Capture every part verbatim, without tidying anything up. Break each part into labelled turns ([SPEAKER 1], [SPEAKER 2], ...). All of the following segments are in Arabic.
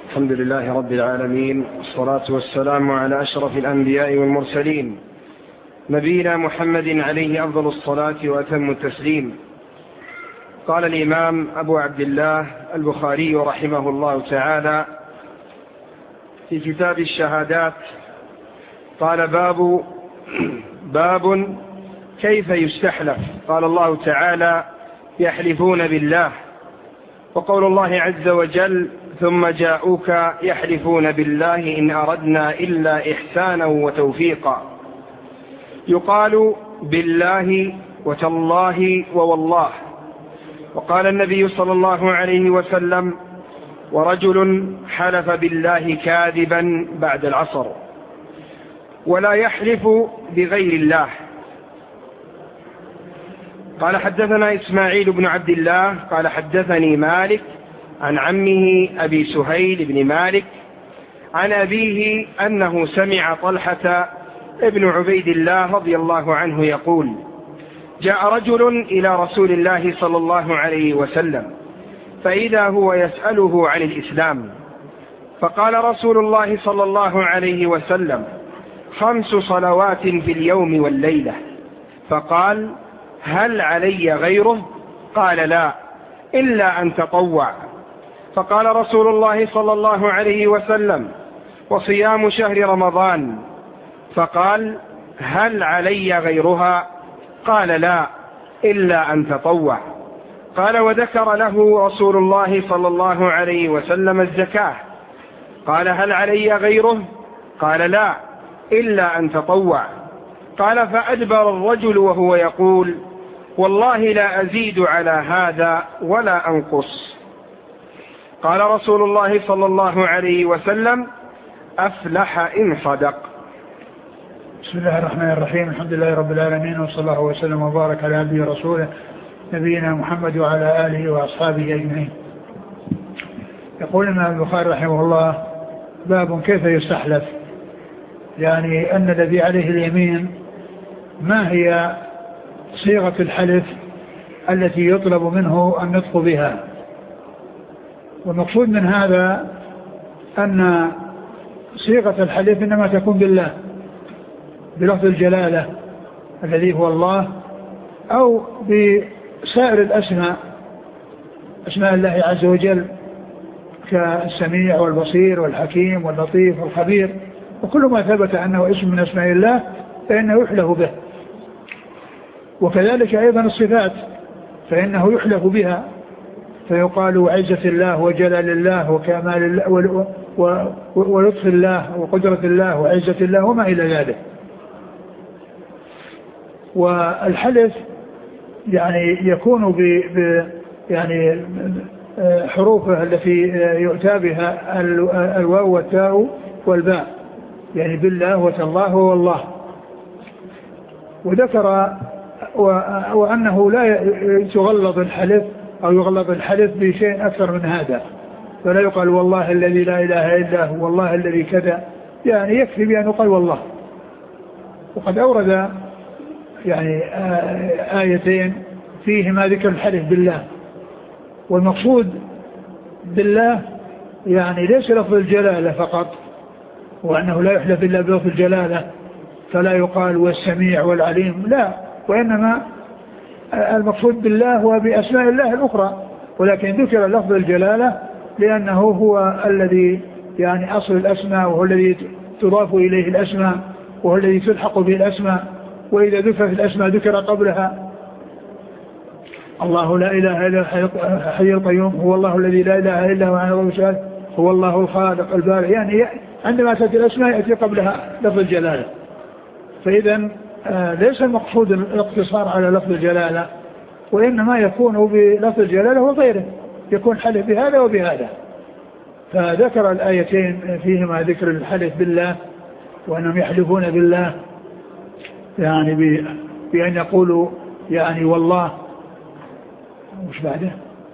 [SPEAKER 1] الحمد لله رب العالمين، والصلاة والسلام على أشرف الأنبياء والمرسلين، نبينا محمد عليه أفضل الصلاة وأتم التسليم. قال الإمام أبو عبد الله البخاري رحمه الله تعالى في كتاب الشهادات، قال باب باب كيف يستحلف. قال الله تعالى: يحلفون بالله. وقول الله عز وجل: ثم جاءوك يحلفون بالله إن أردنا إلا إحسانا وتوفيقا. يقال بالله وتالله ووالله. وقال النبي صلى الله عليه وسلم: ورجل حلف بالله كاذبا بعد العصر. ولا يحلف بغير الله. قال حدثنا إسماعيل بن عبد الله قال حدثني مالك عن عمه أبي سهيل بن مالك عن أبيه أنه سمع طلحة ابن عبيد الله رضي الله عنه يقول: جاء رجل إلى رسول الله صلى الله عليه وسلم فإذا هو يسأله عن الإسلام، فقال رسول الله صلى الله عليه وسلم: خمس صلوات في اليوم والليلة. فقال: هل علي غيره؟ قال: لا، إلا أن تطوع. فقال رسول الله صلى الله عليه وسلم: وصيام شهر رمضان. فقال: هل علي غيرها؟ قال: لا، إلا أن تطوع. قال: وذكر له رسول الله صلى الله عليه وسلم الزكاة. قال: هل علي غيره؟ قال: لا، إلا أن تطوع. قال: فأدبر الرجل وهو يقول: والله لا أزيد على هذا ولا أنقص. قال رسول الله صلى الله عليه وسلم: أفلح إن صدق.
[SPEAKER 2] بسم الله الرحمن الرحيم. الحمد لله رب العالمين، وصلى الله وسلم وبارك على عبده ورسوله نبينا محمد وعلى آله وأصحابه أجمعين. يقول الإمام البخاري رحمه الله: باب كيف يستحلف، يعني أن الذي عليه اليمين ما هي صيغة الحلف التي يطلب منه النطق بها. والمقصود من هذا أن صيغة الحلف إنما تكون بالله بلفظ الجلالة الذي هو الله، أو بسائر الأسماء، أسماء الله عز وجل كالسميع والبصير والحكيم واللطيف والخبير، وكل ما ثبت أنه اسم من أسماء الله فإنه يحلف به. وكذلك أيضا الصفات فإنه يحلف بها، فيقال عزة الله وجلال الله وكمال الله ولطف الله وقدرة الله وعزة الله وما إلى ذلك. والحلف يعني يكون ب يعني حروفه التي يؤتى بها الواو والتاء والباء، يعني بالله وتالله والله. وذكر وأنه لا يغلظ الحلف أو يغلظ الحلف بشيء أكثر من هذا، فلا يقال والله الذي لا إله إلا هو، والله الذي كذا، يعني يكفي بأن يقال والله. وقد أورد يعني آيتين فيهما ذكر الحلف بالله. والمقصود بالله يعني ليس لفظ الجلالة فقط، وأنه لا يحلف إلا بلفظ الجلالة، فلا يقال والسميع والعليم، لا، وإنما المقصود بالله هو بأسماء الله الأخرى، ولكن ذكر لفظ الجلالة لأنه هو الذي يعني أصل الأسماء، وهو الذي تضاف إليه الأسماء، وهو الذي تلحق به الأسماء. وإذا ذكر في الأسماء ذكر قبلها الله لا إله إلا الحي القيوم، هو الله الذي لا إله إلا هو عن الله، هو الله الخالق البارئ، يعني عندما تأتي الأسماء يأتي قبلها لفظ الجلالة. فإذا ليس المقصود الاقتصار على لفظ الجلالة، وإنما يكون بلفظ الجلالة وغيره، يكون حلف بهذا وبهذا. فذكر الآيتين فيهما ذكر الحلف بالله، وأنهم يحلفون بالله يعني بأن يقولوا يعني والله. وش بعده؟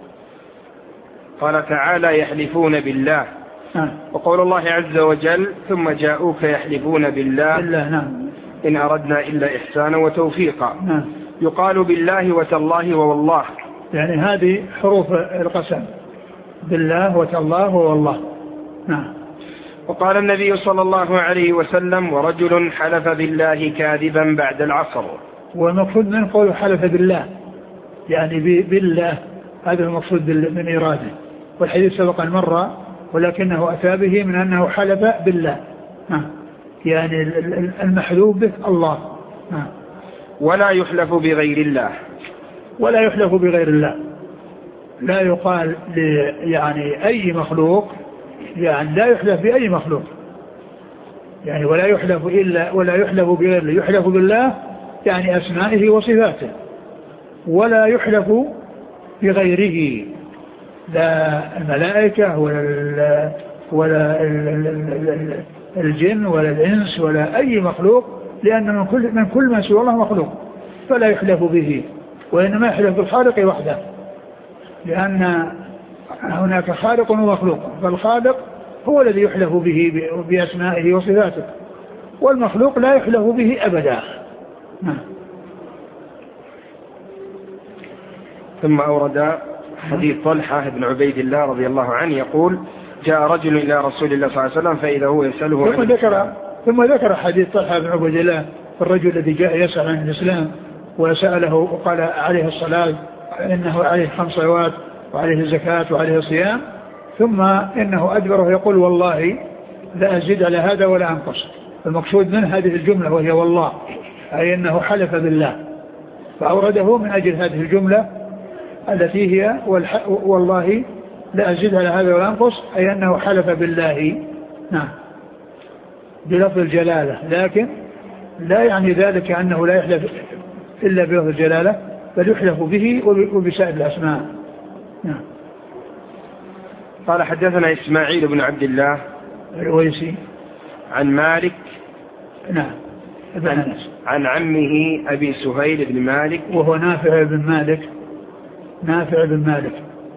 [SPEAKER 1] قال تعالى: يحلفون بالله.
[SPEAKER 2] آه.
[SPEAKER 1] وقول الله عز وجل: ثم جاءوك يحلفون بالله,
[SPEAKER 2] بالله نعم.
[SPEAKER 1] إن أردنا إلا إحسانا وتوفيقا.
[SPEAKER 2] نعم.
[SPEAKER 1] يقال بالله وتالله ووالله،
[SPEAKER 2] يعني هذه حروف القسم: بالله وتالله ووالله. نعم.
[SPEAKER 1] وقال النبي صلى الله عليه وسلم: ورجل حلف بالله كاذبا بعد العصر.
[SPEAKER 2] والمقصود من قوله حلف بالله يعني بالله، هذا المقصود من إراده. والحديث سبق المرة ولكنه أتى به من أنه حلف بالله، يعني المحلوب به الله.
[SPEAKER 1] ولا يحلف بغير الله.
[SPEAKER 2] ولا يحلف بغير الله، لا يقال يعني أي مخلوق، يعني لا يحلف بأي مخلوق، يعني ولا يحلف إلا ولا يحلف بغير الله، يحلف بالله يعني أسمائه وصفاته، ولا يحلف بغيره، لا الملائكة ولا ولا الجن ولا الإنس ولا أي مخلوق، لأن من كل من كل ما سوى الله مخلوق فلا يحلف به، وإنما يحلف بالخالق وحده، لأن هناك خالق ومخلوق، فالخالق هو الذي يحلف به بأسمائه وصفاته، والمخلوق لا يحلف به أبدا.
[SPEAKER 1] ثم أورد حديث طلحة بن عبيد الله رضي الله عنه يقول: جاء رجل إلى رسول الله صلى الله عليه وسلم فإذا هو يسأله
[SPEAKER 2] ثم ذكر ثم ذكر حديث طلحة بن عبيد الله الرجل الذي جاء يسأل عن الإسلام وسأله وقال عليه الصلاة، إنه عليه خمس صلوات وعليه الزكاة وعليه الصيام، ثم إنه أدبره يقول: والله لا أزيد على هذا ولا أنقص. المقصود من هذه الجملة وهي والله، أي أنه حلف بالله، فأورده من أجل هذه الجملة التي هي والله لا أزيد على هذا ولا أنقص، أي أنه حلف بالله، نعم، بلفظ الجلالة، لكن لا يعني ذلك أنه لا يحلف إلا بلفظ الجلالة، بل يحلف به وبسائر الأسماء. نعم.
[SPEAKER 1] قال: حدثنا إسماعيل بن عبد الله
[SPEAKER 2] الرويسي
[SPEAKER 1] عن مالك،
[SPEAKER 2] نعم، ابن أنس،
[SPEAKER 1] عن عمه أبي سهيل بن مالك،
[SPEAKER 2] وهو نافع بن مالك نافع بن مالك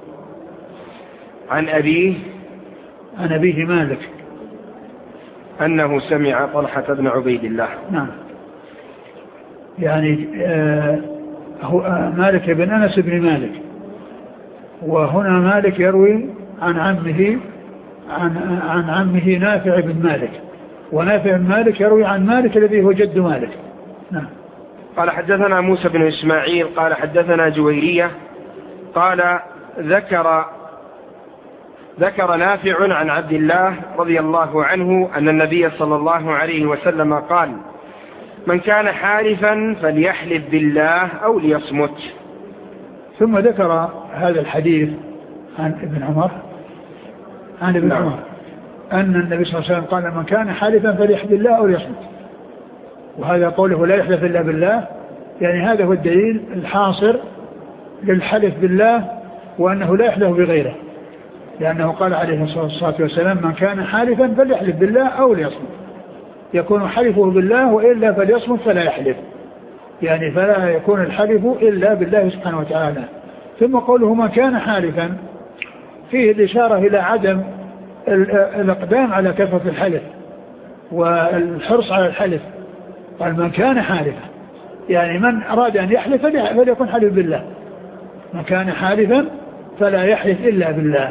[SPEAKER 1] عن أبيه
[SPEAKER 2] عن أبيه مالك
[SPEAKER 1] أنه سمع طلحة بن عبيد الله.
[SPEAKER 2] نعم. يعني آه هو آه مالك بن أنس بن مالك، وهنا مالك يروي عن عمه عن, عن عمه نافع بن مالك، ونافع بن مالك يروي عن مالك الذي هو جد مالك. نعم.
[SPEAKER 1] قال: حدثنا موسى بن إسماعيل قال حدثنا جويرية قال ذكر ذكر نافع عن عبد الله رضي الله عنه أن النبي صلى الله عليه وسلم قال: من كان حالفا فليحلف بالله أو ليصمت.
[SPEAKER 2] ثم ذكر هذا الحديث عن ابن عمر عن ابن
[SPEAKER 1] نعم.
[SPEAKER 2] عمر أن النبي صلى الله عليه وسلم قال: من كان حالفا فليحلف بالله أو ليصمت. وهذا قوله لا يحلف إلا بالله، يعني هذا هو الدليل الحاصر للحلف بالله، وأنه لا يحلف بغيره، لأنه قال عليه الصلاة والسلام: من كان حالفا فليحلف بالله أو ليصمت، يكون حلفه بالله وإلا فليصمت فلا يحلف، يعني فلا يكون الحلف إلا بالله سبحانه وتعالى. ثم قوله من كان حالفا فيه الإشارة إلى عدم الإقدام على كثرة الحلف والحرص على الحلف. قال: من كان حالفا، يعني من أراد أن يحلف فليكن حلف بالله، من كان حالفا فلا يحلف إلا بالله،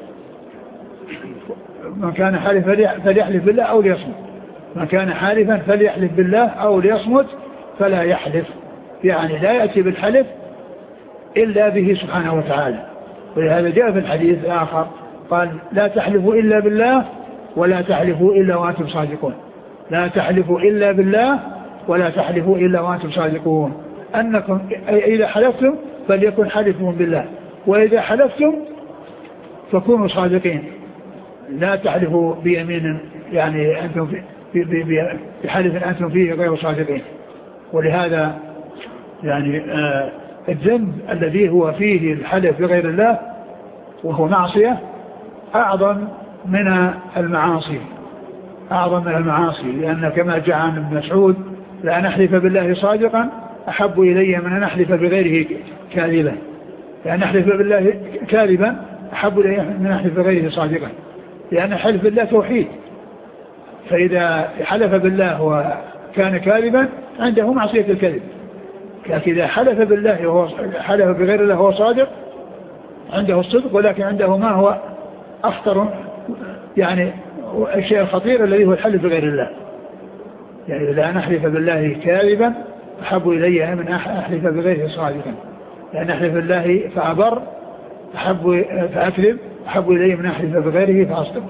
[SPEAKER 2] من كان حالفا فليحلف بالله أو ليصمت، من كان حالفا فليحلف بالله أو ليصمت فلا يحلف، يعني لا يأتي بالحلف إلا به سبحانه وتعالى. ولهذا جاء في الحديث الآخر قال: لا تحلفوا إلا بالله ولا تحلفوا إلا وأنتم صادقون، لا تحلفوا إلا بالله ولا تحلفوا إلا وأنتم صادقون، أنكم إذا حلفتم فليكن حلفهم بالله، وإذا حلفتم فكونوا صادقين، لا تحلفوا بيمين يعني أنتم في بحلف أنتم فيه غير صادقين. ولهذا يعني آه الذنب الذي هو فيه الحلف بغير الله وهو معصية أعظم من المعاصي أعظم من المعاصي لأن كما جاء عن ابن مسعود: لأن أحلف بالله صادقا أحب إلي من أن أحلف بغيره كاذبا، لأن أحلف بالله كاذبا أحب إلي من أن أحلف بغيره صادقا، لأن حلف بالله توحيد، فإذا حلف بالله وكان كاذبا عنده معصية الكذب، لكن إذا حلف بالله وهو حلف بغير الله هو صادق عنده الصدق، ولكن عنده ما هو أخطر يعني الشيء الخطير الذي هو الحلف بغير الله. يعني إذا أنا أحلف بالله كاذبا أحب إلي من أحلف بغيره صادقا، لأن أحلف بالله فأبر أحب فأكذب أحب إلي من أحلف بغيره فأصدق.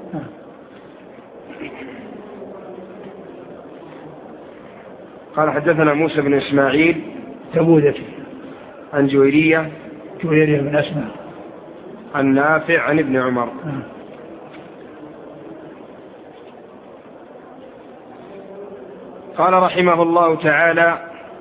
[SPEAKER 1] قال حدثنا موسى بن إسماعيل
[SPEAKER 2] تبوذكي
[SPEAKER 1] عن جويرية
[SPEAKER 2] جويرية بن أسماء
[SPEAKER 1] عن نافع عن ابن عمر.
[SPEAKER 2] آه.
[SPEAKER 1] قال رحمه الله تعالى: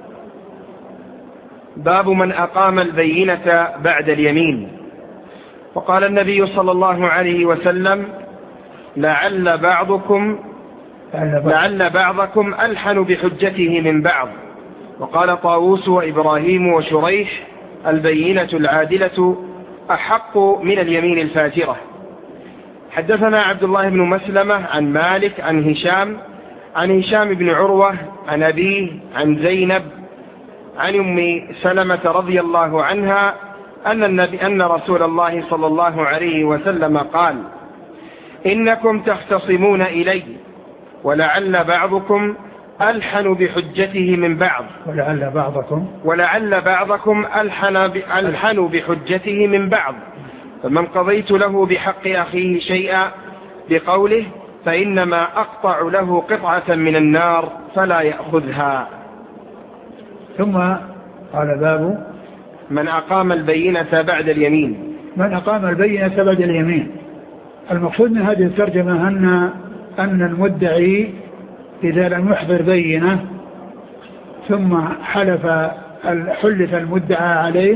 [SPEAKER 1] باب من أقام البينة بعد اليمين. وقال النبي صلى الله عليه وسلم: لعل بعضكم لعل بعضكم ألحن بحجته من بعض. وقال طاووس وإبراهيم وشريح: البينة العادلة أحق من اليمين الفاجرة. حدثنا عبد الله بن مسلمة عن مالك عن هشام عن هشام بن عروة عن أبيه عن زينب عن أم سلمة رضي الله عنها أن, النبي أن رسول الله صلى الله عليه وسلم قال: إنكم تختصمون إلي ولعل بعضكم ألحن بحجته من بعض
[SPEAKER 2] ولعل بعضكم
[SPEAKER 1] ولعل بعضكم ألحن, ألحن بحجته من بعض، فمن قضيت له بحق أخيه شيئا بقوله فإنما أقطع له قطعة من النار فلا يأخذها.
[SPEAKER 2] ثم قال: باب
[SPEAKER 1] من أقام البينة بعد اليمين.
[SPEAKER 2] من أقام البينة بعد اليمين. المقصود من هذه الترجمة أن أن المدعي إذا لم يحضر بينة ثم حلف حلف المدعى عليه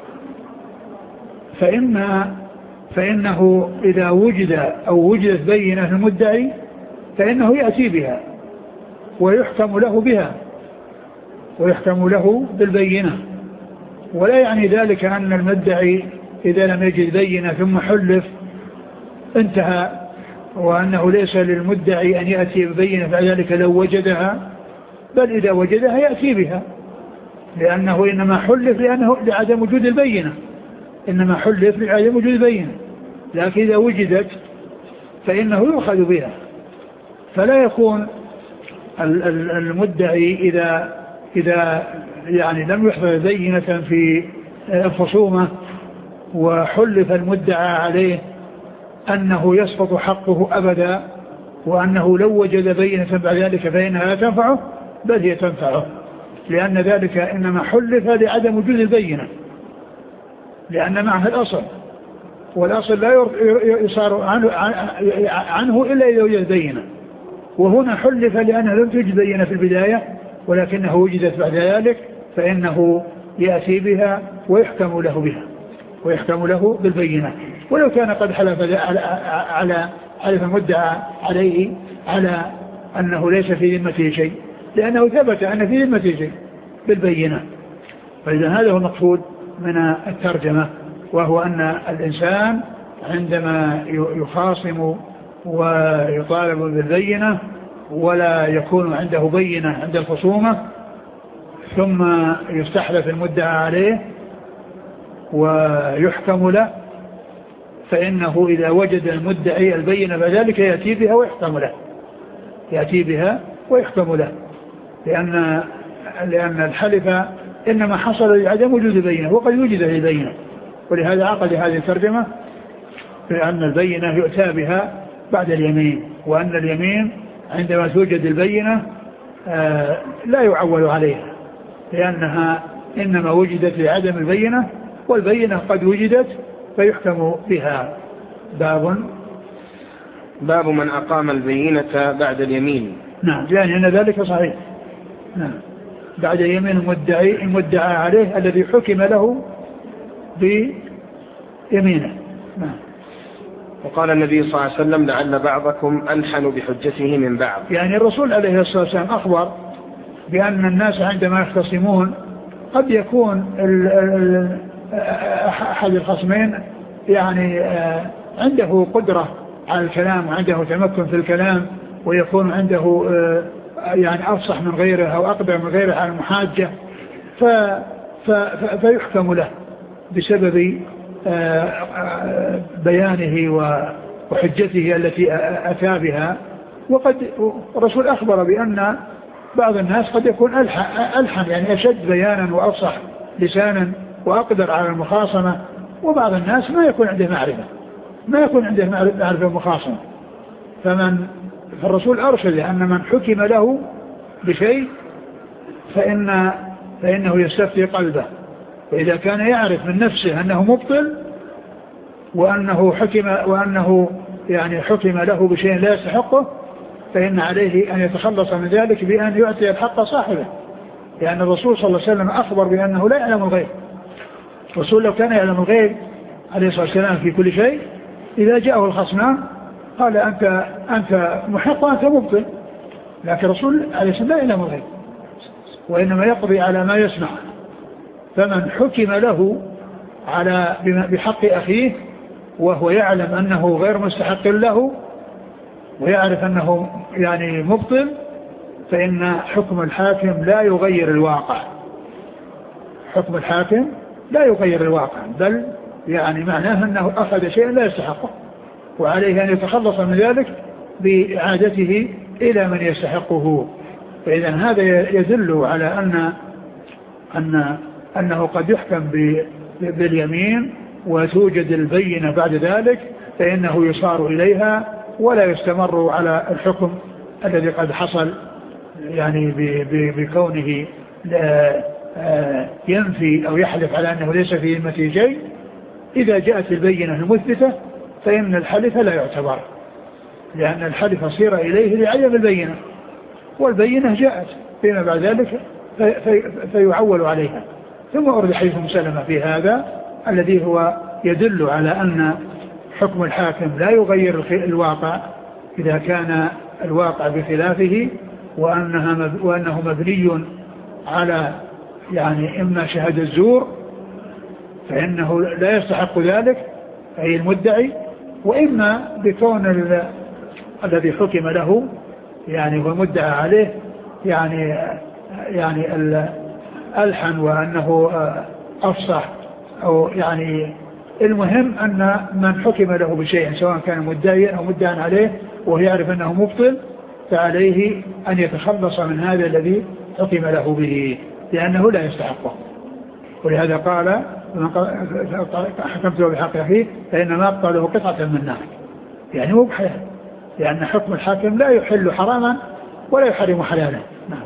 [SPEAKER 2] فإما فإنه إذا وجد أو وجدت بينة المدعي فإنه يأتي بها ويحكم له بها ويحكم له بالبينة. ولا يعني ذلك أن المدعي إذا لم يجد بينة ثم حلف انتهى، وأنه ليس للمدعي أن يأتي ببينة بعد ذلك لو وجدها، بل إذا وجدها يأتي بها، لأنه إنما حلف لأنه لعدم وجود البينة إنما حلف لعدم وجود البينة، لكن إذا وجدت فإنه يؤخذ بها. فلا يكون المدعي إذا إذا يعني لم يحضر بينة في الخصومة وحلف المدعى عليه أنه يسقط حقه أبدا، وأنه لو وجد بينة بعد ذلك فإنها لا تنفعه، بل هي تنفعه، لأن ذلك إنما حلف لعدم وجود البينة، لأن معها الأصل، والأصل لا يصار عنه, عنه إلا إذا وجد بينة. وهنا حلف لأنه لم توجد بينة في البداية ولكنه وجدت بعد ذلك، فإنه يأتي بها ويحكم له بها ويحكم له بالبينة. ولو كان قد حلف على حلف المدعى عليه على أنه ليس في ذمته شيء، لأنه ثبت أن في ذمته شيء بالبينة. فإذا هذا هو المقصود من الترجمة، وهو أن الإنسان عندما يخاصم ويطالب بالبينة ولا يكون عنده بينة عند الخصومة ثم يستحلف المدعى عليه ويحكم له، فإنه إذا وجد المدعي البينة فذلك يأتي بها ويحكم له يأتي بها ويحكم له لأن لأن الحلف إنما حصل لعدم وجود البينة وقد وجد البينة. ولهذا عقد هذه الترجمة بأن البينة يؤتى بها بعد اليمين، وأن اليمين عندما توجد البينة لا يعول عليها، لأنها إنما وجدت لعدم البينة، والبينة قد وجدت فيحكم بها. باب
[SPEAKER 1] باب من أقام البينة بعد اليمين.
[SPEAKER 2] نعم، يعني أن ذلك صحيح. نعم، بعد يمين المدعي المدعى عليه الذي حكم له بيمينه. نعم.
[SPEAKER 1] وقال النبي صلى الله عليه وسلم: لعل بعضكم ألحن بحجته من بعض.
[SPEAKER 2] يعني الرسول عليه الصلاة والسلام أخبر بأن الناس عندما يختصمون قد يكون ال ال أحد الخصمين يعني عنده قدرة على الكلام وعنده تمكن في الكلام، ويكون عنده يعني أفصح من غيره أو أقدر من غيره على المحاجة، ف فيحكم له بسبب بيانه وحجته التي أتى بها. وقد الرسول أخبر بأن بعض الناس قد يكون ألحن يعني أشد بيانا وأفصح لسانا وأقدر على المخاصمة، وبعض الناس ما يكون عنده معرفة ما يكون عنده معرفة مخاصمة. فمن فالرسول أرشد أن من حكم له بشيء فإن فإنه يستفتي قلبه، فإذا كان يعرف من نفسه أنه مبطل وأنه حكم وأنه يعني حكم له بشيء لا يستحقه فإن عليه أن يتخلص من ذلك بأن يعطي الحق صاحبه، لأن الرسول صلى الله عليه وسلم أخبر بأنه لا يعلم الغيب. الرسول لو كان يعلم الغيب عليه الصلاة والسلام في كل شيء إذا جاءه الخصمان قال أنت أنت محق وأنت مبطل، لكن الرسول عليه الصلاة والسلام لا يعلم الغيب وإنما يقضي على ما يسمع. فمن حكم له على بحق أخيه وهو يعلم أنه غير مستحق له ويعرف أنه يعني مبطل فإن حكم الحاكم لا يغير الواقع. حكم الحاكم لا يغير الواقع، بل يعني معناه أنه أخذ شيئا لا يستحقه وعليه أن يتخلص من ذلك بإعادته إلى من يستحقه. فإذا هذا يدل على أن أن أنه قد يحكم باليمين وتوجد البينة بعد ذلك فإنه يصار إليها ولا يستمر على الحكم الذي قد حصل يعني بكونه ينفي أو يحلف على أنه ليس فيه ذمته شيء. إذا جاءت البينة المثبتة فإن الحلف لا يعتبر، لأن الحلف صير إليه لعدم البينة، والبينة جاءت فيما بعد ذلك في في فيعول عليها. ثم أورد حديث مسلمة في هذا الذي هو يدل على أن حكم الحاكم لا يغير الواقع إذا كان الواقع بخلافه وأنها وأنه مبني على يعني إما شهادة الزور فإنه لا يستحق ذلك أي المدعي، وإما بكون الذي حكم له يعني ومدعى عليه يعني يعني ألحن وأنه أفصح أو يعني المهم أن من حكم له بشيء سواء كان مدعيا أو مدعى عليه وهو يعرف أنه مبطل فعليه أن يتخلص من هذا الذي حكم له به لأنه لا يستحقه. ولهذا قال حكمت له بحق أخيه فإنما أبقى له قطعة من نار، يعني مو بحياة، لأن حكم الحاكم لا يحل حراما ولا يحرم حلالا. نعم.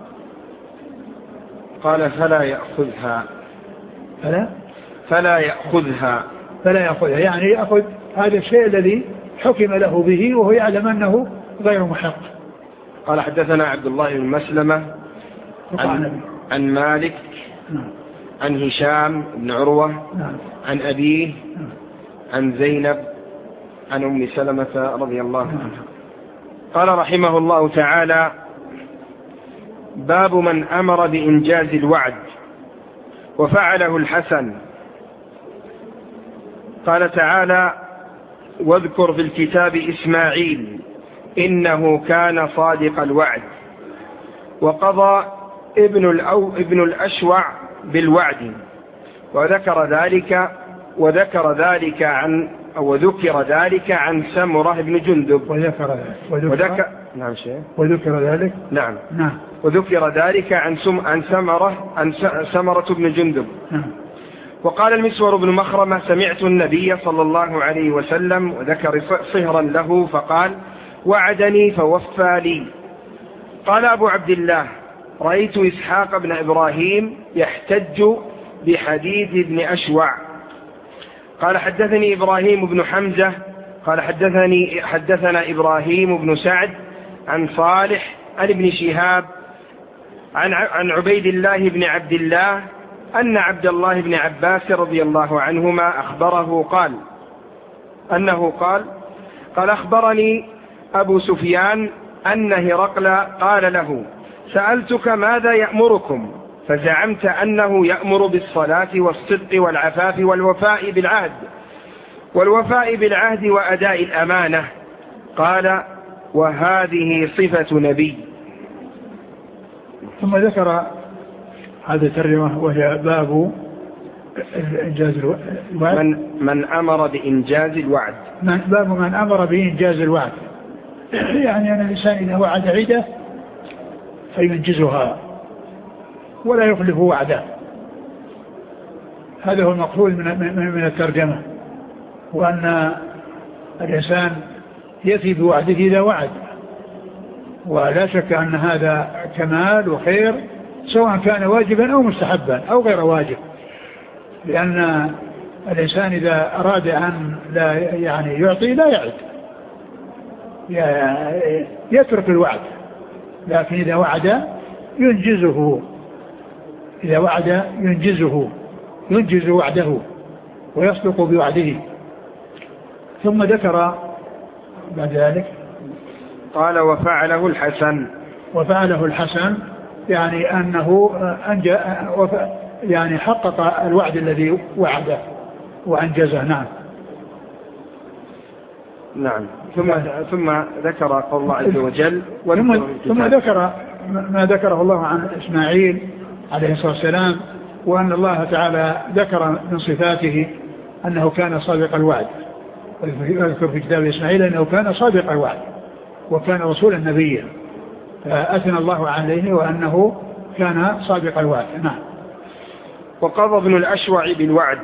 [SPEAKER 1] قال فلا يأخذها
[SPEAKER 2] فلا
[SPEAKER 1] فلا يأخذها
[SPEAKER 2] فلا يأخذها يعني يأخذ هذا الشيء الذي حكم له به وهو يعلم أنه غير محق.
[SPEAKER 1] قال حدثنا عبد الله بن مسلمة عن, عن مالك
[SPEAKER 2] نعم.
[SPEAKER 1] عن هشام بن عروة
[SPEAKER 2] نعم.
[SPEAKER 1] عن أبيه
[SPEAKER 2] نعم.
[SPEAKER 1] عن زينب عن أم سلمة رضي الله عنها.
[SPEAKER 2] نعم.
[SPEAKER 1] قال رحمه الله تعالى: باب من أمر بإنجاز الوعد وفعله الحسن. قال تعالى: واذكر في الكتاب إسماعيل إنه كان صادق الوعد وقضى ابن الأو ابن الأشوع بالوعد وذكر ذلك وذكر ذلك عن أو ذكر ذلك عن سمرة بن جندب
[SPEAKER 2] وذكر وذكر,
[SPEAKER 1] وذكر نعم شيء
[SPEAKER 2] وذكر ذلك
[SPEAKER 1] نعم
[SPEAKER 2] نعم
[SPEAKER 1] وذكر ذلك عن سم عن سمرة عن سمرة بن جندب.
[SPEAKER 2] نعم.
[SPEAKER 1] وقال المسور بن مخرمة: سمعت النبي صلى الله عليه وسلم وذكر صهرا له فقال: وعدني فوفى لي. قال أبو عبد الله: رأيت إسحاق بن إبراهيم يحتج بحديث ابن أشوع. قال حدثني إبراهيم بن حمزة قال حدثني حدثنا إبراهيم بن سعد عن صالح عن ابن شهاب عن عن عبيد الله بن عبد الله أن عبد الله بن عباس رضي الله عنهما أخبره قال أنه قال قال أخبرني أبو سفيان أن هرقل قال له: سألتك ماذا يأمركم؟ فزعمت أنه يأمر بالصلاة والصدق والعفاف والوفاء بالعهد والوفاء بالعهد وأداء الأمانة. قال: وهذه صفة نبي.
[SPEAKER 2] ثم ذكر هذا الترجمة وهي باب إنجاز الوعد.
[SPEAKER 1] من, من أمر بإنجاز الوعد.
[SPEAKER 2] من باب من أمر بإنجاز الوعد، يعني أن الإنسان إذا وعد عدة فينجزها ولا يخلف وعده. هذا هو المقصود من من الترجمة، وأن الإنسان يفي بوعده إذا وعد، ولا شك أن هذا كمال وخير سواء كان واجبا أو مستحبا أو غير واجب، لأن الإنسان إذا أراد أن لا يعني يعطي لا يعد، يترك الوعد، لكن إذا وعد ينجزه، إذا وعد ينجزه ينجز وعده ويصدق بوعده. ثم ذكر بعد ذلك
[SPEAKER 1] قال وفعله الحسن.
[SPEAKER 2] وفعله الحسن يعني أنه أنجى يعني حقق الوعد الذي وعده وأنجزه. نعم.
[SPEAKER 1] نعم. ثم ثم ذكر قول الله عز وجل
[SPEAKER 2] ثم, ثم ذكر ما ذكره الله عن إسماعيل عليه الصلاة والسلام، وأن الله تعالى ذكر من صفاته أنه كان صادق الوعد، ويذكر في كتاب إسماعيل أنه كان صادق الوعد وكان رسولا نبيا، فأثنى الله عليه وأنه كان صادق الوعد. نعم.
[SPEAKER 1] وقضى ابن الأشوع بالوعد.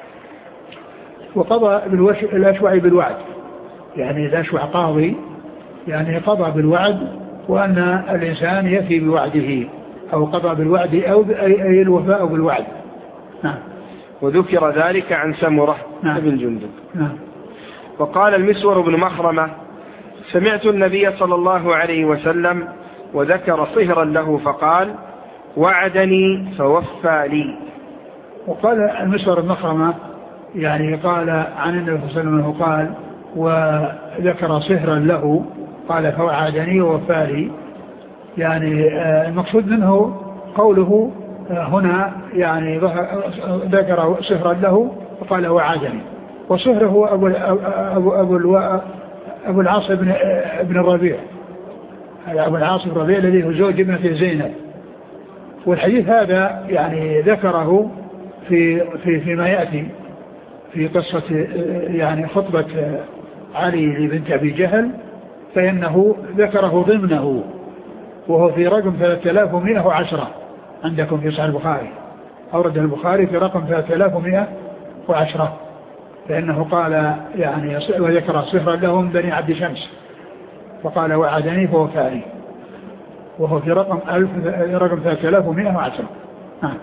[SPEAKER 2] وقضى الأشوع بالوعد يعني الأشوع قاضي، يعني قضى بالوعد، وأن الإنسان يفي بوعده أو قضى بالوعد أو أي الوفاء بالوعد. نعم.
[SPEAKER 1] وذكر ذلك عن سمرة
[SPEAKER 2] نعم.
[SPEAKER 1] بن جندب.
[SPEAKER 2] نعم.
[SPEAKER 1] وقال المسور بن مخرمة سمعت النبي صلى الله عليه وسلم وذكر صهرا له فقال وعدني فوفى لي.
[SPEAKER 2] وقال المسور بن مخرمة يعني قال عن النبي صلى الله عليه وسلم قال وذكر صهرا له قال فوعدني ووفى لي، يعني المقصود منه قوله هنا يعني ذكر صهرا له وقال وعدني. وصهر هو أبو, أبو, أبو, أبو العاص بن, ابن الربيع، أبو العاص بن الربيع الذي هو زوج ابنة زينب. والحديث هذا يعني ذكره في في فيما يأتي في قصة يعني خطبة علي لبنت أبي جهل، فإنه ذكره ضمنه، وهو في رقم ثلاثة آلاف ومئة وعشرة عندكم في صحيح البخاري، أورد البخاري في رقم ثلاثة آلاف ومئة وعشرة، لأنه قال يعني وذكر صهرا لهم بني عبد شمس وقال وعدني فوفى لي، وهو في رقم ألف رقم ثلاثة آلاف ومئة وعشرة. نعم.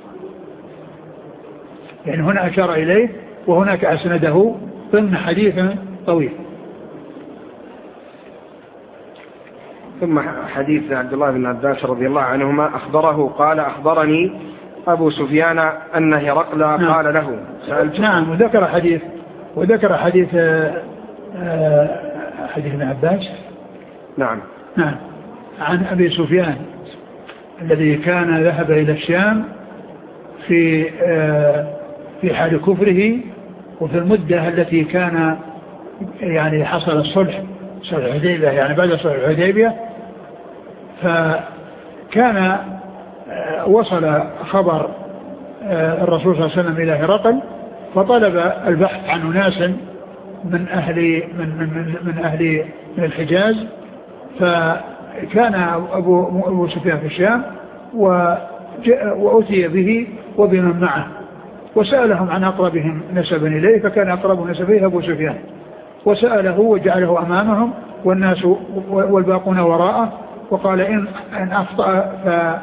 [SPEAKER 2] يعني هنا أشار إليه وهناك أسنده ضمن حديث طويل.
[SPEAKER 1] ثم حديث عبد الله بن عباس رضي الله عنهما أخبره قال أخبرني أبو سفيان أن هرقل نعم. قال له
[SPEAKER 2] سألت. نعم. وذكر حديث وذكر حديث حديث ابن عباس.
[SPEAKER 1] نعم.
[SPEAKER 2] نعم. عن أبي سفيان الذي كان ذهب إلى الشام في في حال كفره، وفي المدة التي كان يعني حصل الصلح صلح الحديبية، يعني بعد صلح الحديبية، فكان وصل خبر الرسول صلى الله عليه وسلم إلى هرقل، فطلب البحث عن أناس من أهل من من من أهل من الحجاز، فكان أبو أبو سفيان في الشام وأتي به وبمن معه، وسألهم عن أقربهم نسبا إليه، فكان أقرب نسبه أبو سفيان، وسأله وجعله أمامهم والناس والباقون وراءه، وقال إن إن أخطأ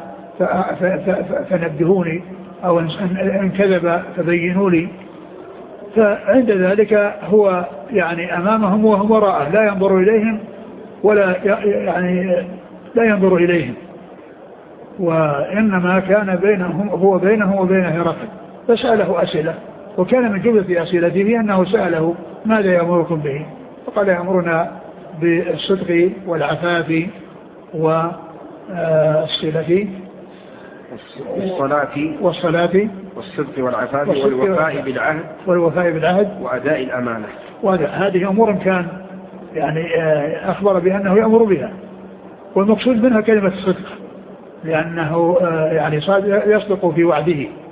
[SPEAKER 2] فنبهوني أو إن كذب فبينوا لي. فعند ذلك هو يعني أمامهم وهم وراءه، لا ينظر إليهم ولا يعني لا ينظر إليهم، وإنما كان بينهم هو بينهم وبين هرقل، فسأله أسئلة، وكان من جملة أسئلته أنه سأله ماذا يأمركم به؟ فقال يأمرنا بالصدق والعفاف والصلة
[SPEAKER 1] والصلاة
[SPEAKER 2] والصلاة
[SPEAKER 1] والصدق والعفاف والوفاء بالعهد
[SPEAKER 2] والوفاء بالعهد
[SPEAKER 1] وأداء الأمانة.
[SPEAKER 2] وهذه أمور كان يعني أخبر بأنه يأمر بها، والمقصود منها كلمة الصدق، لأنه يعني يصدق في وعده،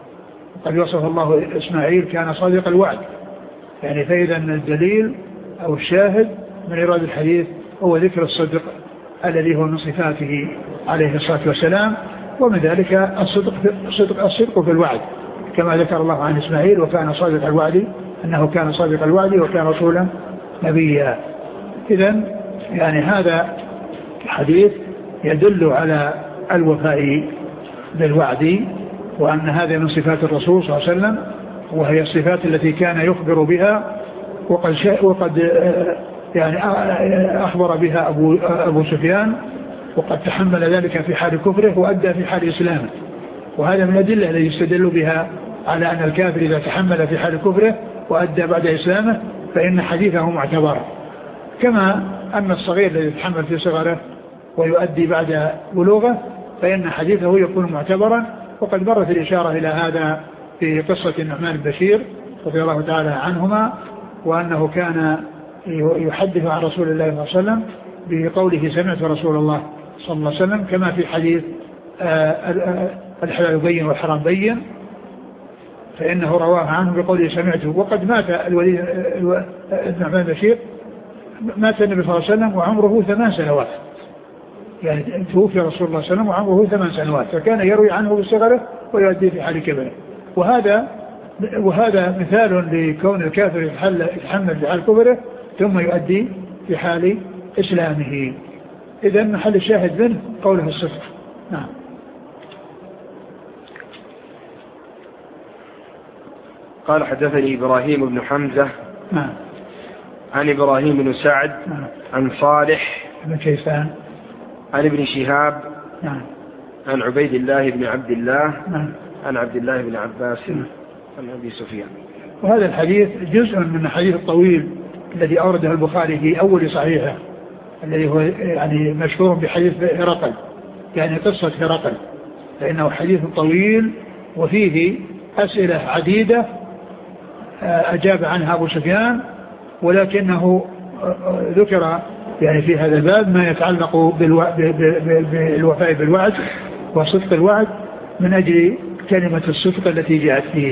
[SPEAKER 2] قد وصف الله إسماعيل كان صادق الوعد، يعني فإذا الدليل أو الشاهد من إيراد الحديث هو ذكر الصدق الذي هو من صفاته عليه الصلاة والسلام، ومن ذلك الصدق في, الصدق, الصدق في الوعد كما ذكر الله عن إسماعيل وكان صادق الوعد، أنه كان صادق الوعد وكان رسولا نبيا. إذن يعني هذا الحديث يدل على الوفاء بالوعد، وأن هذا من صفات الرسول صلى الله عليه وسلم، وهي الصفات التي كان يخبر بها وقد, وقد يعني أخبر بها أبو, أبو سفيان، وقد تحمل ذلك في حال كفره وأدى في حال إسلامه. وهذا من الأدلة التي يستدل بها على أن الكافر إذا تحمل في حال كفره وأدى بعد إسلامه فإن حديثه معتبر، كما أن الصغير الذي يتحمل في صغره ويؤدي بعد بلوغه فإن حديثه يكون معتبرا. وقد مرت الإشارة إلى هذا في قصة النعمان بن بشير رضي الله تعالى عنهما، وأنه كان يحدث عن رسول الله صلى الله عليه وسلم بقوله سمعت رسول الله صلى الله عليه وسلم، كما في حديث الحلال بين والحرام بين، فإنه رواه عنه بقوله سمعته. وقد مات الوليد النعمان بن بشير، مات النبي صلى الله عليه وسلم وعمره ثمان سنوات، يعني توفي رسول الله صلى الله عليه وسلم وعمره ثمان سنوات، فكان يروي عنه بصغره ويؤدي في حال كبره. وهذا وهذا مثال لكون الكافر يتحمل في حال كبره ثم يؤدي في حال إسلامه. إذن محل الشاهد منه قوله الصدق. نعم.
[SPEAKER 1] قال حدثني إبراهيم بن حمزة
[SPEAKER 2] نعم.
[SPEAKER 1] عن إبراهيم بن سعد
[SPEAKER 2] نعم.
[SPEAKER 1] عن صالح
[SPEAKER 2] بن كيسان
[SPEAKER 1] عن ابن شهاب
[SPEAKER 2] نعم.
[SPEAKER 1] عن عبيد الله بن عبد الله
[SPEAKER 2] نعم.
[SPEAKER 1] عن عبد الله بن عباس عن أبي سفيان.
[SPEAKER 2] وهذا الحديث جزء من الحديث الطويل الذي أورده البخاري في أول صحيحه، الذي هو يعني مشهور بحديث هرقل، يعني قصة هرقل، لأنه حديث طويل وفيه أسئلة عديدة أجاب عنها أبو سفيان، ولكنه ذكر يعني في هذا الباب ما يتعلق بالوفاء بالوعد وصدق الوعد من أجل كلمة الصدق التي جاءت فيه.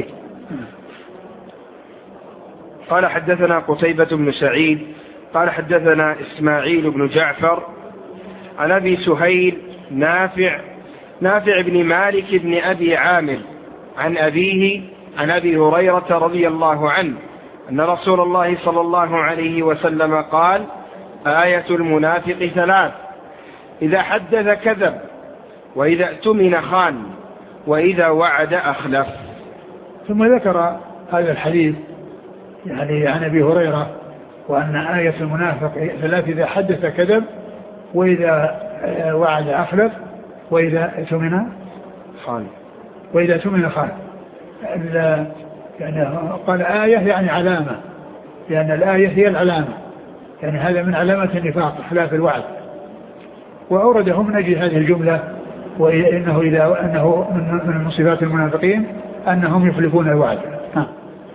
[SPEAKER 1] قال حدثنا قتيبة بن سعيد قال حدثنا إسماعيل بن جعفر عن أبي سهيل نافع نافع بن مالك بن أبي عامر عن أبيه عن أبي هريرة رضي الله عنه أن رسول الله صلى الله عليه وسلم قال: آية المنافق ثلاث: إذا حدث كذب، وإذا اؤتمن خان، وإذا وعد أخلف.
[SPEAKER 2] ثم ذكر هذا الحديث يعني عن أبي هريرة وأن آية المنافق ثلاث: إذا حدث كذب، وإذا وعد أخلف، وإذا اؤتمن
[SPEAKER 1] خان
[SPEAKER 2] وإذا اؤتمن خان. يعني قال آية يعني علامة، لأن الآية هي العلامة، يعني هذا من علامة النفاق خلاف الوعد. وأورده من أجل هذه الجملة، وإنه إذا أنه من صفات المنافقين أنهم يخلفون الوعد. ها.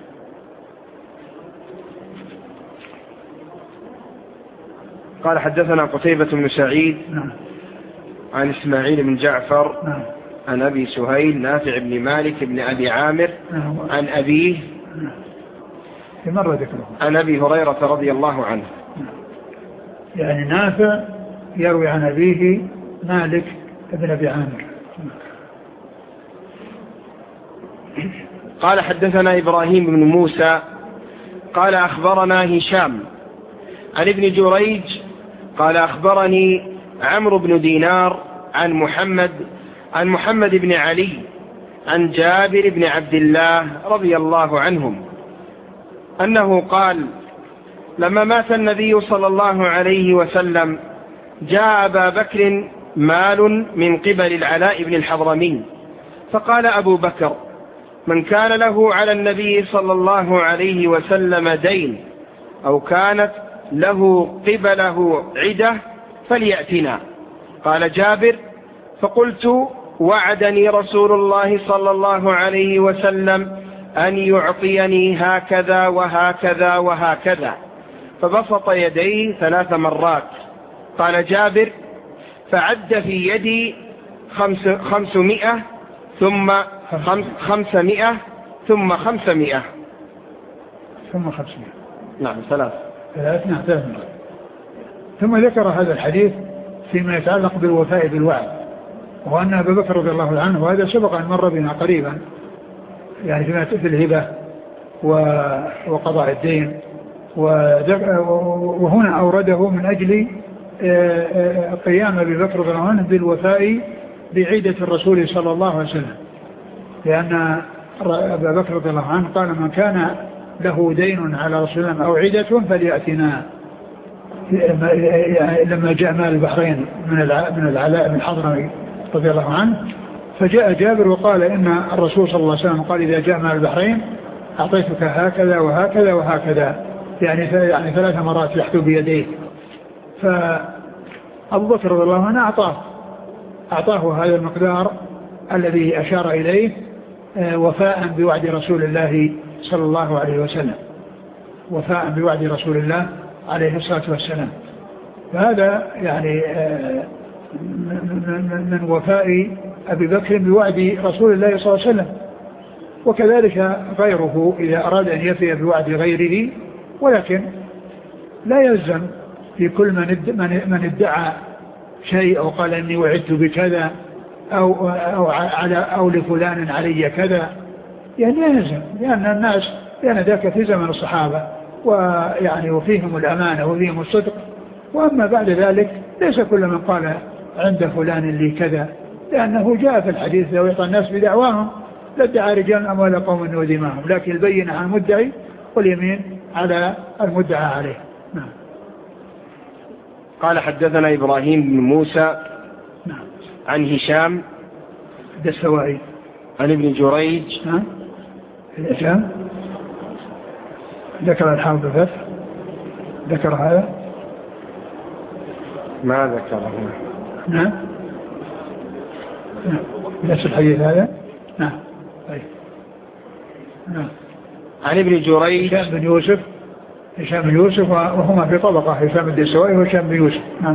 [SPEAKER 1] قال حدثنا قتيبة بن سعيد
[SPEAKER 2] نعم.
[SPEAKER 1] عن إسماعيل بن جعفر
[SPEAKER 2] نعم.
[SPEAKER 1] عن أبي سهيل نافع بن مالك بن أبي عامر
[SPEAKER 2] نعم.
[SPEAKER 1] عن أبيه
[SPEAKER 2] في مرة ذكره
[SPEAKER 1] عن أبي هريرة رضي الله عنه.
[SPEAKER 2] يعني نافع يروي عن أبيه مالك بن أبي عامر.
[SPEAKER 1] قال حدثنا إبراهيم بن موسى قال أخبرنا هشام عن ابن جريج قال أخبرني عمرو بن دينار عن محمد عن محمد بن علي عن جابر بن عبد الله رضي الله عنهم أنه قال: لما مات النبي صلى الله عليه وسلم جاء أبا بكر مال من قبل العلاء بن الحضرمي، فقال أبو بكر: من كان له على النبي صلى الله عليه وسلم دين أو كانت له قبله عدة فليأتنا. قال جابر: فقلت: وعدني رسول الله صلى الله عليه وسلم أن يعطيني هكذا وهكذا وهكذا، فبسط يديه ثلاث مرات. قال جابر: فعد في يدي خمس خمسمائة ثم خمس خمسمائة ثم خمسمائة.
[SPEAKER 2] ثم خمسمائة.
[SPEAKER 1] نعم ثلاث.
[SPEAKER 2] ثلاث نعم ثلاث. ثم ذكر هذا الحديث فيما يتعلق بالوفاء بالوعد، وأن أبا بكر رضي الله عنه، وهذا سبق أن مر بنا قريبا يعني فيما في الهبة وقضاء الدين، وهنا أورده من أجل قيام أبي بكر رضي الله عنه بالوفاء بعيدة الرسول صلى الله عليه وسلم، لأن أبا بكر رضي الله عنه قال من كان له دين على رسول الله أو عيدة فليأتنا، لما جاء مال البحرين من العلاء بن الحضرمي رضي الله عنه، فجاء جابر وقال إن الرسول صلى الله عليه وسلم قال إذا جاء مال البحرين أعطيتك هكذا وهكذا وهكذا، يعني يعني ثلاث مرات يحثو بيديه. فأبو بكر رضي الله عنه أعطاه أعطاه هذا المقدار الذي أشار إليه وفاء بوعد رسول الله صلى الله عليه وسلم، وفاء بوعد رسول الله عليه الصلاة والسلام. فهذا يعني من وفاء أبي بكر بوعد رسول الله صلى الله عليه وسلم. وكذلك غيره إذا أراد أن يفي بوعد غيره، ولكن لا يلزم في كل من ادعى شيء أو قال إني وعدت بكذا أو, أو, على أو لفلان علي كذا، يعني لا يلزم، لأن الناس لأن ذاك في زمن الصحابة ويعني وفيهم الأمانة وفيهم الصدق. وأما بعد ذلك ليس كل من قال عند فلان لي كذا، لأنه جاء في الحديث لو يعطى الناس بدعواهم لادعى رجال أموال قوم ودماءهم، لكن البينة على المدعي واليمين على المدعى عليه. نعم.
[SPEAKER 1] قال حدثنا إبراهيم بن موسى
[SPEAKER 2] نعم.
[SPEAKER 1] عن هشام
[SPEAKER 2] الدستوائي
[SPEAKER 1] عن ابن جريج.
[SPEAKER 2] نعم. هشام ذكر الحافظ الفتح، ذكر هذا
[SPEAKER 1] ما ذكره.
[SPEAKER 2] نعم نفس الحديث هذا. نعم طيب. نعم.
[SPEAKER 1] عن ابن جريج
[SPEAKER 2] هشام بن يوسف هشام بن يوسف وهما في طبقة، هشام الدستوائي وهشام بن يوسف. نعم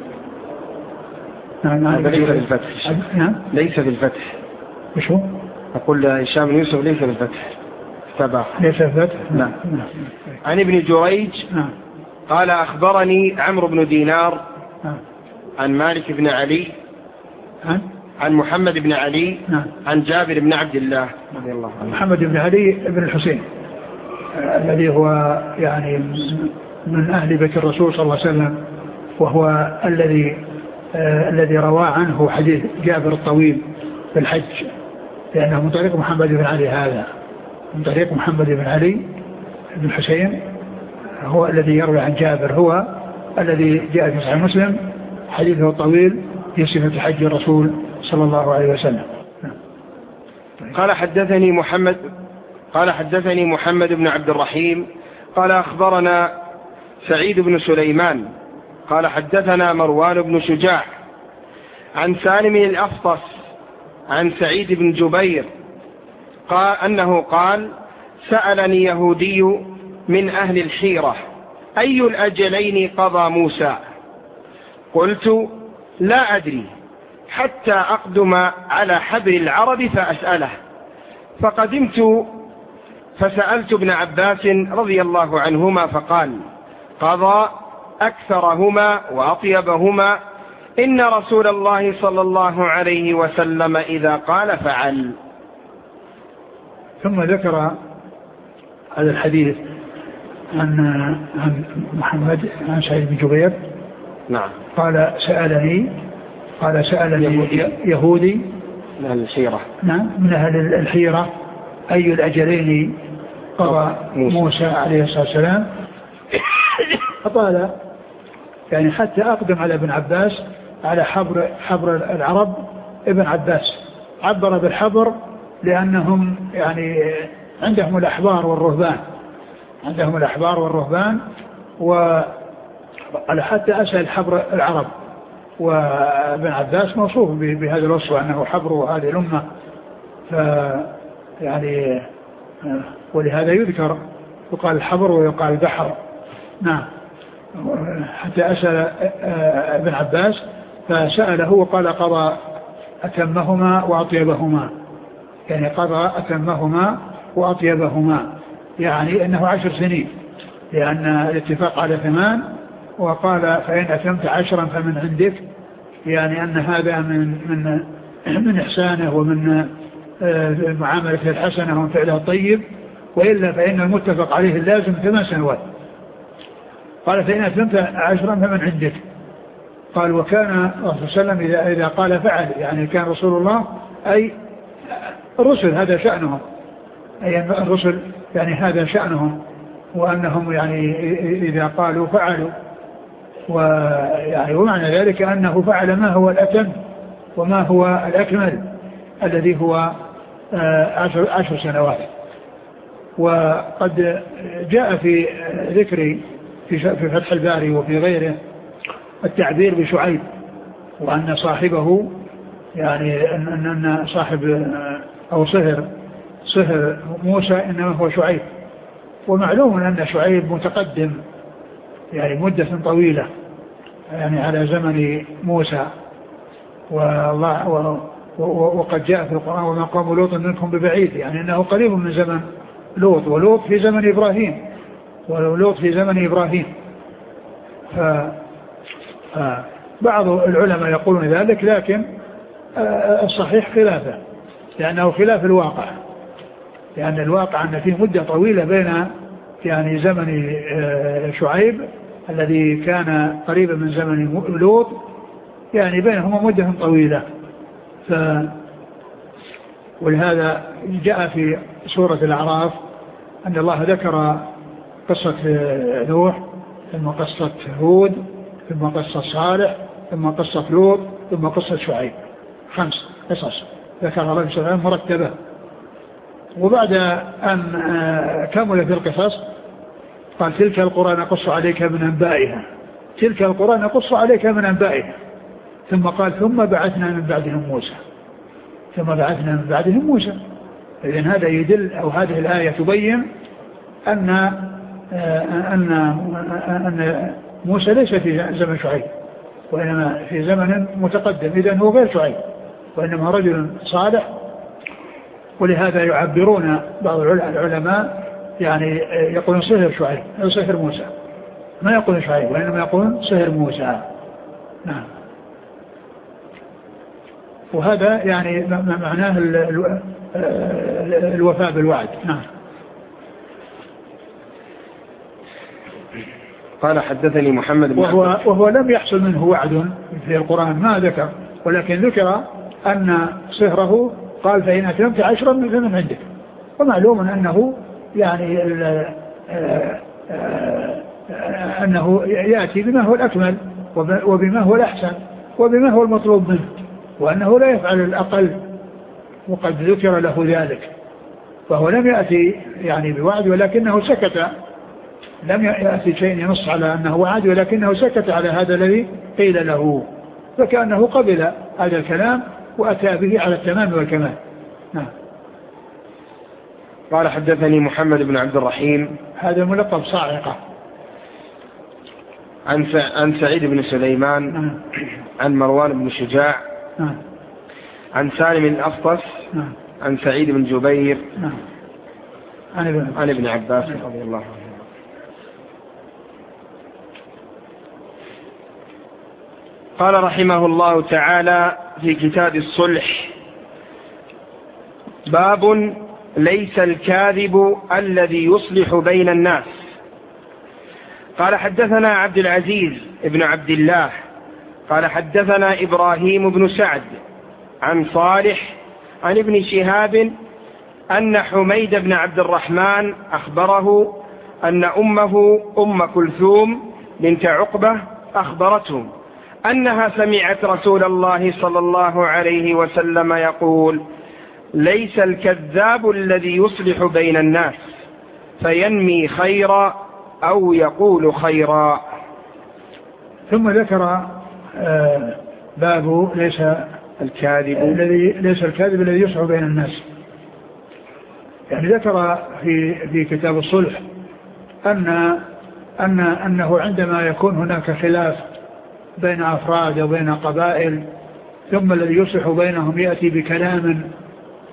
[SPEAKER 1] نعم. نعم. ليس بالفتح.
[SPEAKER 2] نعم
[SPEAKER 1] ليس بالفتح.
[SPEAKER 2] وش هو؟
[SPEAKER 1] أقول هشام بن يوسف ليس بالفتح، تبع
[SPEAKER 2] ليس بالفتح.
[SPEAKER 1] نعم. نعم. عن ابن جريج
[SPEAKER 2] نعم.
[SPEAKER 1] قال أخبرني عمرو بن دينار
[SPEAKER 2] نعم.
[SPEAKER 1] عن مالك بن علي
[SPEAKER 2] عن
[SPEAKER 1] عن محمد بن علي
[SPEAKER 2] نعم.
[SPEAKER 1] عن جابر بن عبد الله رضي الله عنه.
[SPEAKER 2] محمد بن علي بن الحسين الذي هو يعني من أهل بيت الرسول صلى الله عليه وسلم، وهو الذي آه الذي روى عنه حديث جابر الطويل في الحج، لأنه من طريق محمد بن علي، هذا من طريق محمد بن علي بن الحسين هو الذي يروي عن جابر، هو الذي جاء في صحيح مسلم حديثه الطويل في صفة حج الرسول صلى الله عليه وسلم.
[SPEAKER 1] قال حدثني محمد قال حدثني محمد بن عبد الرحيم قال أخبرنا سعيد بن سليمان قال حدثنا مروان بن شجاع عن سالم الأفطس عن سعيد بن جبير قال أنه قال سألني يهودي من أهل الحيرة أي الأجلين قضى موسى؟ قلت لا أدري حتى أقدم على حبر العرب فأسأله، فقدمت فسألت ابن عباس رضي الله عنهما فقال قضى أكثرهما وأطيبهما، إن رسول الله صلى الله عليه وسلم إذا قال فعل.
[SPEAKER 2] ثم ذكر هذا الحديث عن عن محمد عن سعيد بن جبير.
[SPEAKER 1] نعم.
[SPEAKER 2] قال سألني قال سألني يهودي, يهودي
[SPEAKER 1] من أهل الحيرة.
[SPEAKER 2] نعم من أهل الحيرة أي الأجلين قضى موسى, موسى عليه الصلاة والسلام. فقال يعني حتى أقدم على ابن عباس على حبر حبر العرب. ابن عباس عبر بالحبر لأنهم يعني عندهم الأحبار والرهبان عندهم الأحبار والرهبان وعلى حتى أسأل حبر العرب. وابن عباس موصوف بهذا الوصف أنه حبر هذه الأمة، ف يعني ولهذا يذكر يقال الحبر ويقال البحر. نعم. حتى أسأل ابن عباس فسأله وقال قضى أتمهما وأطيبهما، يعني قضى أتمهما وأطيبهما، يعني أنه عشر سنين، لأن الاتفاق على ثمان، وقال فإن أتممت عشرا فمن عندك، يعني أن هذا من من من إحسانه ومن معاملته الحسنة ومن فعله الطيب، وإلا فإن المتفق عليه اللازم ثمان سنوات. قال فإن أتممت عشرا فمن عندك. قال وكان الرسول صلى الله عليه وسلم إذا, إذا قال فعل، يعني كان رسول الله أي الرسل هذا شأنهم، أي الرسل يعني هذا شأنهم، وأنهم يعني إذا قالوا فعلوا، ويعني ومعنى ذلك أنه فعل ما هو الأتم وما هو الأكمل الذي هو عشر, عشر سنوات. وقد جاء في ذكر في فتح الباري وفي غيره التعبير بشعيب، وأن صاحبه يعني أن, أن صاحب أو صهر صهر موسى إنما هو شعيب. ومعلوم أن شعيب متقدم يعني مدة طويلة يعني على زمن موسى، والله وقد جاء في القرآن وما قام لوط منكم ببعيد، يعني أنه قريب من زمن لوط، ولوط في زمن إبراهيم ولوط في زمن إبراهيم. فبعض العلماء يقولون ذلك، لكن الصحيح خلافه، لأنه خلاف الواقع، لأن الواقع أن فيه مدة طويلة بين يعني زمن شعيب الذي كان قريبا من زمن لوط، يعني بينهما مدة طويلة. ف ولهذا جاء في سورة الأعراف أن الله ذكر قصة نوح، ثم قصة هود، ثم قصة صالح، ثم قصة لوط، ثم قصة شعيب، خمس قصص ذكر الله سبحانه مرتبة. وبعد أن كمل في القصص قال تلك القرى نقص عليك من أنبائها، تلك القرى نقص عليك من أنبائها، ثم قال ثم بعثنا من بعدهم موسى، ثم بعثنا من بعدهم موسى. إذن هذا يدل، أو هذه الآية تبين أن أن أن موسى ليس في زمن شعيب، وإنما في زمن متقدم، إذن هو غير شعيب، وإنما رجل صالح. ولهذا يعبرون بعض العلماء يعني يقولون صهر شعيب أو صهر موسى، ما يقولون شعيب وإنما يقولون صهر موسى. نعم. وهذا يعني معناه الوفاء بالوعد. نعم.
[SPEAKER 1] قال حدثني محمد بن
[SPEAKER 2] وهو, وهو لم يحصل منه وعد في القرآن، ما ذكر، ولكن ذكر أن صهره قال فإن أتممت عشرا فمن عندك. ومعلوم أنه يعني أنه يأتي بما هو الأكمل وبما هو الأحسن وبما هو المطلوب منه، وأنه لا يفعل الأقل، وقد ذكر له ذلك. فهو لم يأتي يعني بوعد، ولكنه سكت، لم يأتي شيء ينص على أنه وعد، ولكنه سكت على هذا الذي قيل له، فكأنه قبل هذا الكلام وأتى به على التمام والكمال. نعم.
[SPEAKER 1] قال حدثني محمد بن عبد الرحيم،
[SPEAKER 2] هذا ملقب صاعقة،
[SPEAKER 1] عن عن سعيد بن سليمان،
[SPEAKER 2] نعم.
[SPEAKER 1] عن مروان بن شجاع،
[SPEAKER 2] نعم.
[SPEAKER 1] عن سالم الأفطس،
[SPEAKER 2] نعم.
[SPEAKER 1] عن سعيد بن جبير،
[SPEAKER 2] نعم. عن ابن,
[SPEAKER 1] عن ابن عباس رضي الله عنه. قال رحمه الله تعالى في كتاب الصلح: باب ليس الكاذب الذي يصلح بين الناس. قال حدثنا عبد العزيز ابن عبد الله قال حدثنا إبراهيم بن سعد عن صالح عن ابن شهاب أن حميد بن عبد الرحمن أخبره أن أمه أم كلثوم بنت عقبة أخبرته أنها سمعت رسول الله صلى الله عليه وسلم يقول: ليس الكذاب الذي يصلح بين الناس فينمي خيرا أو يقول خيرا.
[SPEAKER 2] ثم ذكر باب ليس
[SPEAKER 1] الكاذب
[SPEAKER 2] الذي ليس الكاذب الذي يصلح بين الناس. يعني ذكر في في كتاب الصلح أن أن أنه عندما يكون هناك خلاف بين أفراد وبين قبائل، ثم الذي يصلح بينهم يأتي بكلام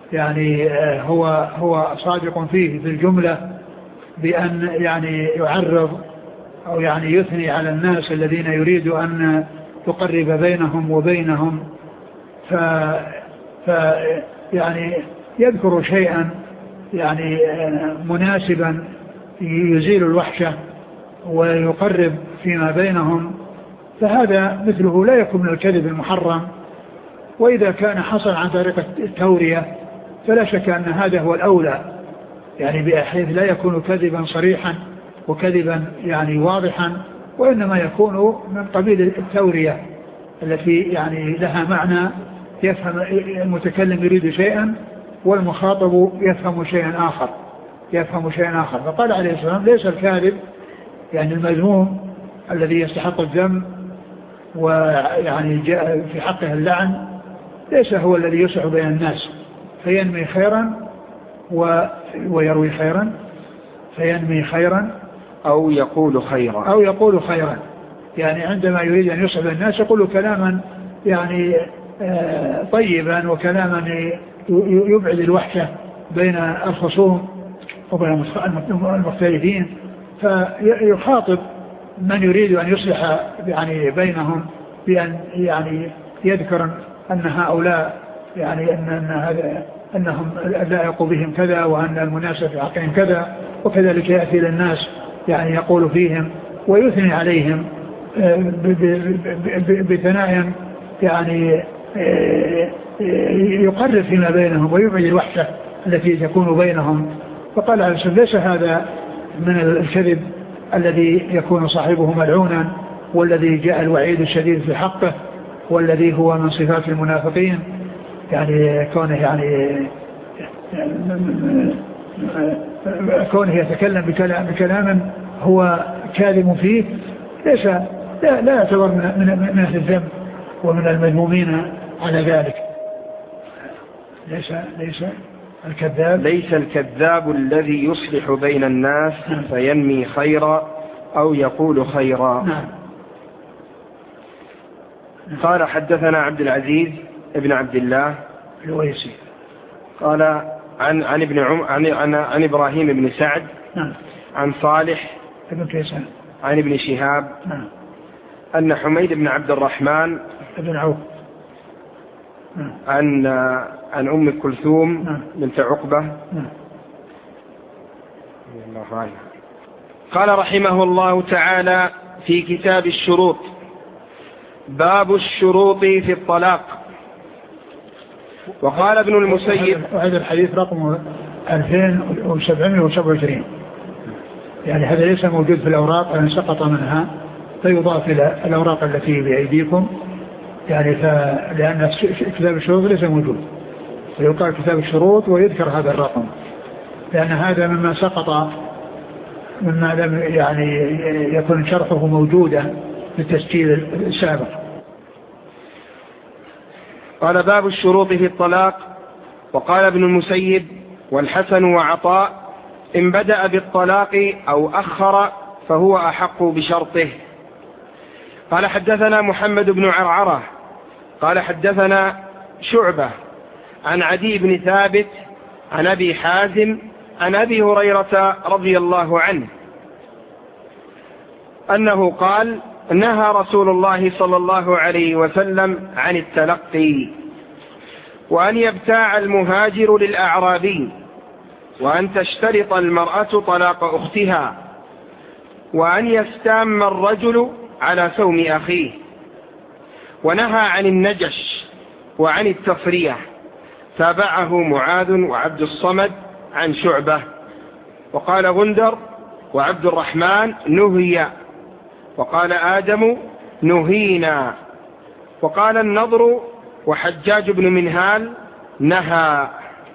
[SPEAKER 2] يعني هو هو صادق فيه في الجملة بأن يعني يعرض أو يعني يثني على الناس الذين يريد أن يقرب بينهم وبينهم، ف, ف يعني يذكر شيئا يعني مناسبا يزيل الوحشة ويقرب فيما بينهم، فهذا مثله لا يكون من الكذب المحرم. وإذا كان حصل عن طريق التورية فلا شك أن هذا هو الأولى، يعني بحيث لا يكون كذبا صريحا وكذبا يعني واضحا، وإنما يكون من قبيل التورية التي يعني لها معنى، يفهم المتكلم يريد شيئا والمخاطب يفهم شيئا آخر يفهم شيئا آخر فقال عليه الصلاة والسلام: ليس الكاذب يعني المذموم الذي يستحق الذم ويعني جاء في حقه اللعن، ليس هو الذي يصلح بين الناس فينمي خيرا ويروي خيرا فينمي خيرا
[SPEAKER 1] أو يقول خيرا
[SPEAKER 2] أو يقول خيرا يعني عندما يريد أن يصلح بين الناس يقول كلاما يعني طيبا وكلاما يبعد الوحشة بين الخصوم وبين المختلفين، فيخاطب من يريد أن يصلح يعني بينهم بأن يعني يذكر أن هؤلاء يعني أن أن هذا أنهم اللائق بهم كذا وأن المناسب في حقهم كذا، وكذلك يأتي للناس يعني يقول فيهم ويثني عليهم بثناء يعني يقرب فيما بينهم ويبعد الوحشة التي تكون بينهم. فقال عليه الصلاة والسلام: ليس هذا من الكذب الذي يكون صاحبه ملعونا، والذي جاء الوعيد الشديد في حقه، والذي هو من صفات المنافقين، يعني كونه يعني كونه يتكلم بكلام, بكلام هو كاذب فيه، ليس لا, لا يعتبر من, من, من أهل الذنب ومن المذمومين على ذلك. ليس ليس الكذاب
[SPEAKER 1] ليس الكذاب الذي يصلح بين الناس فينمي خيرا أو يقول خيرا.
[SPEAKER 2] نعم.
[SPEAKER 1] قال: حدثنا عبد العزيز ابن عبد الله
[SPEAKER 2] الويسي
[SPEAKER 1] قال عن عن ابن عم عن عن, عن إبراهيم بن سعد
[SPEAKER 2] نعم.
[SPEAKER 1] عن صالح
[SPEAKER 2] ابن كيسان
[SPEAKER 1] عن ابن شهاب
[SPEAKER 2] نعم.
[SPEAKER 1] أن حميد بن عبد الرحمن
[SPEAKER 2] ابن عوف
[SPEAKER 1] نعم. عن عن أم كلثوم
[SPEAKER 2] نعم.
[SPEAKER 1] بنت عقبة
[SPEAKER 2] نعم.
[SPEAKER 1] الله عنها قال رحمه الله تعالى في كتاب الشروط: باب الشروط في الطلاق. وقال ابن المسيب،
[SPEAKER 2] وهذا الحديث رقم ألفين وسبعمائة وسبعة وعشرين، يعني هذا ليس موجود في الأوراق لأن سقط منها، فيضاف إلى الأوراق التي بأيديكم، يعني لأن كتاب الشروط ليس موجود، فيقال كتاب الشروط ويذكر هذا الرقم، لأن هذا مما سقط مما لم يعني يكون شرحه موجودا في التسجيل السابق.
[SPEAKER 1] قال: باب الشروط في الطلاق. وقال ابن المسيب والحسن وعطاء: إن بدأ بالطلاق أو أخر فهو أحق بشرطه. قال: حدثنا محمد بن عرعرة قال: حدثنا شعبة عن عدي بن ثابت عن أبي حازم عن أبي هريرة رضي الله عنه أنه قال: نهى رسول الله صلى الله عليه وسلم عن التلقي، وأن يبتاع المهاجر للأعرابي، وأن تشترط المرأة طلاق أختها، وأن يستام الرجل على سوم أخيه، ونهى عن النجش وعن التفرية. تابعه معاذ وعبد الصمد عن شعبة. وقال غندر وعبد الرحمن: نهي. وقال آدم: نهينا. وقال النضر وحجاج بن منهال: نهى.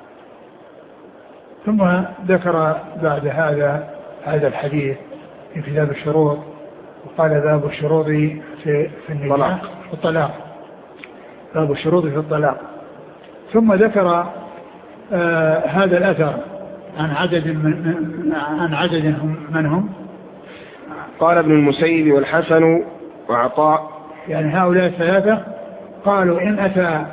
[SPEAKER 2] ثم ذكر بعد هذا هذا الحديث في كتاب الشروط، وقال: باب الشروط في في النكاح والطلاق. باب الشروط في الطلاق. ثم ذكر آه هذا الأثر عن عدد من عن عدد من هم.
[SPEAKER 1] قال ابن المسيب والحسن وعطاء،
[SPEAKER 2] يعني هؤلاء الثلاثة قالوا: إن أتى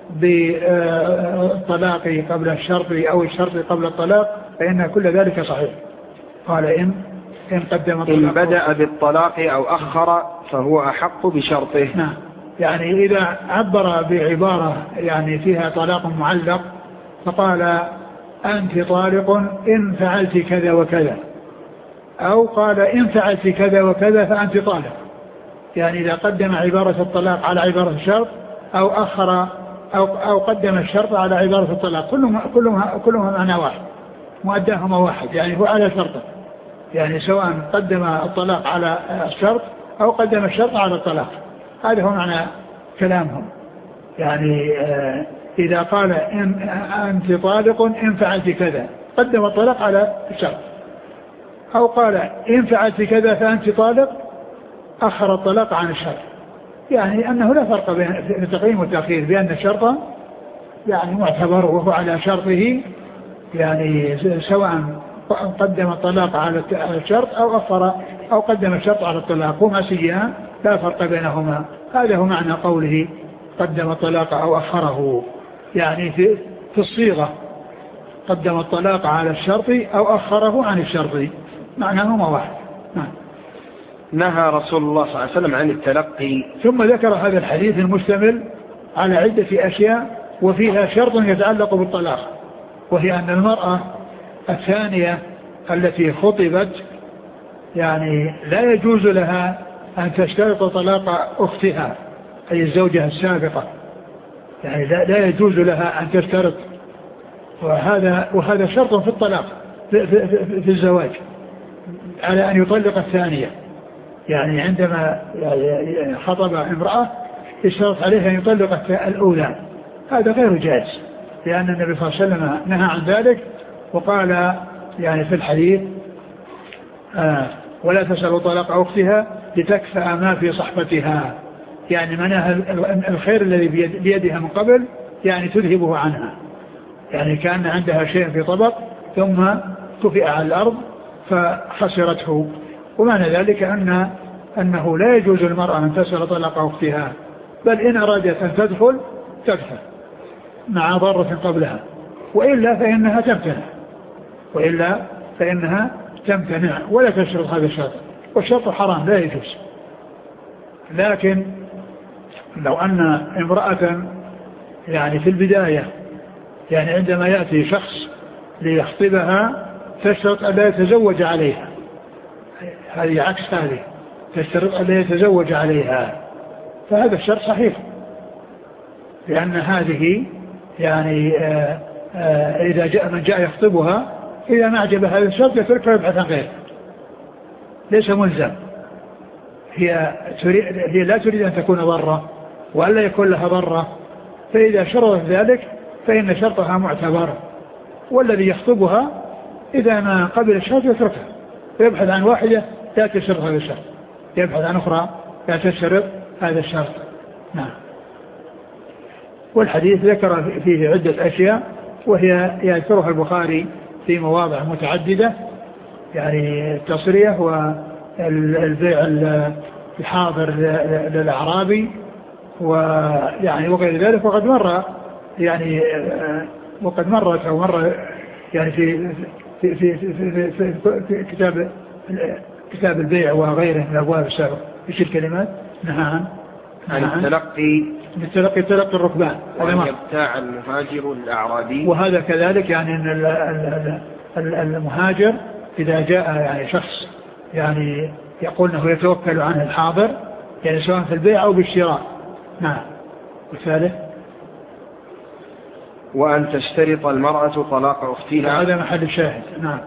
[SPEAKER 2] بالطلاق قبل الشرط أو الشرط قبل الطلاق فإن كل ذلك صحيح. قال إن إن قدم
[SPEAKER 1] إن بدأ بالطلاق أو أخر فهو أحق بشرطه.
[SPEAKER 2] نعم. يعني إذا عبر بعبارة يعني فيها طلاق معلق فقال أنت طالق إن فعلت كذا وكذا، أو قال إن فعلت كذا وكذا فأنت طالق، يعني إذا قدم عبارة الطلاق على عبارة الشرط أو أخر أو, أو قدم الشرط على عبارة الطلاق كلهم كلهم كلهم معنى واحد، مؤداهما واحد، يعني هو على شرطه، يعني سواء قدم الطلاق على الشرط أو قدم الشرط على الطلاق، هذا هو معنى كلامهم. يعني آه إذا قال إن أنت طالق إن فعلت كذا قدم الطلاق على الشرط، أو قال إن فعلت كذا فأنت طالق أخر الطلاق عن الشرط، يعني أنه لا فرق بين التقديم والتأخير، بأن الشرط يعني معتبر وهو على شرطه، يعني سواء قدم الطلاق على الشرط أو أخر أو قدم الشرط على الطلاق هما سيئان لا فرق بينهما. هذا هو معنى قوله قدم الطلاق أو أخره، يعني في, في الصيغة قدم الطلاق على الشرط أو أخره عن الشرط معناهما واحد. نعم.
[SPEAKER 1] نهى رسول الله صلى الله عليه وسلم عن التلقي.
[SPEAKER 2] ثم ذكر هذا الحديث المشتمل على عدة أشياء وفيها شرط يتعلق بالطلاق، وهي أن المرأة الثانية التي خطبت يعني لا يجوز لها أن تشترط طلاق أختها أي الزوجة السابقة، يعني لا, لا يجوز لها أن تشترط، وهذا وهذا شرط في الطلاق في, في, في, في الزواج على أن يطلق الثانية، يعني عندما خطب امرأة اشترط عليها أن يطلق الأولى، هذا غير جائز، لأن النبي صلى الله عليه وسلم نهى عن ذلك وقال يعني في الحديث آه ولا تسأل طلاق أختها لتكفأ ما في صحبتها، يعني منها الخير الذي بيدها من قبل يعني تذهبه عنها، يعني كان عندها شيء في طبق ثم كفئ على الأرض فخسرته، ومعنى ذلك أن أنه لا يجوز للمرأة أن تسأل طلاق أختها، بل إن أرادت أن تدخل تدخل مع ضرة قبلها، وإلا فإنها تمتنع وإلا فإنها تمتنع ولا تشرط هذا الشرط، والشرط حرام لا يجوز. لكن لو أن امرأة يعني في البداية يعني عندما يأتي شخص ليخطبها تشترط أن لا يتزوج عليها، هذه عكس هذه، تشترط أن لا يتزوج عليها، فهذا الشرط صحيح، لأن هذه يعني آآ آآ إذا جاء من جاء يخطبها إذا ما أعجب هذا الشرط يتركها ويبحث عن غيره، ليس ملزم، هي, هي لا تريد أن تكون ضرة وألا يكون لها ضرة، فإذا شرطت ذلك فإن شرطها معتبر، والذي يخطبها إذا ما قبل الشرط يتركها ويبحث عن واحدة لا تشرط هذا الشرط، يبحث عن أخرى لا تشرط هذا الشرط. نعم. والحديث ذكر فيه عدة أشياء وهي يذكرها البخاري في مواضع متعددة، يعني التصريح والبيع الحاضر للأعرابي ويعني وغير ذلك، وقد مر يعني وقد مرت أو مر يعني في في في في, في, في كتاب كتاب البيع وغيره من الأبواب السابقة ايش الكلمات؟ نعم
[SPEAKER 1] عن التلقي
[SPEAKER 2] بالتلقي تلقي الركبان،
[SPEAKER 1] وأن يبتاع المهاجر الأعرابي،
[SPEAKER 2] وهذا كذلك يعني أن المهاجر إذا جاء يعني شخص يعني يقول أنه يتوكل عنه الحاضر يعني سواء في البيع أو بالشراء. نعم. والثالث
[SPEAKER 1] وأن تشترط المرأة طلاق أختها،
[SPEAKER 2] هذا محل الشاهد. نعم.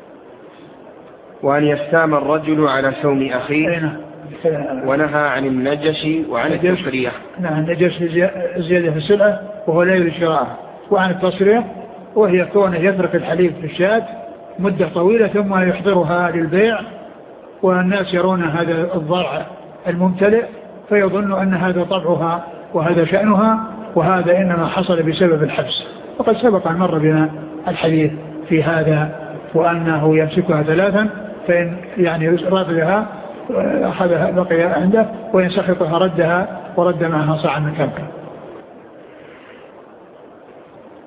[SPEAKER 1] وأن يستام الرجل على سوم أخيه، ونهى عن النجش وعن التصريح.
[SPEAKER 2] نعم. النجش زيادة في السلعة وهو لا يريد شراءها، وعن التصريح وهي كونه يترك الحليب في الشاة مدة طويلة ثم يحضرها للبيع، والناس يرون هذا الضرع الممتلئ فيظن أن هذا طبعها وهذا شأنها، وهذا إنما حصل بسبب الحبس، وقد سبق أن مر بنا الحديث في هذا، وأنه يمسكها ثلاثا فإن يعني رضيها أخذها بقي عنده، وإن سخطها ردها ورد معها صاعا من كمك.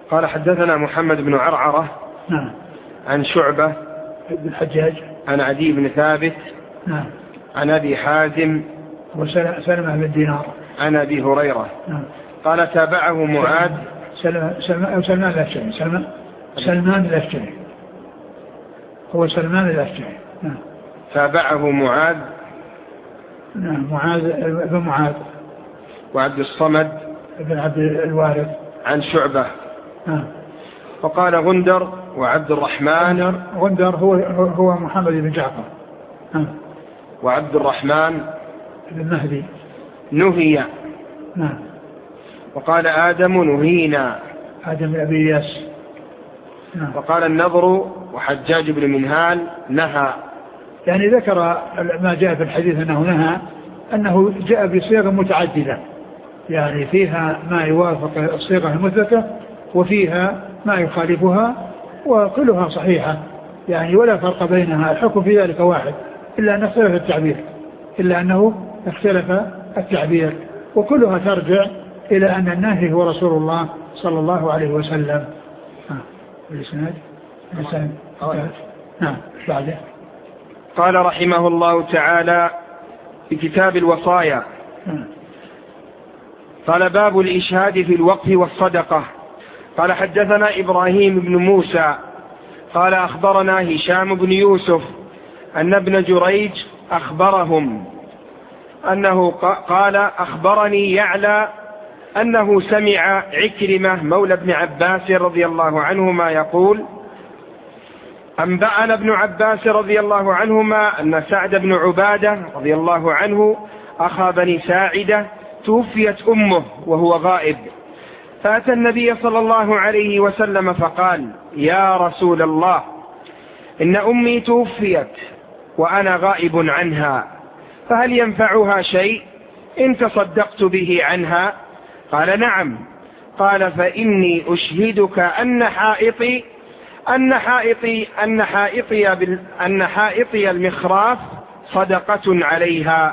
[SPEAKER 1] قال حدثنا محمد بن عرعرة
[SPEAKER 2] نعم
[SPEAKER 1] عن شعبة
[SPEAKER 2] بن الحجاج
[SPEAKER 1] عن عدي بن ثابت
[SPEAKER 2] نعم
[SPEAKER 1] عن أبي حازم
[SPEAKER 2] وسلمة بن دينار
[SPEAKER 1] عن أبي هريرة
[SPEAKER 2] نعم
[SPEAKER 1] قال تابعه معاذ
[SPEAKER 2] سلمان سلمان الأشجعي سلمان سلمان الأشجعي هو سلمان الأشجعي نعم
[SPEAKER 1] تابعه معاذ
[SPEAKER 2] نعم معاذ بن معاذ
[SPEAKER 1] وعبد الصمد
[SPEAKER 2] بن عبد الوارث
[SPEAKER 1] عن شعبة
[SPEAKER 2] نعم
[SPEAKER 1] وقال غندر وعبد الرحمن
[SPEAKER 2] غندر هو هو محمد بن جعفر نعم
[SPEAKER 1] وعبد الرحمن
[SPEAKER 2] بن مهدي
[SPEAKER 1] نهي
[SPEAKER 2] نعم
[SPEAKER 1] وقال آدم نهينا
[SPEAKER 2] آدم بن أبي إياس نعم
[SPEAKER 1] وقال النضر وحجاج بن منهال نهى.
[SPEAKER 2] يعني ذكر ما جاء في الحديث أنه نهى أنه جاء بصيغة متعددة يعني فيها ما يوافق الصيغة المثبتة وفيها ما يخالفها وكلها صحيحة يعني ولا فرق بينها الحكم في ذلك واحد إلا أن اختلف التعبير إلا أنه اختلف التعبير وكلها ترجع إلى أن الناهي هو رسول الله صلى الله عليه وسلم. الإسناد نعم بعده
[SPEAKER 1] قال رحمه الله تعالى في كتاب الوصايا قال باب الإشهاد في الوقف والصدقة. قال حدثنا إبراهيم بن موسى قال أخبرنا هشام بن يوسف أن ابن جريج أخبرهم أنه قال أخبرني يعلى أنه سمع عكرمة مولى ابن عباس رضي الله عنهما يقول أنبأنا ابن عباس رضي الله عنهما أن سعد بن عبادة رضي الله عنه أخا بني ساعدة توفيت أمه وهو غائب فأتى النبي صلى الله عليه وسلم فقال يا رسول الله إن أمي توفيت وأنا غائب عنها فهل ينفعها شيء إن تصدقت به عنها؟ قال نعم. قال فإني أشهدك أن حائطي أن حائطي أن حائطي بال أن حائطي المخراف صدقة عليها.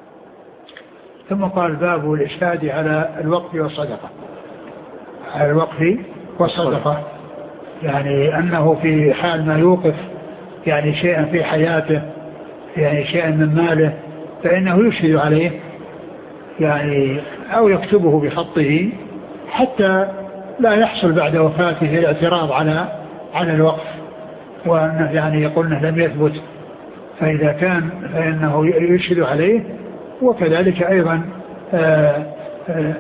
[SPEAKER 2] ثم قال باب الإشهاد على الوقف والصدقة على الوقف والصدقة يعني أنه في حال ما يوقف يعني شيئا في حياته يعني شيئا من ماله فإنه يشهد عليه يعني أو يكتبه بخطه حتى لا يحصل بعد وفاته الاعتراض على على الوقف وأنه يعني يقولنا لم يثبت فإذا كان فإنه يشهد عليه وكذلك أيضا آآ آآ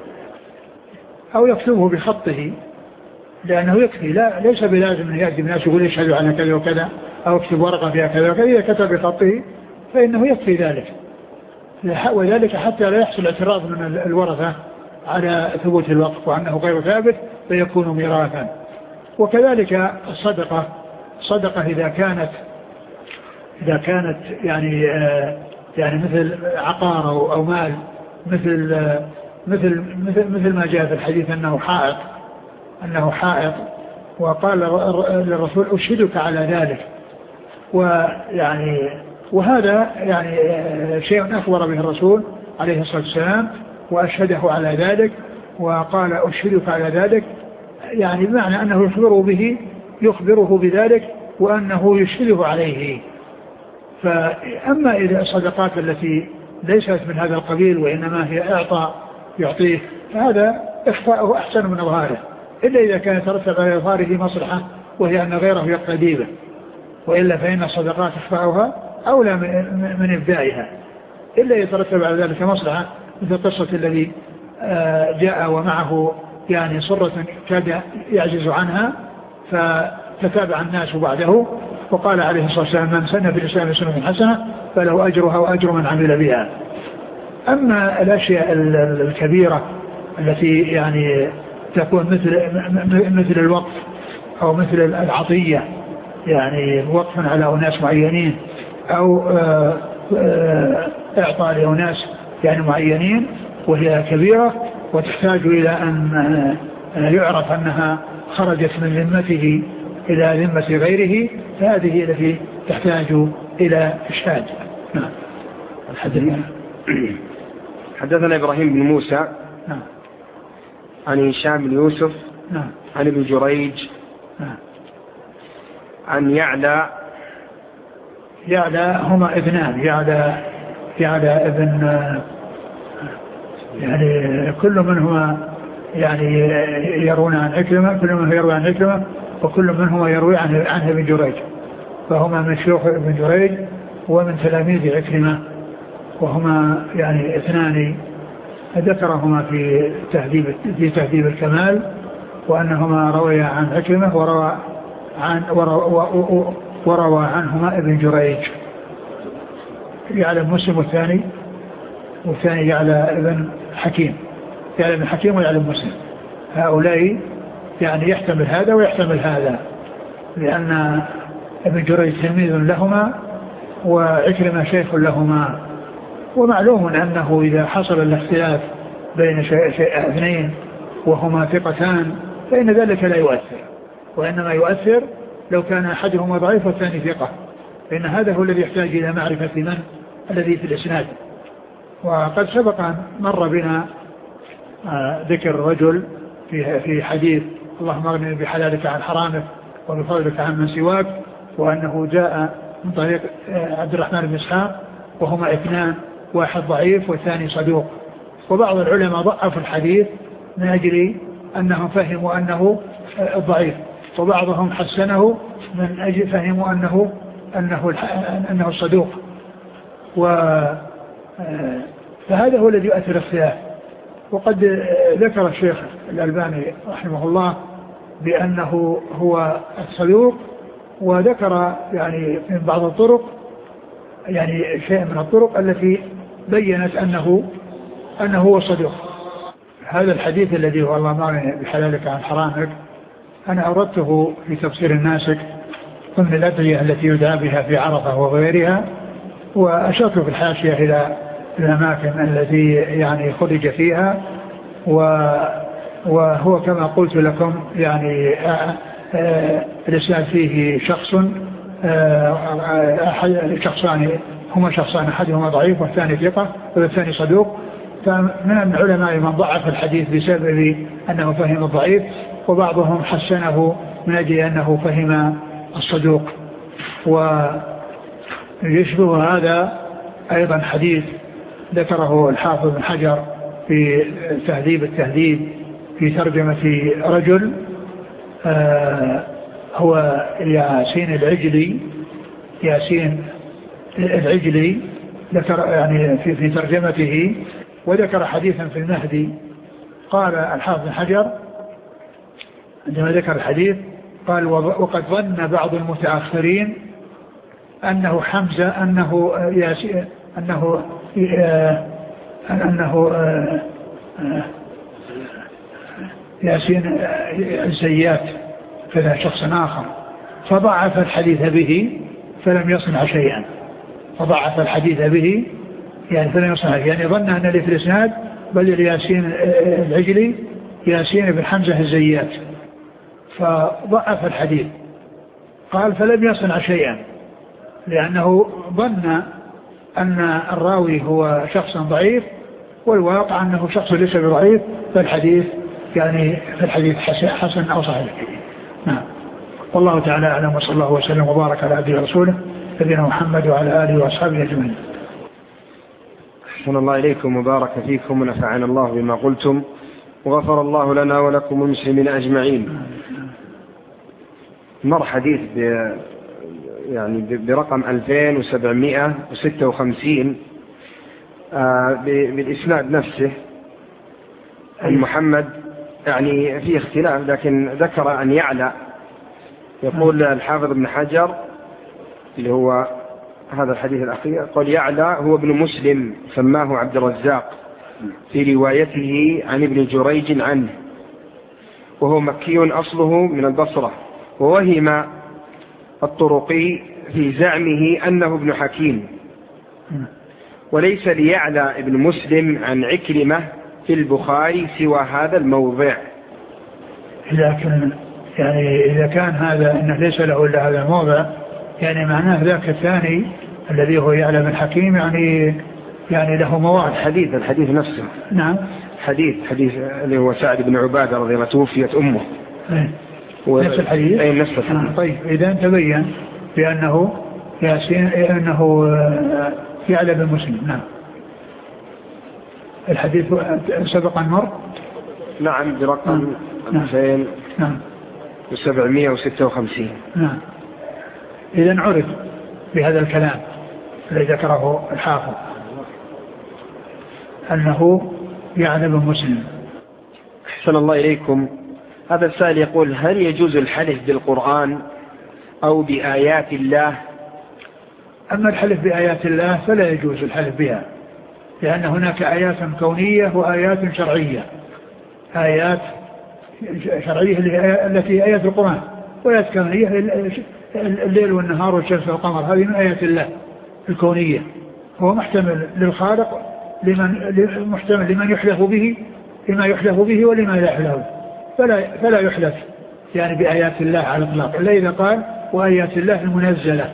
[SPEAKER 2] أو يكتبه بخطه لأنه يكفي لا ليس بلازم أن يأتي الناس يقول يشهدوا على كذا وكذا أو يكتب ورقة فيها كذا وكذا إذا كتب بخطه فإنه يكفي ذلك وذلك حتى لا يحصل اعتراض من الورثة على ثبوت الوقف وأنه غير ثابت فيكون ميراثا. وكذلك الصدقة صدقة إذا كانت إذا كانت يعني يعني مثل عقار أو, أو مال مثل مثل مثل مثل ما جاء في الحديث أنه حائط أنه حائط وقال للرسول أشهدك على ذلك ويعني وهذا يعني شيء أخبر به الرسول عليه الصلاة والسلام وأشهده على ذلك وقال أشهدك على ذلك يعني بمعنى أنه يخبره به يخبره بذلك وأنه يشهده عليه. فأما إذا الصدقات التي ليست من هذا القبيل وإنما هي إعطاء يعطيه فهذا إخفاؤه أحسن من إظهاره إلا إذا كان يترتب على إظهاره مصلحة وهي أن غيره يقتدي به وإلا فإن الصدقات إخفاؤها أولى من إبدائها إلا يترتب على ذلك مصلحة مثل قصة الذي جاء ومعه يعني صرة كاد يعجز عنها فتتابع الناس بعده وقال عليه الصلاة والسلام من سن في الإسلام سنة حسنة فله أجرها وأجر من عمل بها. أما الأشياء الكبيرة التي يعني تكون مثل مثل الوقف أو مثل العطية يعني وقفا على أناس معينين أو إعطاء لأناس يعني معينين وهي كبيرة وتحتاج إلى أن يعرف أنها خرجت من ذمته إلى ذمة غيره فهذه التي تحتاج إلى إشهاد. نعم.
[SPEAKER 1] حدثنا حدثنا إبراهيم بن موسى
[SPEAKER 2] نعم.
[SPEAKER 1] عن هشام بن يوسف
[SPEAKER 2] نعم.
[SPEAKER 1] عن ابن جريج
[SPEAKER 2] نعم.
[SPEAKER 1] عن يعلى.
[SPEAKER 2] يعلى هما ابنان، يعلى يعلى ابن يعني كل منهما يعني يروون عن عكرمة، كل منهما يروي عن عكرمة، وكل منهما يروي عن عنه ابن جريج، فهما من شيوخ ابن جريج ومن تلاميذ عكرمة، وهما يعني اثنان ذكرهما في تهذيب في تهذيب الكمال، وأنهما رويا عن عكرمة وروى عن وروى, وروى عنهما ابن جريج. يعلم مسلم والثاني والثاني يعلى ابن حكيم، يعلى ابن حكيم ويعلم مسلم. هؤلاء يعني يحتمل هذا ويحتمل هذا، لأن ابن جريج تلميذ لهما وعكرمة شيخ لهما. ومعلوم أنه إذا حصل الاختلاف بين شيء اثنين وهما ثقتان فإن ذلك لا يؤثر، وإنما يؤثر لو كان أحدهما ضعيف والثاني ثقة، فإن هذا هو الذي يحتاج إلى معرفة من الذي في الإسناد. وقد سبق أن مر بنا ذكر رجل في في حديث اللهم اغنني بحلالك عن حرامك وبفضلك عن من سواك، وأنه جاء من طريق عبد الرحمن بن إسحاق، وهما اثنان، واحد ضعيف والثاني صدوق. وبعض العلماء ضعفوا الحديث من أجل أنهم فهموا أنه ضعيف، وبعضهم حسنه من أجل فهموا أنه أنه أنه صدوق. فهذا هو الذي يؤثر الاختلاف. وقد ذكر الشيخ الألباني رحمه الله بأنه هو الصدوق، وذكر يعني من بعض الطرق يعني شيء من الطرق التي بيّنت أنه أنه هو صدوق. هذا الحديث الذي هو اللهم اغنني بحلالك عن حرامك أنا أردته في تفسير الناسك ضمن الأدعية التي يدعى بها في عرفة وغيرها، وأشرت في الحاشية إلى الأماكن التي يعني خرج فيها، وهو كما قلت لكم يعني الإسناد فيه شخص شخصان هما شخصان، أحدهما ضعيف والثاني ثقة والثاني صدوق. فمن العلماء من ضعف الحديث بسبب أنه فهم الضعيف، وبعضهم حسنه من أجل أنه فهم الصدوق. ويشبه هذا أيضا حديث ذكره الحافظ بن حجر في تهذيب التهذيب في ترجمة رجل آه هو ياسين العجلي. ياسين العجلي ذكر يعني في, في ترجمته، وذكر حديثا في المهدي. قال الحافظ بن حجر عندما ذكر الحديث قال وقد ظن بعض المتأخرين أنه حمزة أنه ياسين أنه آه أنه آه آه ياسين الزيات فذا شخص آخر، فضعف الحديث به فلم يصنع شيئا. فضعف الحديث به يعني فلم يصنع، يعني ظن أن اللي في الإسناد بل ياسين العجلي ياسين بن حمزة الزيات، فضعف الحديث. قال فلم يصنع شيئا لأنه ظن أن الراوي هو شخص ضعيف، والواقع أنه شخص ليس بضعيف، فالحديث يعني فالحديث حسن أو صحيح. نعم. والله تعالى أعلم، وصلى الله وسلم وبارك على عبده ورسوله نبينا محمد وعلى آله وأصحابه أجمعين.
[SPEAKER 1] أحسن الله إليكم وبارك فيكم ونفعنا الله بما قلتم، وغفر الله لنا ولكم المسلمين أجمعين. مر حديث ب يعني برقم ألفين وسبعمائة وستة وخمسين بالإسناد نفسه عن محمد، يعني فيه اختلاف لكن ذكر أن يعلى. يقول الحافظ ابن حجر اللي هو هذا الحديث الأخير قال يعلى هو ابن مسلم سماه عبد الرزاق في روايته عن ابن جريج عنه، وهو مكي أصله من البصرة، ووهم الطرقي في زعمه أنه ابن حكيم، وليس ليعلى ابن مسلم عن عكرمة في البخاري سوى هذا الموضع.
[SPEAKER 2] لكن يعني إذا كان هذا أنه ليس له إلا هذا الموضع، يعني معناه ذاك الثاني الذي هو يعلى بن حكيم يعني يعني له مواضع.
[SPEAKER 1] حديث الحديث نفسه.
[SPEAKER 2] نعم.
[SPEAKER 1] حديث حديث اللي هو سعد بن عبادة رضي الله عنه توفيت أمه.
[SPEAKER 2] و... نفس الحديث.
[SPEAKER 1] أي نفس الحديث.
[SPEAKER 2] آه طيب إذا تبين بأنه ياسين أنه يعلى بالمسلم. نعم. الحديث سبق مر.
[SPEAKER 1] نعم برقم ألفين وسبعمائة وستة وخمسين.
[SPEAKER 2] نعم. إذا عرف بهذا الكلام الذي ذكره الحافظ أنه يعلى بالمسلم.
[SPEAKER 1] أحسن الله إليكم. هذا السائل يقول: هل يجوز الحلف بالقرآن أو بآيات الله؟
[SPEAKER 2] أما الحلف بآيات الله فلا يجوز الحلف بها، لأن هناك آيات كونية وآيات شرعية. آيات شرعية التي آيات القرآن، وآيات كونية الليل والنهار والشمس والقمر، هذه من آيات الله الكونية. هو محتمل للخالق، لمن محتمل لمن يحلف به، لما يحلف به ولما لا يحلف به. فلا, فلا يحلف يعني بآيات الله على الإطلاق إلا إذا قال وآيات الله المنزلة،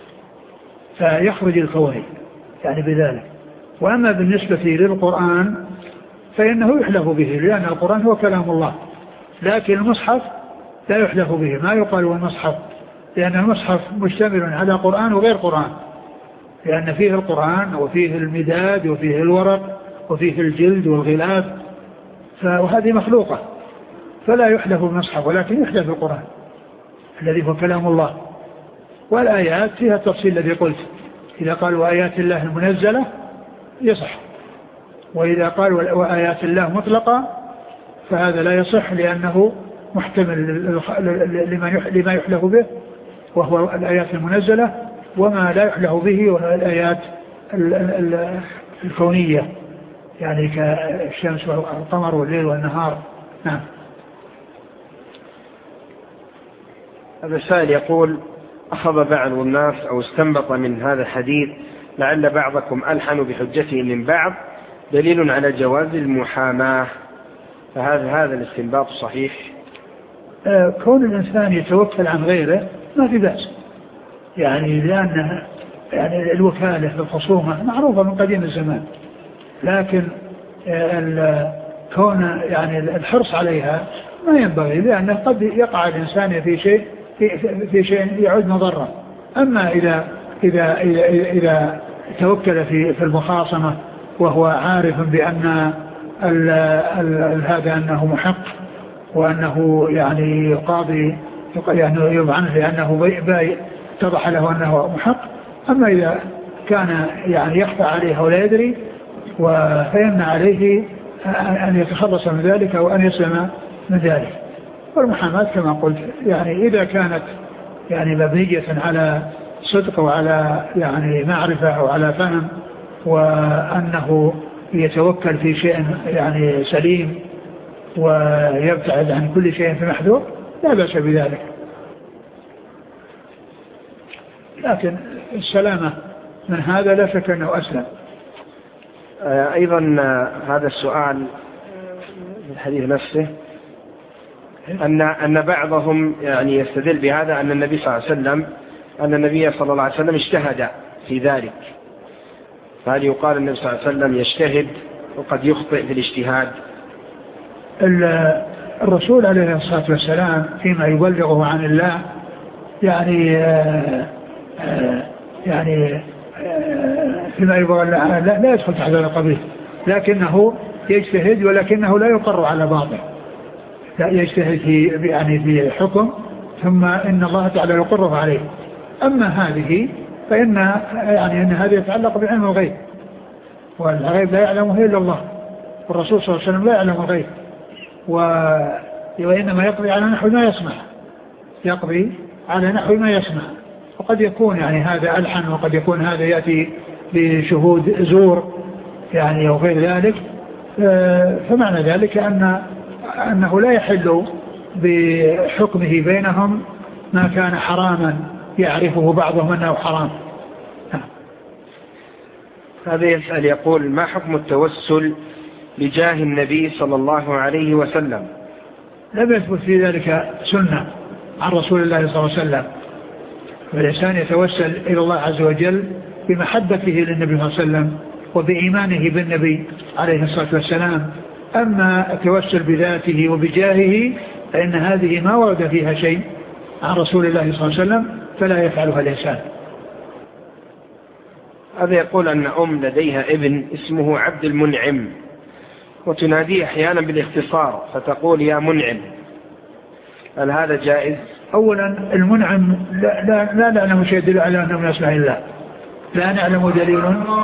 [SPEAKER 2] فيخرج الكوني يعني بذلك. وأما بالنسبة للقرآن فإنه يحلف به، لأن القرآن هو كلام الله، لكن المصحف لا يحلف به، ما يقال والمصحف، لأن المصحف مشتمل على قرآن وغير قرآن، لأن فيه القرآن وفيه المداد وفيه الورق وفيه الجلد والغلاف، وهذه مخلوقة، فلا يحلف بالمصحف، ولكن يحلف بالقرآن الذي هو كلام الله. والآيات فيها التفصيل الذي قلت، إذا قال وآيات الله المنزلة يصح، وإذا قال وآيات الله مطلقة فهذا لا يصح، لأنه محتمل لما يحلف به وهو الآيات المنزلة، وما لا يحلف به وهو الآيات الكونية يعني كالشمس والقمر والليل والنهار. نعم.
[SPEAKER 1] هذا السائل يقول: أخذ بعض الناس أو استنبط من هذا الحديث لعل بعضكم ألحن بحجته من بعض دليل على جواز المحاماة، فهذا هذا الاستنباط صحيح؟
[SPEAKER 2] آه كون الإنسان يتوكل عن غيره ما في بأس، يعني لأن يعني الوكالة في الخصومة معروفة من قديم الزمان، لكن آه كون يعني الحرص عليها ما ينبغي، لأنه قد يقع الإنسان في شيء في, في شيء يعود مضرة. أما إذا إذا إذا, إذا توكل في في المخاصمة وهو عارف بأن ال ال هذا أنه محق وأنه يعني يقاضي يعني يبعنه لأنه اتضح له أنه محق. أما إذا كان يعني يخفى عليه ولا يدري فإن عليه أن يتخلص من ذلك أو أن يسلم من ذلك. والمحاماة كما قلت يعني إذا كانت يعني مبنية على صدق وعلى يعني معرفة وعلى فهم، وأنه يتوكل في شيء يعني سليم ويبتعد عن كل شيء في محذور، لا بأس بذلك. لكن السلامة من هذا لا شك أنه أسلم.
[SPEAKER 1] أيضا هذا السؤال في الحديث نفسه أن أن بعضهم يعني يستدل بهذا أن النبي صلى الله عليه وسلم أن النبي صلى الله عليه وسلم اجتهد في ذلك، فهل يقال النبي صلى الله عليه وسلم يجتهد وقد يخطئ في الاجتهاد؟
[SPEAKER 2] الرسول عليه الصلاة والسلام فيما يبلغه عن الله يعني آآ آآ يعني آآ فيما يبلغه لا, لا يدخل تحت هذا القبيل، لكنه يجتهد ولكنه لا يقر على باطل، لا يجتهد في يعني في حكم ثم إن الله تعالى يقره عليه. أما هذه فإن يعني أن هذا يتعلق بعلم الغيب، والغيب لا يعلمه إلا الله، والرسول صلى الله عليه وسلم لا يعلم الغيب، وإنما يقضي على نحو ما يسمع، يقضي على نحو ما يسمع. وقد يكون يعني هذا ألحن، وقد يكون هذا يأتي بشهود زور يعني أو غير ذلك. فمعنى ذلك أن أنه لا يحل بحكمه بينهم ما كان حراما يعرفه بعضهم أنه حرام.
[SPEAKER 1] هذا يسأل يقول: ما حكم التوسل لجاه النبي صلى الله عليه وسلم؟
[SPEAKER 2] لم يثبت في ذلك سنة عن رسول الله صلى الله عليه وسلم، والإنسان يتوسل إلى الله عز وجل بمحبته للنبي صلى الله عليه وسلم وبإيمانه بالنبي عليه الصلاة والسلام. أما التوسل بذاته وبجاهه فإن هذه ما ورد فيها شيء عن رسول الله صلى الله عليه وسلم فلا يفعلها الإنسان.
[SPEAKER 1] هذا يقول أن أم لديها ابن اسمه عبد المنعم وتناديه أحيانا بالاختصار فتقول يا منعم، هل هذا جائز؟
[SPEAKER 2] أولا المنعم لا, لا, لا نعلم شيء يدل على أنه من أسماء الله، لا نعلم دليل.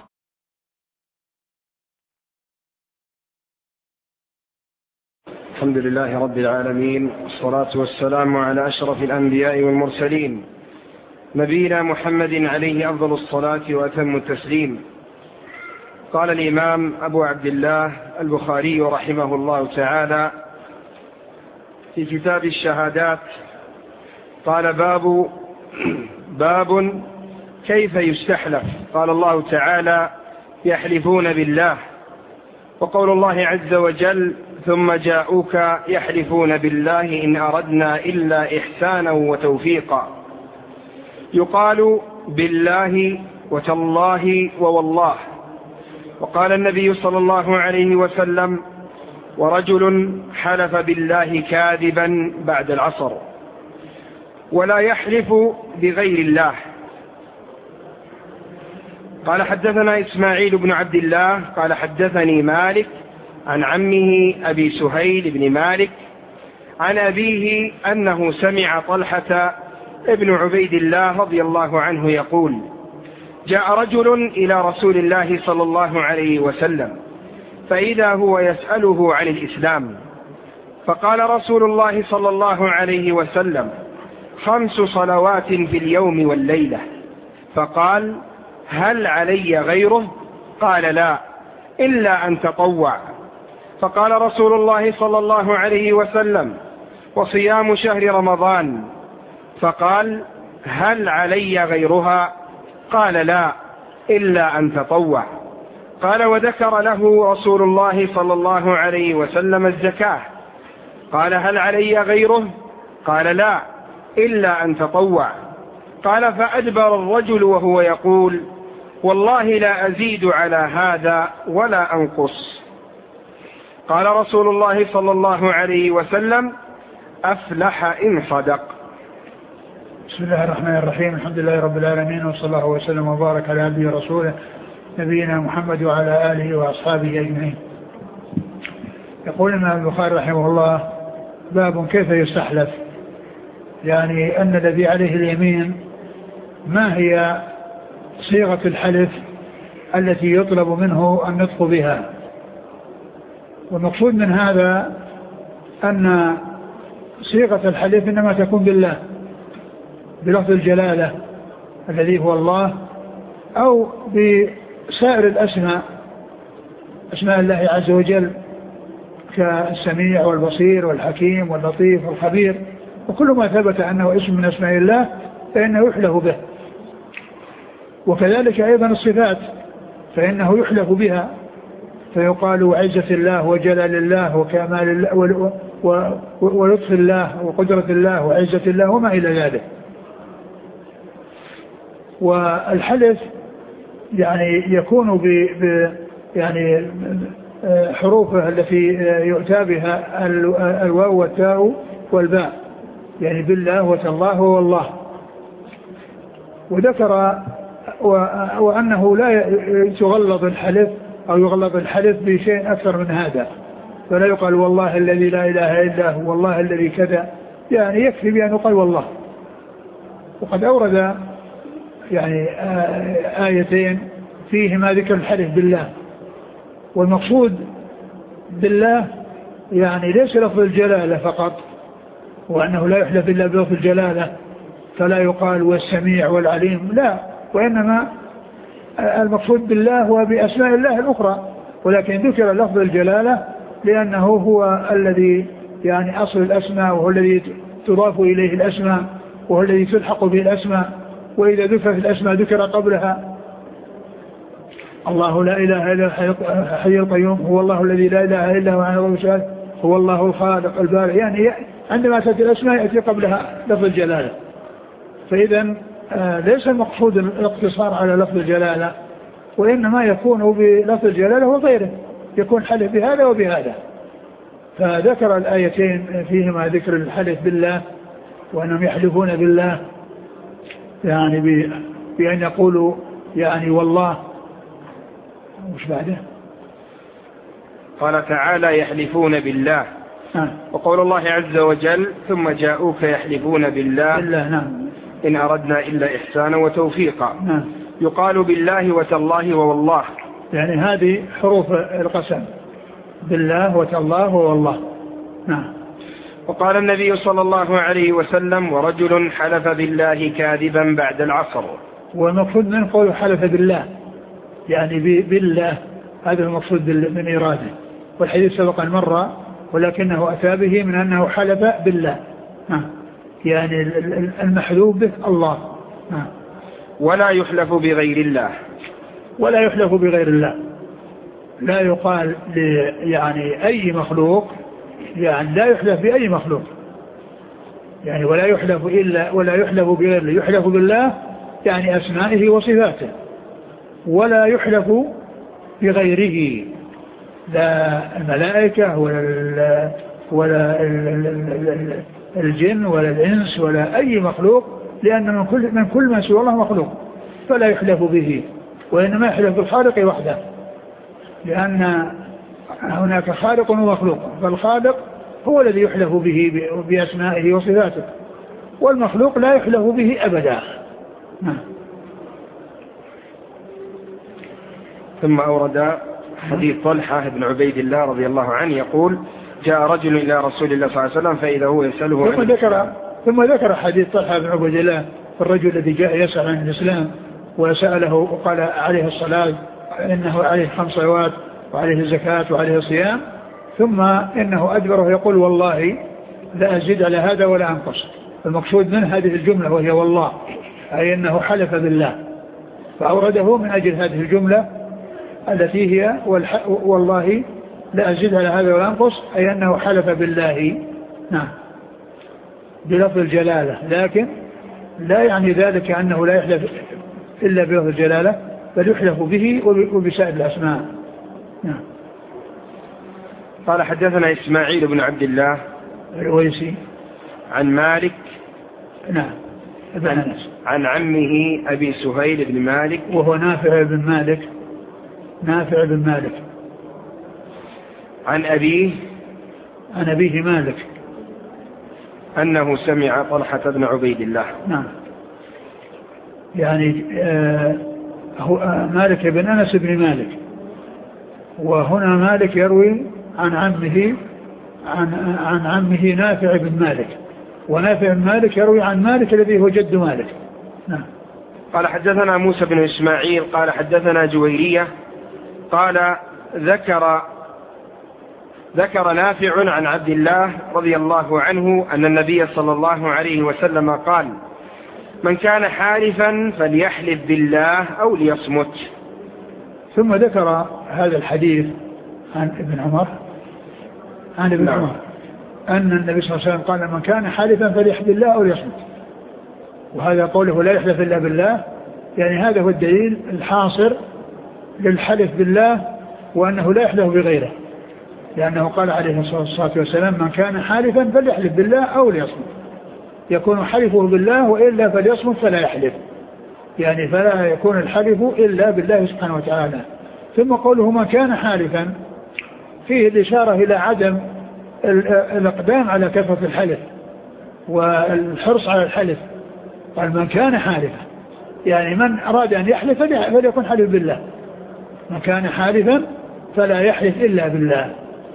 [SPEAKER 1] الحمد لله رب العالمين، والصلاة والسلام على أشرف الأنبياء والمرسلين، نبينا محمد عليه أفضل الصلاة وأتم التسليم. قال الإمام أبو عبد الله البخاري رحمه الله تعالى في كتاب الشهادات، قال باب باب كيف يستحلف. قال الله تعالى يحلفون بالله، وقول الله عز وجل ثم جاءوك يحلفون بالله إن أردنا إلا إحسانا وتوفيقا. يقال بالله وتالله ووالله. وقال النبي صلى الله عليه وسلم ورجل حلف بالله كاذبا بعد العصر. ولا يحلف بغير الله. قال حدثنا إسماعيل بن عبد الله قال حدثني مالك عن عمه أبي سهيل بن مالك عن أبيه أنه سمع طلحة ابن عبيد الله رضي الله عنه يقول جاء رجل إلى رسول الله صلى الله عليه وسلم فإذا هو يسأله عن الإسلام، فقال رسول الله صلى الله عليه وسلم خمس صلوات في اليوم والليلة. فقال هل علي غيره؟ قال لا إلا أن تطوع. فقال رسول الله صلى الله عليه وسلم وصيام شهر رمضان. فقال هل علي غيرها؟ قال لا إلا أن تطوع. قال وذكر له رسول الله صلى الله عليه وسلم الزكاة. قال هل علي غيره؟ قال لا إلا أن تطوع. قال فأدبر الرجل وهو يقول والله لا أزيد على هذا ولا أنقص. قال رسول الله صلى الله عليه وسلم أفلح إن صدق.
[SPEAKER 2] بسم الله الرحمن الرحيم، الحمد لله رب العالمين، وصلى الله وسلم وبارك على عبده ورسوله نبينا محمد وعلى آله وأصحابه أجمعين. يقول الإمام البخاري رحمه الله باب كيف يستحلف، يعني أن الذي عليه اليمين ما هي صيغة الحلف التي يطلب منه النطق بها. والمقصود من هذا أن صيغة الحلف إنما تكون بالله بلفظ الجلالة الذي هو الله، أو بسائر الأسماء أسماء الله عز وجل كالسميع والبصير والحكيم واللطيف والخبير، وكل ما ثبت أنه اسم من أسماء الله فإنه يحلف به. وكذلك أيضا الصفات فإنه يحلف بها، فيقال عزة الله وجلال الله وكمال الله ولطف الله وقدرة الله وعزة الله وما إلى ذلك. والحلف يعني يكون ب يعني حروفه التي يؤتى بها الواو والتاء والباء، يعني بالله وتالله والله. وذكر وأنه لا يغلظ الحلف أو يغلظ الحلف بشيء أكثر من هذا، فلا يقال والله الذي لا إله إلا هو والله الذي كذا، يعني يكفي بأن يقال والله. وقد أورد يعني آيتين فيهما ذكر الحلف بالله، والمقصود بالله يعني ليس لفظ الجلالة فقط، وأنه لا يحلف إلا بلفظ الجلالة، فلا يقال والسميع والعليم، لا، وإنما المقصود بالله وبأسماء الله الأخرى، ولكن ذكر لفظ الجلالة لأنه هو الذي يعني أصل الأسماء، وهو الذي تضاف إليه الأسماء، وهو الذي تلحق به الأسماء. وإذا ذكر في الأسماء ذكر قبلها الله لا إله إلا الحي القيوم، هو الله الذي لا إله إلا هو عن الله، هو الله الخالق البارئ، يعني عندما تأتي الأسماء يأتي قبلها لفظ الجلالة. فإذا ليس المقصود الاقتصار على لفظ الجلالة، وإنما يكون بلفظ الجلالة وغيره، يكون حلف بهذا وبهذا. فذكر الآيتين فيهما ذكر الحلف بالله وأنهم يحلفون بالله يعني بأن يقولوا يعني والله. وش بعده؟
[SPEAKER 1] قال تعالى يحلفون بالله
[SPEAKER 2] آه.
[SPEAKER 1] وقول الله عز وجل ثم جاءوك يحلفون بالله,
[SPEAKER 2] بالله نعم.
[SPEAKER 1] إن أردنا إلا إحسانا وتوفيقا.
[SPEAKER 2] نعم.
[SPEAKER 1] يقال بالله وتالله ووالله،
[SPEAKER 2] يعني هذه حروف القسم، بالله وتالله ووالله. نعم.
[SPEAKER 1] وقال النبي صلى الله عليه وسلم ورجل حلف بالله كاذبا بعد العصر.
[SPEAKER 2] والمقصود من قوله حلف بالله يعني بالله، هذا المقصود من إراده. والحديث سبق مرة ولكنه أتى به من أنه حلف بالله. نعم. يعني المحلوف به الله. نعم.
[SPEAKER 1] ولا يحلف بغير الله،
[SPEAKER 2] ولا يحلف بغير الله، لا يقال يعني أي مخلوق، يعني لا يحلف بأي مخلوق، يعني ولا يحلف إلا ولا يحلف بغير الله، يحلف بالله يعني أسمائه وصفاته، ولا يحلف بغيره، لا الملائكة ولا ولا الجن ولا الإنس ولا أي مخلوق، لأن من كل من كل ما سوى الله مخلوق فلا يحلف به، وإنما يحلف بالخالق وحده، لأن هناك خالق ومخلوق، فالخالق هو الذي يحلف به بأسمائه وصفاته، والمخلوق لا يحلف به أبدا.
[SPEAKER 1] ثم أورد حديث طلحة بن عبيد الله رضي الله عنه يقول جاء رجل إلى رسول الله صلى الله عليه وسلم فإذا هو يسأله
[SPEAKER 2] ثم ذكر ثم ذكر حديث طلحة بن عبيد الله الرجل الذي جاء يسأل عن الإسلام وسأله وقال عليه الصلاة، إنه عليه خمس صلوات وعليه الزكاة وعليه الصيام، ثم إنه أدبره يقول والله لا أزيد على هذا ولا أنقص. المقصود من هذه الجملة وهي والله، أي أنه حلف بالله، فأورده من أجل هذه الجملة التي هي والله لا أزيد على هذا ولا أنقص، أي أنه حلف بالله. نعم. بلفظ الجلالة، لكن لا يعني ذلك أنه لا يحلف إلا بلفظ الجلالة، بل يحلف به وبسائر الأسماء. نعم.
[SPEAKER 1] قال حدثنا إسماعيل بن عبد الله
[SPEAKER 2] الويسي
[SPEAKER 1] عن مالك
[SPEAKER 2] نعم
[SPEAKER 1] عن, عن عمه أبي سهيل بن مالك
[SPEAKER 2] وهو نافع بن مالك نافع بن مالك
[SPEAKER 1] عن أبيه
[SPEAKER 2] عن أبيه مالك
[SPEAKER 1] أنه سمع طلحة بن عبيد الله.
[SPEAKER 2] نعم. يعني آه هو آه مالك بن أنس بن مالك، وهنا مالك يروي عن عمه عن, عن عمه نافع بن مالك، ونافع بن مالك يروي عن مالك الذي هو جد مالك. نعم.
[SPEAKER 1] قال حدثنا موسى بن إسماعيل قال حدثنا جويرية قال ذكر ذكر نافع عن عبد الله رضي الله عنه أن النبي صلى الله عليه وسلم قال من كان حالفا فليحلف بالله أو ليصمت.
[SPEAKER 2] ثم ذكر هذا الحديث عن ابن عمر عن ابن عمر أن النبي صلى الله عليه وسلم قال من كان حالفا فليحلف بالله أو ليصمت، وهذا قوله لا يحلف إلا بالله، يعني هذا هو الدليل الحاصر للحلف بالله وأنه لا يحلف بغيره، لأنه قال عليه الصلاة والسلام من كان حالفا فليحلف بالله أو ليصمت، يكون حلفه بالله وإلا فليصمت فلا يحلف، يعني فلا يكون الحلف إلا بالله سبحانه وتعالى. ثم قوله من كان حالفا فيه الإشارة إلى عدم الإقدام على كثرة الحلف والحرص على الحلف، قال من كان حالفا، يعني من أراد أن يحلف فليكن حلف بالله، من كان حالفا فلا يحلف إلا بالله،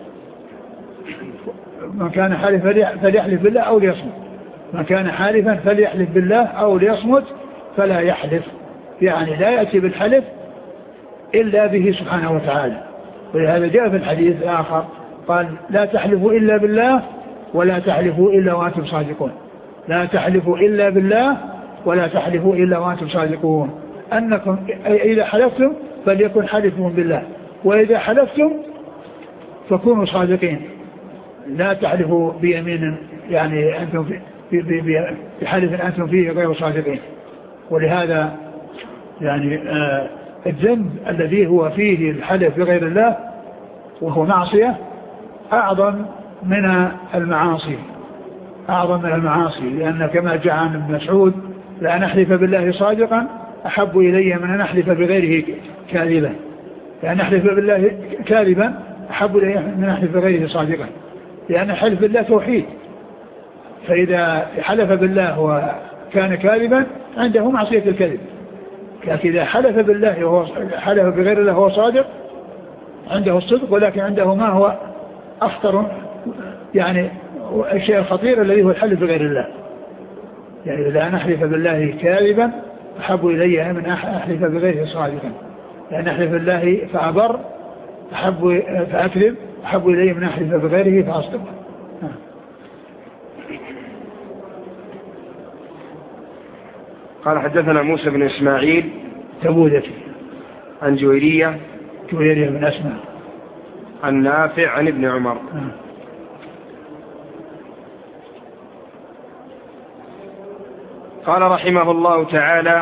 [SPEAKER 2] من كان حالفا فليحلف بالله أو ليصمت، من كان حالفا فليحلف بالله أو ليصمت فلا يحلف، يعني لا يأتي بالحلف إلا به سبحانه وتعالى. ولهذا جاء في الحديث الآخر قال لا تحلفوا إلا بالله ولا تحلفوا إلا وأنتم صادقون، لا تحلفوا إلا بالله ولا تحلفوا إلا وأنتم صادقون، أنكم إذا حلفتم فليكن حلفكم بالله، وإذا حلفتم فكونوا صادقين، لا تحلفوا بيمين يعني أنتم في بحلف أنتم فيه غير صادقين. ولهذا يعني آه الذنب الذي هو فيه الحلف بغير الله وهو معصية أعظم من المعاصي، أعظم من المعاصي، لأن كما جاء عن ابن مسعود لأن أحلف بالله صادقا أحب إلي من أن أحلف بغيره كاذبا، لأن أحلف بالله كاذبا أحب إلي من أن أحلف بغيره صادقا، لأن حلف بالله توحيد، فإذا حلف بالله وكان كاذبا عنده معصية الكذب، لكن إذا حلف بالله وهو حلف بغير الله وهو صادق عنده الصدق، ولكن عنده ما هو أخطر يعني الشيء الخطير الذي هو الحلف بغير الله. يعني إذا أنا أحلف بالله كاذبا أحب إلي من أحلف بغيره صادقا، لأن أحلف بالله فأبر أحب فأكذب أحب إلي من أحلف بغيره فأصدق.
[SPEAKER 1] قال حدثنا موسى بن إسماعيل
[SPEAKER 2] تبوذكي
[SPEAKER 1] عن جويرية
[SPEAKER 2] جويرية بن أسماء
[SPEAKER 1] عن نافع عن ابن عمر.
[SPEAKER 2] آه.
[SPEAKER 1] قال رحمه الله تعالى: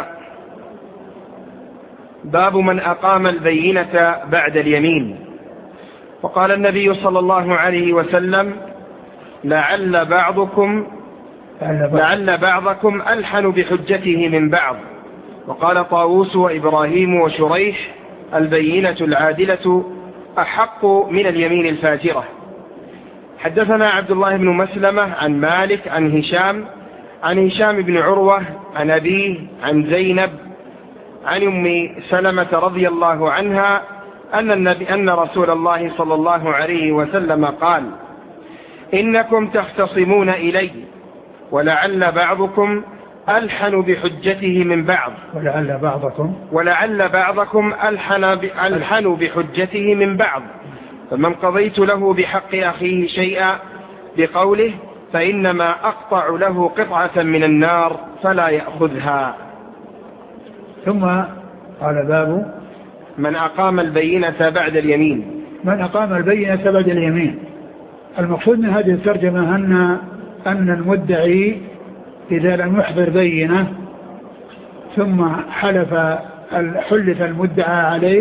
[SPEAKER 1] باب من أقام البينة بعد اليمين. وقال النبي صلى الله عليه وسلم: لعل بعضكم لعل بعضكم ألحن بحجته من بعض. وقال طاووس وإبراهيم وشريح: البينة العادلة أحق من اليمين الفاجرة. حدثنا عبد الله بن مسلمة عن مالك عن هشام عن هشام بن عروة عن أبيه عن زينب عن أم سلمة رضي الله عنها أن, النبي أن رسول الله صلى الله عليه وسلم قال: إنكم تختصمون إلي ولعل بعضكم ألحن بحجته من بعض
[SPEAKER 2] ولعل بعضكم
[SPEAKER 1] ولعل بعضكم ألحن, ألحن بحجته من بعض، فمن قضيت له بحق أخيه شيئا بقوله فإنما أقطع له قطعة من النار فلا يأخذها.
[SPEAKER 2] ثم قال: باب
[SPEAKER 1] من أقام البينة بعد اليمين.
[SPEAKER 2] من أقام البينة بعد اليمين، المقصود من هذه الترجمة أن أن المدعي إذا لم يحضر بينة ثم حلف حلف المدعى عليه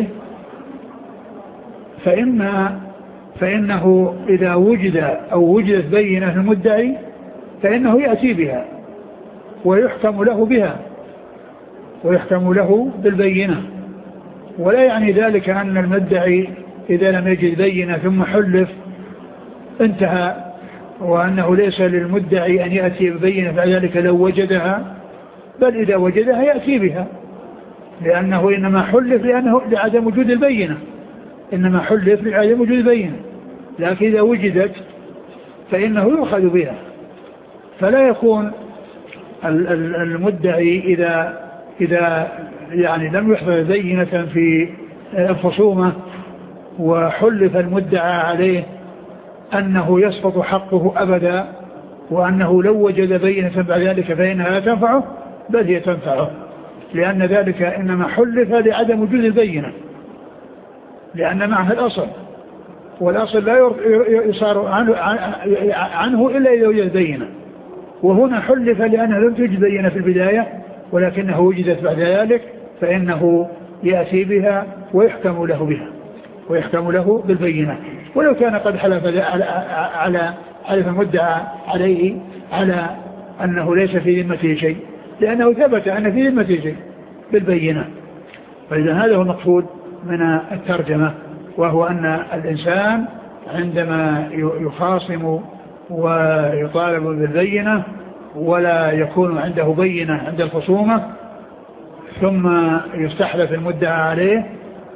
[SPEAKER 2] فإن فإنه إذا وجد أو وجدت بينة المدعي فإنه يأتي بها ويحكم له بها ويحكم له بالبينة، ولا يعني ذلك أن المدعي إذا لم يجد بينة ثم حلف انتهى، وأنه ليس للمدعي أن يأتي ببينة بعد ذلك لو وجدها، بل إذا وجدها يأتي بها، لأنه إنما حلف لأنه لعدم وجود البينة، إنما حلف لعدم وجود البينة، لكن إذا وجدت فإنه يؤخذ بها. فلا يكون المدعي إذا إذا يعني لم يحضر بينة في الخصومة وحلف المدعى عليه أنه يسقط حقه أبدا، وأنه لو وجد بينة بعد ذلك فإنها لا تنفعه، بل هي تنفعه، لأن ذلك إنما حلف لعدم وجود البينة، لأن معها الأصل، والأصل لا يصار عنه, عنه إلا إذا وجد بينة، وهنا حلف لأنه لم توجد بينة في البداية ولكنه وجدت بعد ذلك، فإنه يأتي بها ويحكم له بها ويحكم له بالبينة، ولو كان قد حلف على حلف المدعى عليه على أنه ليس في ذمته شيء، لأنه ثبت أن في ذمته شيء بالبينة. فإذا هذا هو المقصود من الترجمة، وهو أن الإنسان عندما يخاصم ويطالب بالبينة ولا يكون عنده بينة عند الخصومة ثم يستحلف المدعى عليه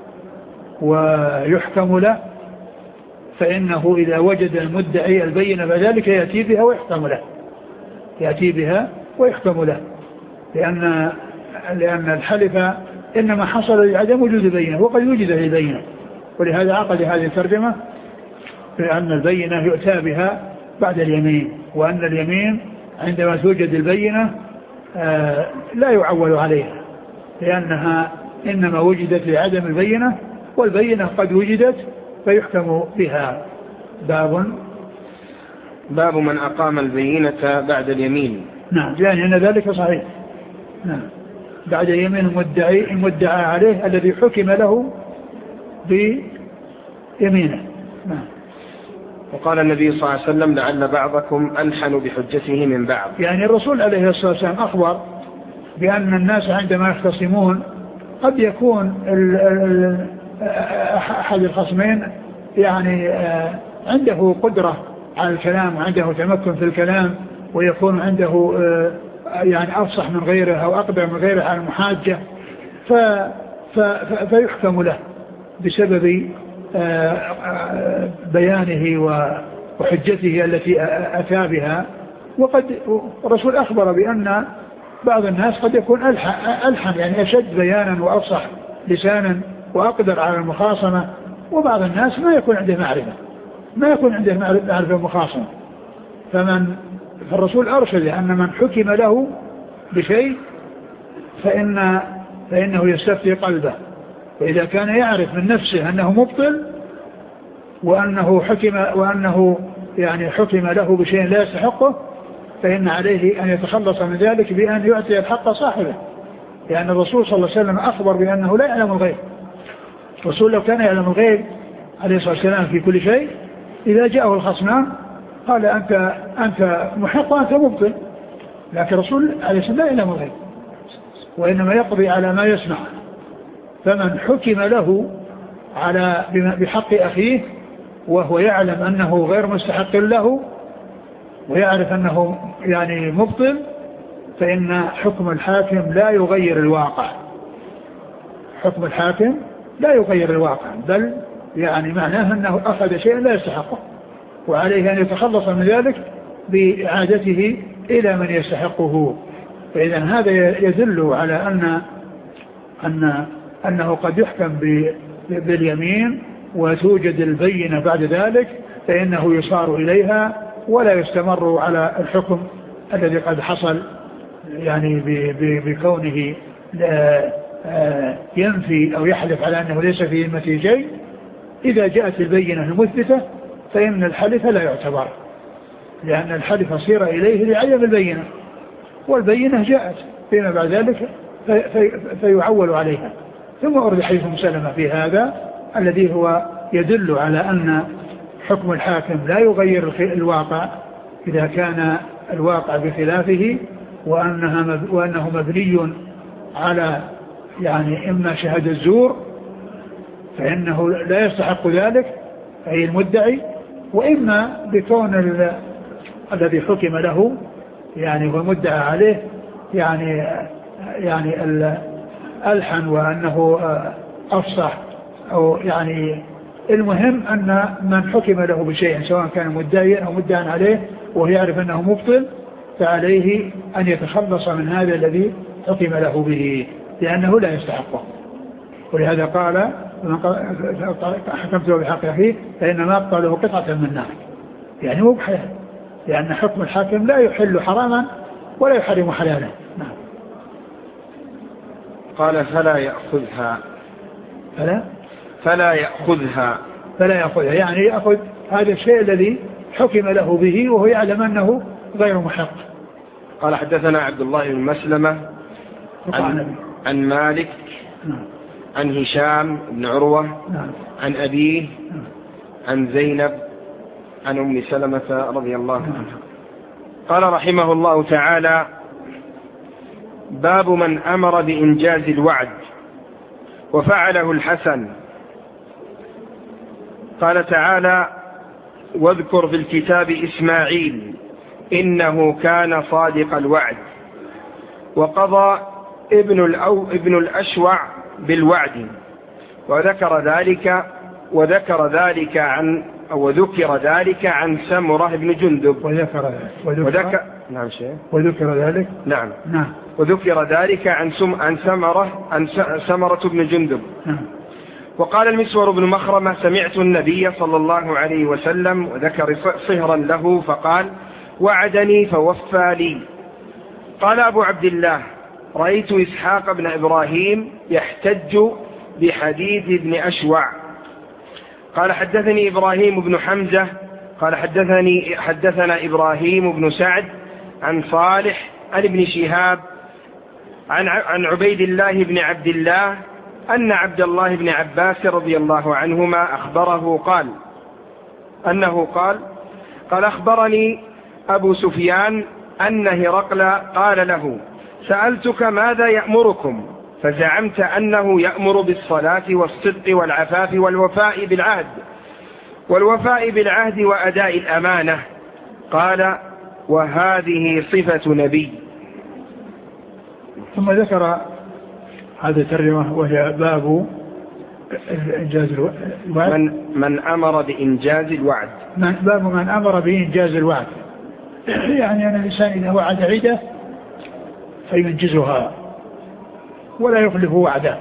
[SPEAKER 2] ويحكم له، فإنه إذا وجد المدعي البينة فذلك يأتي بها ويحكم له يأتي بها ويحكم له لأن لأن الحلف إنما حصل لعدم وجود البينة وقد وجد البينة، ولهذا عقد هذه الترجمة بأن البينة يؤتى بها بعد اليمين، وأن اليمين عندما توجد البينة آه لا يعول عليها، لأنها إنما وجدت لعدم البينة، والبينة قد وجدت فيحكم بها. باب
[SPEAKER 1] باب من أقام البينة بعد اليمين.
[SPEAKER 2] نعم، يعني أن ذلك صحيح. نعم، بعد يمين المدعي المدعى عليه الذي حكم له بيمينه. نعم.
[SPEAKER 1] وقال النبي صلى الله عليه وسلم لعل بعضكم ألحن بحجته من بعض.
[SPEAKER 2] يعني الرسول عليه الصلاة والسلام أخبر بأن الناس عندما يختصمون قد يكون ال ال أحد الخصمين يعني عنده قدرة على الكلام وعنده تمكن في الكلام ويكون عنده يعني أفصح من غيره أو أقدر من غيره على المحاجة فيحكم له بسبب بيانه وحجته التي أتى بها. وقد الرسول أخبر بأن بعض الناس قد يكون ألحن يعني أشد بيانا وأفصح لسانا وأقدر على المخاصمة، وبعض الناس ما يكون عنده معرفة ما يكون عنده معرفة مخاصمة. فمن فالرسول أرشد أن من حكم له بشيء فإن فإنه يستفتي قلبه، وإذا كان يعرف من نفسه أنه مبطل وأنه حكم وأنه يعني حكم له بشيء لا يستحقه فإن عليه أن يتخلص من ذلك بأن يعطي الحق صاحبه، لأن الرسول صلى الله عليه وسلم أخبر بأنه لا يعلم الغيب. الرسول لو كان يعلم الغيب عليه الصلاة والسلام في كل شيء إذا جاءه الخصمان قال أنت أنت محق وأنت مبطل، لكن الرسول عليه الصلاة والسلام لا يعلم الغيب وإنما يقضي على ما يسمع. فمن حكم له على بحق أخيه وهو يعلم أنه غير مستحق له ويعرف أنه يعني مبطل فإن حكم الحاكم لا يغير الواقع. حكم الحاكم لا يغير الواقع، بل يعني معناه أنه أخذ شيئا لا يستحقه وعليه أن يتخلص من ذلك بإعادته إلى من يستحقه. فإذا هذا يدل على أن أن أنه قد يحكم باليمين وتوجد البينة بعد ذلك فإنه يصار إليها ولا يستمر على الحكم الذي قد حصل يعني بكونه ينفي أو يحلف على أنه ليس فيه ذمته شيء. إذا جاءت البينة المثبتة فإن الحلف لا يعتبر، لأن الحلف صير إليه لعدم البينة، والبينة جاءت فيما بعد ذلك في في فيعول عليها. ثم أرد حديث مسلمة في هذا الذي هو يدل على أن حكم الحاكم لا يغير الواقع إذا كان الواقع بخلافه وأنها وأنه مبني على يعني إما شهادة الزور فإنه لا يستحق ذلك أي المدعي، وإما بكون الذي حكم له يعني هو مدعى عليه يعني يعني ألحن وأنه أفصح أو يعني المهم أن من حكم له بشيء سواء كان مدعيا أو مدعى عليه وهو يعرف أنه مبطل فعليه أن يتخلص من هذا الذي حكم له به لأنه لا يستحقه. ولهذا قال حكمت له بحق أخيه فإنما أقطع له قطعة من النار، يعني مو بحياة، لأن حكم الحاكم لا يحل حراما ولا يحرم حلالا. نعم.
[SPEAKER 1] قال فلا يأخذها
[SPEAKER 2] فلا
[SPEAKER 1] فلا يأخذها
[SPEAKER 2] فلا يأخذها يعني يأخذ هذا الشيء الذي حكم له به وهو يعلم أنه غير محق.
[SPEAKER 1] قال حدثنا عبد الله بن مسلمة عن, عن مالك
[SPEAKER 2] نعم.
[SPEAKER 1] عن هشام بن عروة
[SPEAKER 2] نعم.
[SPEAKER 1] عن أبيه
[SPEAKER 2] نعم.
[SPEAKER 1] عن زينب عن أم سلمة رضي الله عنها
[SPEAKER 2] نعم.
[SPEAKER 1] قال رحمه الله تعالى: باب من أمر بإنجاز الوعد وفعله الحسن. قال تعالى: واذكر في الكتاب إسماعيل إنه كان صادق الوعد وقضى ابن الأو ابن الأشوع بالوعد وذكر ذلك وذكر ذلك عن أو ذكر ذلك عن سمرة بن جندب
[SPEAKER 2] وذكر
[SPEAKER 1] وذكر, وذكر نعم شيء
[SPEAKER 2] وذكر ذلك
[SPEAKER 1] نعم
[SPEAKER 2] نعم
[SPEAKER 1] وذكر ذلك عن سم عن سمرة عن سمرة بن جندب.
[SPEAKER 2] نعم.
[SPEAKER 1] وقال المسور بن مخرمة: سمعت النبي صلى الله عليه وسلم وذكر صهرا له فقال: وعدني فوفى لي. قال أبو عبد الله: رأيت إسحاق بن إبراهيم يحتج بحديث ابن أشوع. قال حدثني إبراهيم بن حمزة قال حدثني حدثنا إبراهيم بن سعد عن صالح عن ابن شهاب عن عن عبيد الله بن عبد الله أن عبد الله بن عباس رضي الله عنهما أخبره قال: أنه قال قال أخبرني أبو سفيان أن هرقل قال له سألتك ماذا يأمركم فزعمت أنه يأمر بالصلاة والصدق والعفاف والوفاء بالعهد والوفاء بالعهد وأداء الأمانة. قال وهذه صفة نبي.
[SPEAKER 2] ثم ذكر هذا الترجمة وهي باب إنجاز الوعد
[SPEAKER 1] من, من أمر بإنجاز الوعد
[SPEAKER 2] من باب من أمر بإنجاز الوعد، يعني أن الإنسان إذا وعد عيده فينجزها ولا يخلف وعده.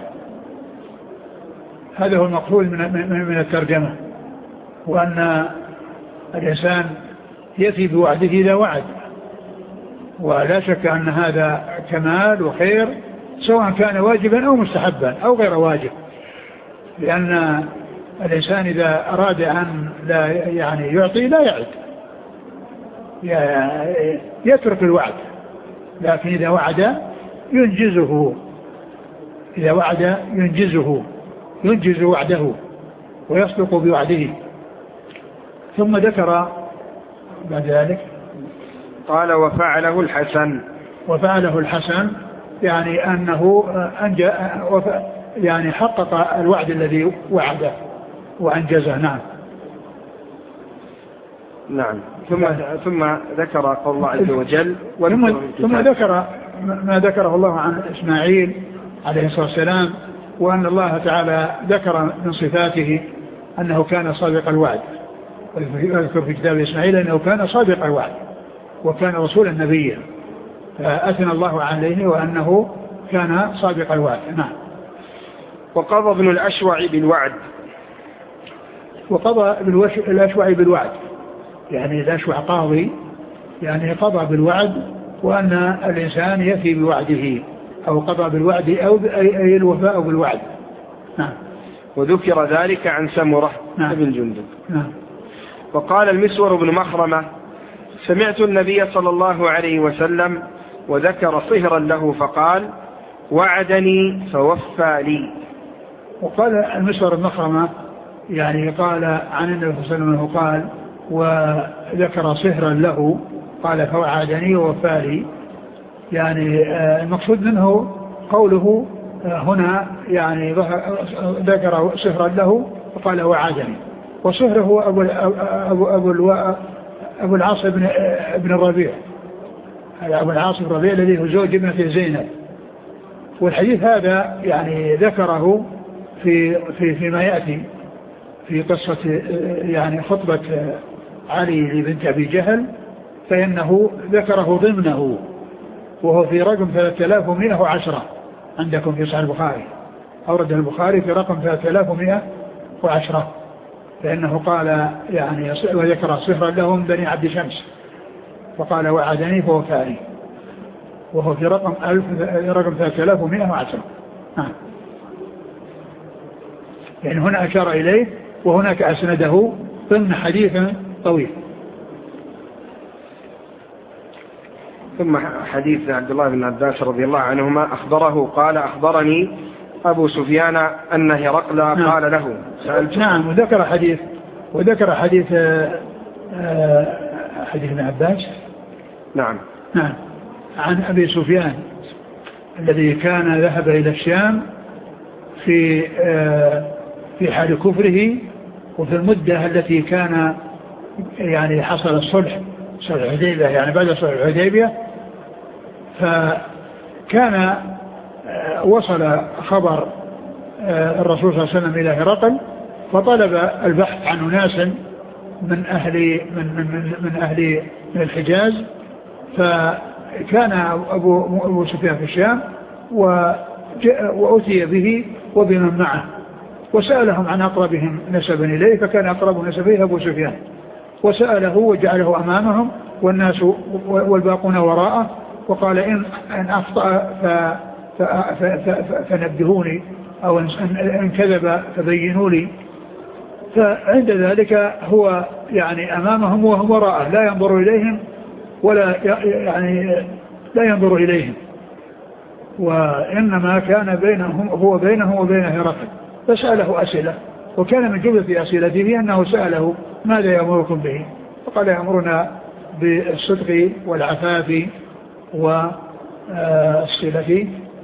[SPEAKER 2] هذا هو المقصود من من الترجمة، وأن الإنسان يفي بوعده إذا وعد، ولا شك أن هذا كمال وخير سواء كان واجبا أو مستحبا أو غير واجب، لأن الإنسان إذا أراد أن لا يعني يعطي لا يعد، يترك الوعد، لكن إذا وعد ينجزه، إذا وعد ينجزه ينجز وعده ويصدق بوعده. ثم ذكر بعد ذلك
[SPEAKER 1] قال وفعله الحسن
[SPEAKER 2] وفعله الحسن يعني أنه أنجى يعني حقق الوعد الذي وعده وأنجزه. نعم
[SPEAKER 1] نعم ثم ثم ذكر قول الله عز وجل
[SPEAKER 2] ثم, ثم ذكر ما ذكره الله عن إسماعيل عليه الصلاة والسلام، وأن الله تعالى ذكر من صفاته أنه كان صادق الوعد، ويذكر في كتاب إسماعيل أنه كان صادق الوعد وكان رسولا نبيا، فأثنى الله عليه وأنه كان صادق الوعد. نعم.
[SPEAKER 1] وقضى ابن الأشوع بالوعد
[SPEAKER 2] وقضى ابن الأشوع بالوعد يعني الأشوع قاضي، يعني قضى بالوعد وأن الإنسان يفي بوعده أو قضى بالوعد أو أي الوفاء بالوعد. نعم.
[SPEAKER 1] وذكر ذلك عن سمرة
[SPEAKER 2] نعم.
[SPEAKER 1] بن جندب.
[SPEAKER 2] نعم.
[SPEAKER 1] وقال المسور بن مخرمة سمعت النبي صلى الله عليه وسلم وذكر صهرا له فقال وعدني فوفى لي.
[SPEAKER 2] وقال المسور بن مخرمة يعني قال عن النبي صلى الله عليه وسلم قال وذكر صهرا له قال فوعدني ووفى لي، يعني المقصود منه قوله هنا يعني ذكر صهرا له وقال وعدني. وصهر هو أبو, أبو, أبو, أبو العاص بن, بن الربيع، أبو العاص بن الربيع الذي هو زوج ابنة زينب. والحديث هذا يعني ذكره في في فيما يأتي في قصة يعني خطبة علي لبنت أبي جهل، فإنه ذكره ضمنه وهو في رقم ثلاثة آلاف ومئة وعشرة عندكم في صحيح البخاري، أورد البخاري في رقم ثلاثة آلاف ومئة وعشرة، فإنه قال يعني وذكر صهرا لهم بني عبد شمس وقال وعدني فوفاني، وهو في رقم ألف رقم ثلاثة آلاف ومئة وعشرة. نعم. يعني هنا أشار إليه وهناك أسنده ضمن حديث طويل.
[SPEAKER 1] ثم حديث عبد الله بن عباس رضي الله عنهما أخبره قال أخبرني أبو سفيان أن هرقل نعم. قال له
[SPEAKER 2] سألت. نعم. وذكر حديث وذكر حديث حديث ابن عباس.
[SPEAKER 1] نعم.
[SPEAKER 2] نعم. عن أبي سفيان الذي كان ذهب إلى الشام في في حال كفره وفي المدة التي كان يعني حصل الصلح صلح الحديبية، يعني بعد صلح الحديبية، فكان وصل خبر الرسول صلى الله عليه وسلم إلى هرقل فطلب البحث عن أناس من أهل من من من أهل من الحجاز، فكان أبو أبو سفيان في الشام وأتي به وبمن معه وسألهم عن أقربهم نسبا إليه، فكان أقرب نسبه أبو سفيان، وسأله وجعله أمامهم والناس والباقون وراءه، وقال إن أن أخطأ فنبهوني أو إن كذب فبينوا لي. فعند ذلك هو يعني أمامهم وهم وراءه لا ينظر إليهم ولا يعني لا ينظر إليهم، وإنما كان بينهم هو بينه وبين هرقل، فسأله أسئلة، وكان من جملة أسئلته أنه سأله ماذا يأمركم به؟ فقال يأمرنا بالصدق والعفاف والصلة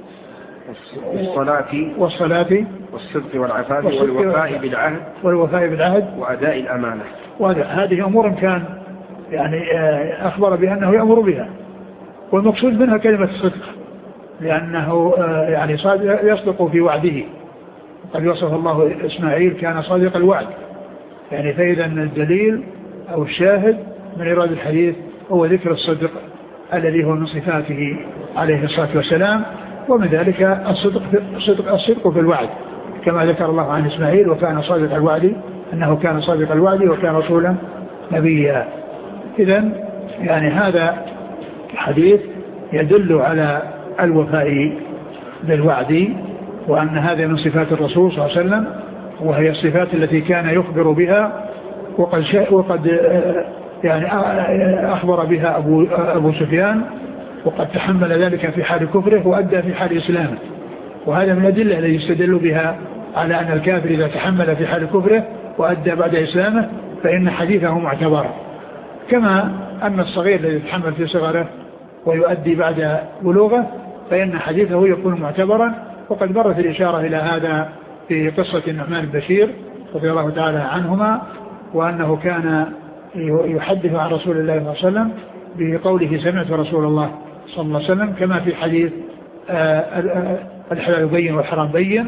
[SPEAKER 1] والصلاة
[SPEAKER 2] والصلاة
[SPEAKER 1] والصدق والعفاف والوفاء بالعهد
[SPEAKER 2] والوفاء بالعهد
[SPEAKER 1] وأداء الأمانة.
[SPEAKER 2] وهذه أمور كان يعني أخبر بأنه يأمر بها، والمقصود منها كلمة الصدق، لأنه يعني يصدق في وعده. قد وصف الله إسماعيل كان صادق الوعد، يعني فإذا الدليل أو الشاهد من إيراد الحديث هو ذكر الصدق الذي هو من صفاته عليه الصلاة والسلام، ومن ذلك الصدق الصدق, الصدق في الوعد كما ذكر الله عن إسماعيل وكان صادق الوعد، أنه كان صادق الوعد وكان رسولا نبيا. إذن يعني هذا الحديث يدل على الوفاء بالوعد، وأن هذا من صفات الرسول صلى الله عليه وسلم، وهي الصفات التي كان يخبر بها، وقد, وقد يعني أخبر بها أبو, أبو سفيان، وقد تحمل ذلك في حال كفره وأدى في حال إسلامه. وهذا من الأدلة التي يستدل بها على أن الكافر إذا تحمل في حال كفره وأدى بعد إسلامه فإن حديثه معتبر، كما أن الصغير الذي يتحمل في صغره ويؤدي بعد بلوغه فإن حديثه يكون معتبرا. وقد مرت الإشارة إلى هذا في قصة النعمان بن بشير رضي الله تعالى عنهما، وأنه كان يحدث عن رسول الله صلى الله عليه وسلم بقوله سمعت رسول الله صلى الله عليه وسلم، كما في حديث الحلال بين والحرام بين،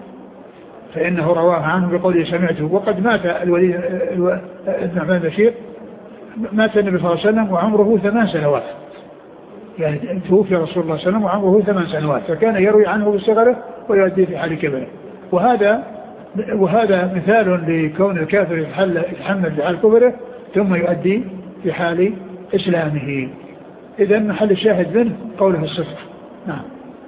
[SPEAKER 2] فإنه رواه عنه بقوله سمعته. وقد مات الوليد النعمان بن بشير، مات النبي صلى الله عليه وسلم وعمره ثمان سنوات، يعني توفي رسول الله صلى الله عليه وسلم وعمره ثمان سنوات، فكان يروي عنه بالصغر ويؤدي في حال كبره. وهذا وهذا مثال لكون الكافر يتحمل في حال كبره ثم يؤدي في حال إسلامه. إذن محل الشاهد منه قوله الصدق. نعم.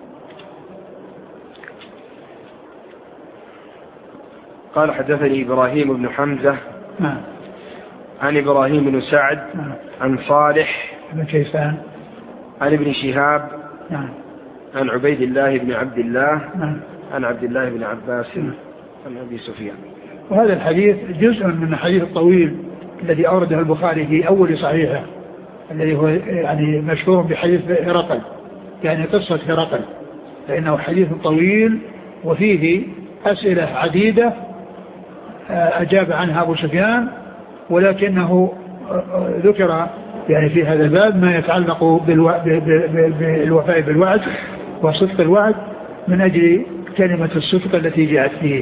[SPEAKER 1] قال حدثني إبراهيم بن حمزة
[SPEAKER 2] نعم.
[SPEAKER 1] عن إبراهيم بن سعد
[SPEAKER 2] نعم.
[SPEAKER 1] عن صالح
[SPEAKER 2] بن كيسان
[SPEAKER 1] عن ابن شهاب
[SPEAKER 2] نعم.
[SPEAKER 1] عن عبيد الله بن عبد الله
[SPEAKER 2] نعم.
[SPEAKER 1] عن عبد الله بن عباس عن أبي سفيان.
[SPEAKER 2] وهذا الحديث جزء من الحديث الطويل الذي أورده البخاري في أول صحيحه، الذي هو يعني مشهور بحديث هرقل، يعني قصة هرقل، لأنه حديث طويل وفيه أسئلة عديدة أجاب عنها أبو سفيان، ولكنه ذكر يعني في هذا الباب ما يتعلق بالوفاء بالوعد وصدق الوعد من أجل كلمة الصدق التي جاءت فيه.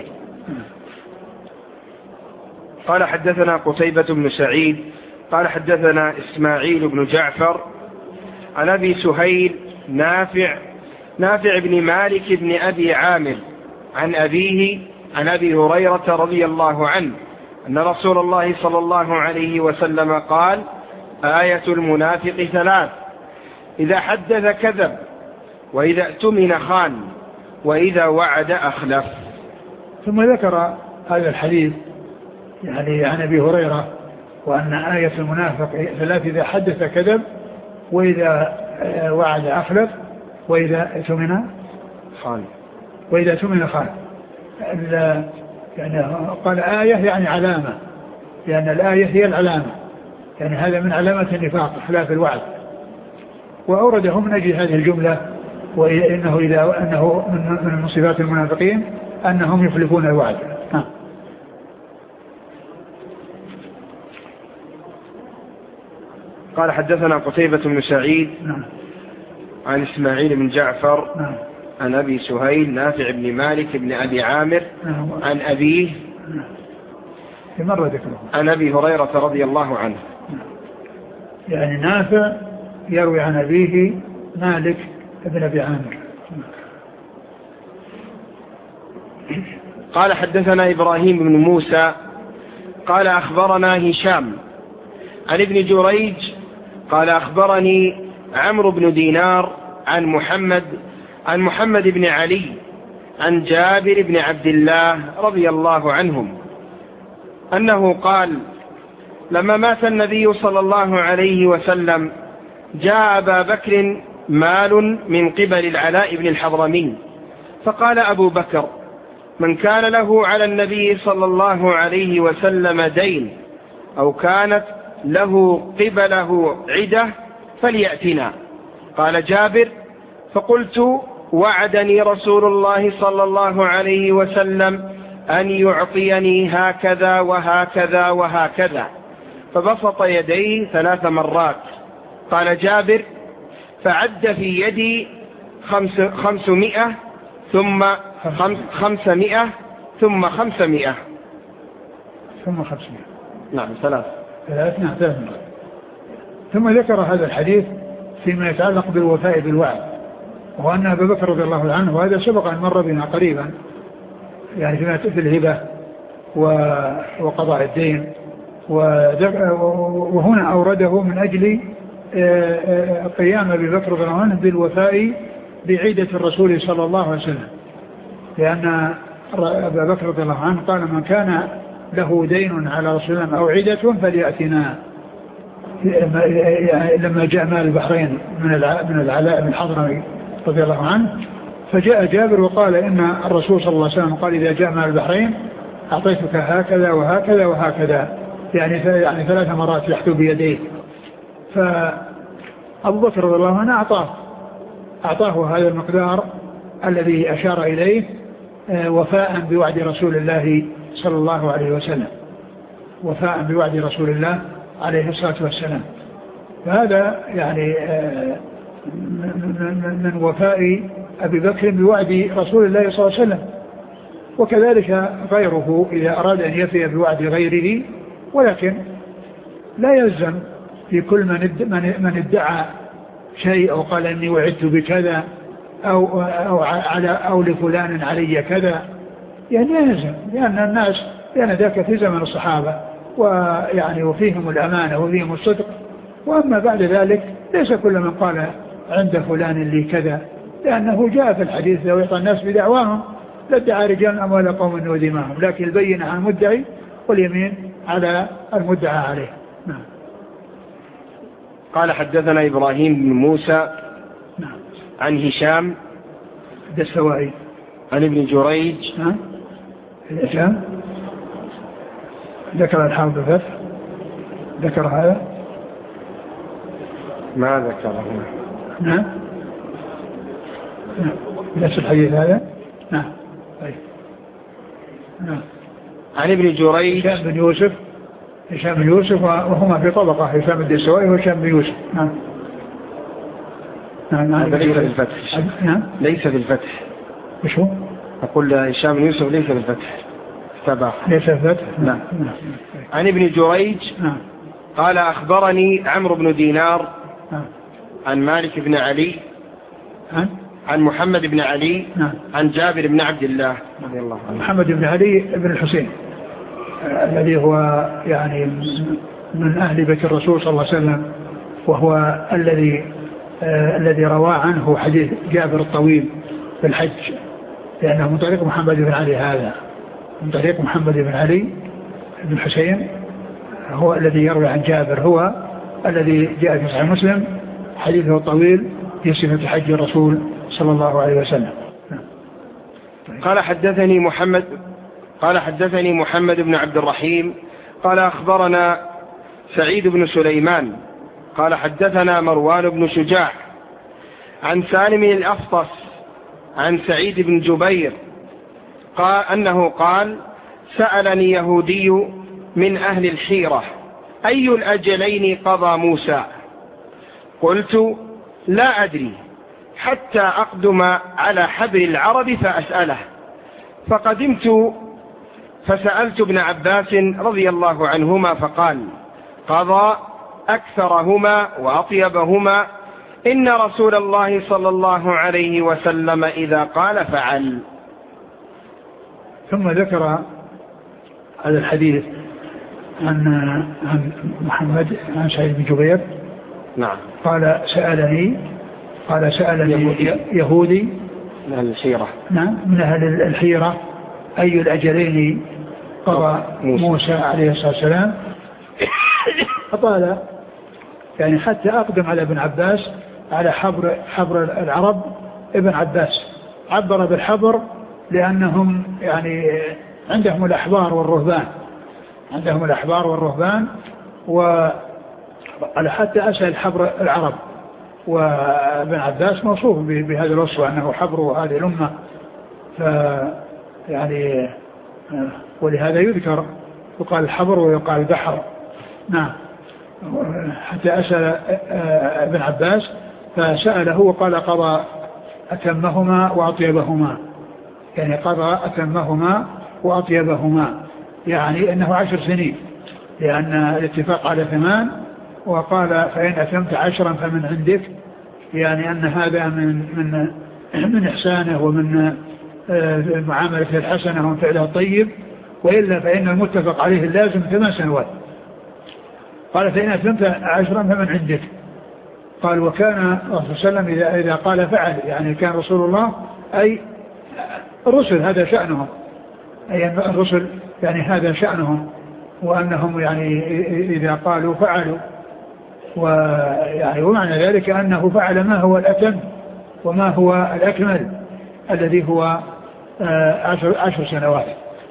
[SPEAKER 1] قال حدثنا قتيبة بن سعيد قال حدثنا إسماعيل بن جعفر عن أبي سهيل نافع نافع بن مالك بن أبي عامر عن أبيه عن أبي هريرة رضي الله عنه أن رسول الله صلى الله عليه وسلم قال آية المنافق ثلاث: إذا حدث كذب، وإذا اؤتمن خان، وإذا وعد أخلف.
[SPEAKER 2] ثم ذكر هذا الحديث يعني عن أبي هريرة وأن آية المنافق ثلاث: إذا حدث كذب، وإذا وعد أخلف، وإذا اؤتمن
[SPEAKER 1] خان
[SPEAKER 2] وإذا اؤتمن خان. يعني قال آية يعني علامة، لأن الآية هي العلامة، يعني هذا من علامة النفاق خلاف الوعد. وأورده من أجل هذه الجملة، وإنه إذا أنه من صفات المنافقين أنهم يخلفون الوعد. ها.
[SPEAKER 1] قال حدثنا قتيبة بن سعيد
[SPEAKER 2] نعم.
[SPEAKER 1] عن إسماعيل بن جعفر
[SPEAKER 2] نعم.
[SPEAKER 1] عن أبي سهيل نافع بن مالك بن أبي عامر
[SPEAKER 2] نعم.
[SPEAKER 1] عن أبيه
[SPEAKER 2] في مرة ذكره
[SPEAKER 1] عن أبي هريرة رضي الله عنه.
[SPEAKER 2] يعني نافع يروي عن أبيه مالك بن أبي عامر.
[SPEAKER 1] قال حدثنا إبراهيم بن موسى قال أخبرنا هشام عن ابن جريج قال أخبرني عمرو بن دينار عن محمد عن محمد بن علي عن جابر بن عبد الله رضي الله عنهم أنه قال: لما مات النبي صلى الله عليه وسلم جاء أبا بكر مال من قبل العلاء بن الحضرمي، فقال أبو بكر: من كان له على النبي صلى الله عليه وسلم دين أو كانت له قبله عدة فليأتنا. قال جابر: فقلت: وعدني رسول الله صلى الله عليه وسلم أن يعطيني هكذا وهكذا وهكذا، فبسط يديه ثلاث مرات. قال جابر: فعد في يدي خمس خمسمائة ثم خمس خمسمائة ثم خمسمائة
[SPEAKER 2] ثم خمسمائة
[SPEAKER 1] نعم ثلاث
[SPEAKER 2] ثلاث نعم ثلاث مرات. ثم ذكر هذا الحديث فيما يتعلق بالوفاء بالوعد، وأن أبا بكر رضي الله عنه، وهذا سبق أن مر بنا قريبا يعني فيما في الهبة وقضاء الدين، وهنا أورده من أجل قيام أبي بكر رضي الله عنه بالوفاء بعيدة الرسول صلى الله عليه وسلم، لأن أبا بكر رضي الله عنه قال: من كان له دين على رسول الله أو عيدة فليأتنا. لما جاء مال البحرين من العلاء بن حضرمي رضي الله عنه، فجاء جابر وقال إن الرسول صلى الله عليه وسلم قال: إذا جاء مال البحرين أعطيتك هكذا وهكذا وهكذا، يعني يعني ثلاث مرات يحتو بيديه. فأبو بكر رضي الله عنه أعطاه أعطاه هذا المقدار الذي أشار إليه وفاء بوعد رسول الله صلى الله عليه وسلم، وفاء بوعد رسول الله عليه الصلاة والسلام. فهذا يعني من وفاء أبي بكر بوعد رسول الله صلى الله عليه وسلم. وكذلك غيره إذا أراد أن يفي بوعد غيره، ولكن لا يلزم في كل من ادعى شيء أو قال إني وعدت بكذا أو, أو, على أو لفلان علي كذا، يعني لا يلزم، لأن الناس لأن ذاك في زمن الصحابة ويعني وفيهم الأمانة وفيهم الصدق. وأما بعد ذلك ليس كل من قال عند فلان لي كذا، لأنه جاء في الحديث: لو يعطى الناس بدعواهم لادعى رجال أموال قوم ودماءهم، لكن البينة على المدعي واليمين على المدعى عليه. نعم.
[SPEAKER 1] قال: حدثنا إبراهيم بن موسى
[SPEAKER 2] نعم.
[SPEAKER 1] عن هشام
[SPEAKER 2] الدستوائي
[SPEAKER 1] عن ابن جريج.
[SPEAKER 2] نعم. هشام ذكر الحافظ الفتح، ذكر هذا
[SPEAKER 1] ما ذكره.
[SPEAKER 2] نعم نعم نفس الحديث هذا. نعم طيب. نعم.
[SPEAKER 1] عن ابن جريج
[SPEAKER 2] هشام بن يوسف هشام بن يوسف وهما في طبقة، هشام الدستوائي وهشام بن يوسف. نعم
[SPEAKER 1] نعم. هذا ليس بالفتح.
[SPEAKER 2] نعم
[SPEAKER 1] ليس بالفتح.
[SPEAKER 2] وش هو؟
[SPEAKER 1] أقول هشام بن يوسف ليس بالفتح، تبع
[SPEAKER 2] ليس بالفتح.
[SPEAKER 1] نعم. عن ابن جريج
[SPEAKER 2] نعم.
[SPEAKER 1] قال: أخبرني عمرو بن دينار
[SPEAKER 2] نعم.
[SPEAKER 1] عن مالك بن علي
[SPEAKER 2] عن
[SPEAKER 1] عن محمد بن علي
[SPEAKER 2] نعم.
[SPEAKER 1] عن جابر بن عبد الله رضي الله عنه.
[SPEAKER 2] محمد بن علي بن الحسين الذي هو يعني من أهل بيت الرسول صلى الله عليه وسلم، وهو الذي آه الذي روى عنه حديث جابر الطويل في الحج، لأنه من طريق محمد بن علي، هذا من طريق محمد بن علي بن الحسين هو الذي يروي عن جابر، هو الذي جاء في صحيح مسلم حديثه الطويل في صفة حج الرسول صلى الله عليه وسلم.
[SPEAKER 1] قال: حدثني محمد قال حدثني محمد بن عبد الرحيم قال: أخبرنا سعيد بن سليمان قال: حدثنا مروان بن شجاع عن سالم الأفطس عن سعيد بن جبير قال أنه قال: سألني يهودي من أهل الحيرة: أي الأجلين قضى موسى؟ قلت: لا أدري حتى أقدم على حبر العرب فأسأله. فقدمت فسألت ابن عباس رضي الله عنهما فقال: قضى أكثرهما وأطيبهما، إن رسول الله صلى الله عليه وسلم إذا قال فعل.
[SPEAKER 2] ثم ذكر هذا الحديث عن عن محمد عن سعيد بن جبير.
[SPEAKER 1] نعم.
[SPEAKER 2] قال: سألني قال سألني يهودي, يهودي
[SPEAKER 1] من أهل الحيرة.
[SPEAKER 2] نعم من أهل الحيرة: أي الأجلين قضى موسى, موسى عليه الصلاة والسلام؟ فقال يعني حتى أقدم على ابن عباس على حبر حبر العرب. ابن عباس عبر بالحبر لأنهم يعني عندهم الأحبار والرهبان، عندهم الأحبار والرهبان، وقال حتى أسأل حبر العرب، وابن عباس موصوف بهذا الوصف أنه حبر هذه الأمة، ف يعني ولهذا يذكر يقال الحبر ويقال البحر. نعم. حتى أسأل ابن عباس فسأله وقال قضى أتمهما وأطيبهما، يعني قضى أتمهما وأطيبهما، يعني أنه عشر سنين، لأن الاتفاق على ثمان، وقال فإن أتمت عشرا فمن عندك، يعني أن هذا من من من إحسانه ومن معاملته الحسنة ومن فعله الطيب، وإلا فإن المتفق عليه اللازم ثمان سنوات. قال فإن أتمت عشرا فمن عندك. قال وكان الرسول صلى الله عليه وسلم إذا, إذا قال فعل، يعني كان رسول الله أي الرسل هذا شأنهم، أي الرسل يعني هذا شأنهم، وأنهم يعني إذا قالوا فعلوا، ويعني ومعنى ذلك أنه فعل ما هو الأتم وما هو الأكمل الذي هو عشر, عشر سنوات.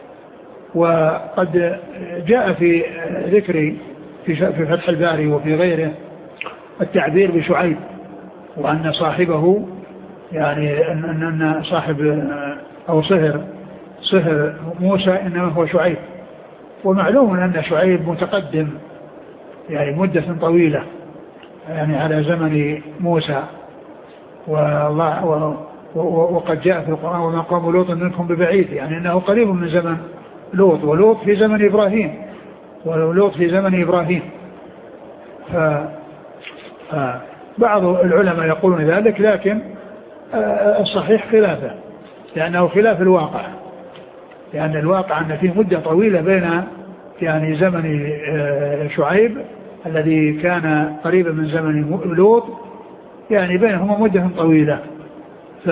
[SPEAKER 2] وقد جاء في ذكر في فتح الباري وفي غيره التعبير بشعيب، وأن صاحبه يعني أن, أن صاحب أو صهر صهر موسى إنما هو شعيب. ومعلوم أن شعيب متقدم يعني مدة طويلة يعني على زمن موسى، والله وقد جاء في القرآن وما قام لوط منكم ببعيد، يعني أنه قريب من زمن لوط، ولوط في زمن إبراهيم، ولوط في زمن إبراهيم. فبعض العلماء يقولون ذلك، لكن الصحيح خلافه، لأنه خلاف الواقع، لأن الواقع أن فيه مدة طويلة بين يعني زمن شعيب الذي كان قريبا من زمن لوط، يعني بينهما مدة طويلة. ف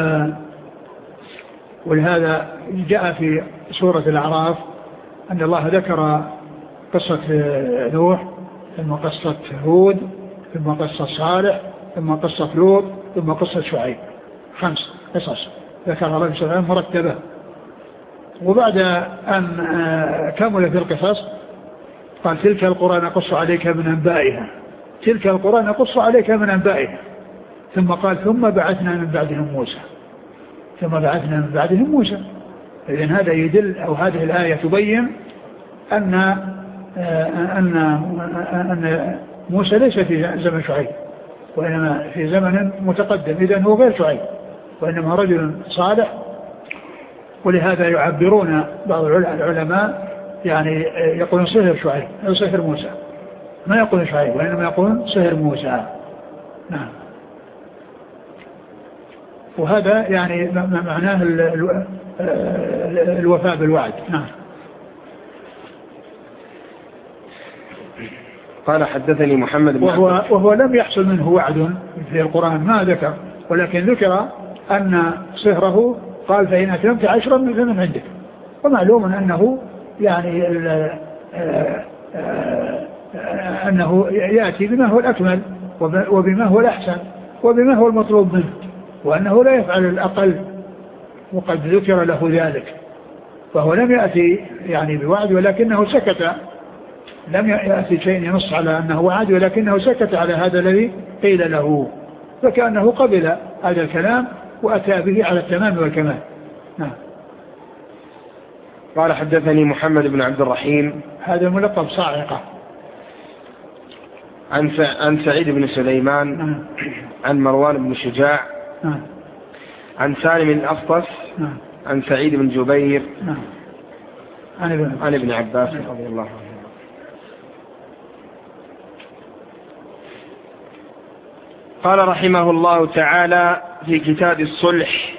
[SPEAKER 2] ولهذا جاء في سورة الأعراف أن الله ذكر قصة نوح، ثم قصة هود، ثم قصة صالح، ثم قصة لوط، ثم قصة شعيب، خمس قصص ذكر الله سبحانه مرتبة. وبعد أن كمل في القصص قال تلك القرى نقص عليك من أنبائها، تلك القرى نقص عليك من أنبائها، ثم قال ثم بعثنا من بعدهم موسى، ثم بعثنا من بعدهم موسى. إذن هذا يدل، أو هذه الآية تبين أن أن أن موسى ليس في زمن شعيب، وإنما في زمن متقدم، إذن هو غير شعيب، وإنما رجل صالح. ولهذا يعبرون بعض العلماء يعني يقولون صهر شعيب أو صهر موسى، ما يقولون شعيب، وإنما يقولون صهر موسى. نعم. وهذا يعني معناه الوفاء بالوعد. نعم.
[SPEAKER 1] قال حدثني محمد بن
[SPEAKER 2] وهو, وهو لم يحصل منه وعد في القرآن، ما ذكر، ولكن ذكر أن صهره قال فإن أتممت عشرا فمن عندك. ومعلوم أنه يعني أنه يأتي بما هو الأكمل وبما هو الأحسن وبما هو المطلوب منه، وأنه لا يفعل الأقل، وقد ذكر له ذلك. فهو لم يأتي يعني بوعد، ولكنه سكت، لم يأتي شيء ينص على أنه وعد، ولكنه سكت على هذا الذي قيل له، فكأنه قبل هذا الكلام وأتى به على التمام والكمال. نعم.
[SPEAKER 1] قال حدثني محمد بن عبد الرحيم،
[SPEAKER 2] هذا ملقب صاعقة،
[SPEAKER 1] عن عن سعيد بن سليمان،
[SPEAKER 2] نعم.
[SPEAKER 1] عن مروان بن شجاع،
[SPEAKER 2] نعم.
[SPEAKER 1] عن سالم الأفطس،
[SPEAKER 2] نعم.
[SPEAKER 1] عن سعيد بن جبير،
[SPEAKER 2] نعم. عن ابن,
[SPEAKER 1] عن ابن عباس رضي الله عنه. قال رحمه الله تعالى في كتاب الصلح: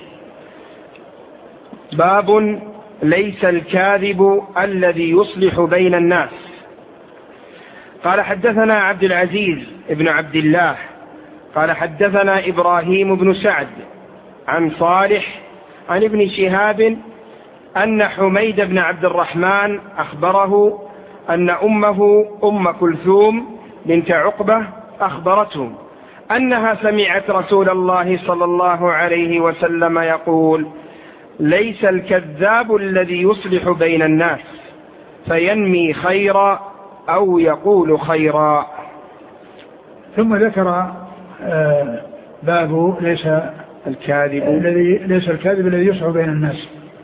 [SPEAKER 1] باب ليس الكاذب الذي يصلح بين الناس. قال حدثنا عبد العزيز ابن عبد الله قال حدثنا إبراهيم بن سعد عن صالح عن ابن شهاب أن حميد بن عبد الرحمن أخبره أن أمه أم كلثوم بنت عقبة أخبرته أنها سمعت رسول الله صلى الله عليه وسلم يقول: ليس الكذاب الذي يصلح بين الناس، فينمي خيرا أو يقول خيرا.
[SPEAKER 2] ثم ذكر باب ليس
[SPEAKER 1] الكاذب
[SPEAKER 2] الذي ليس الكاذب الذي يصلح بين الناس.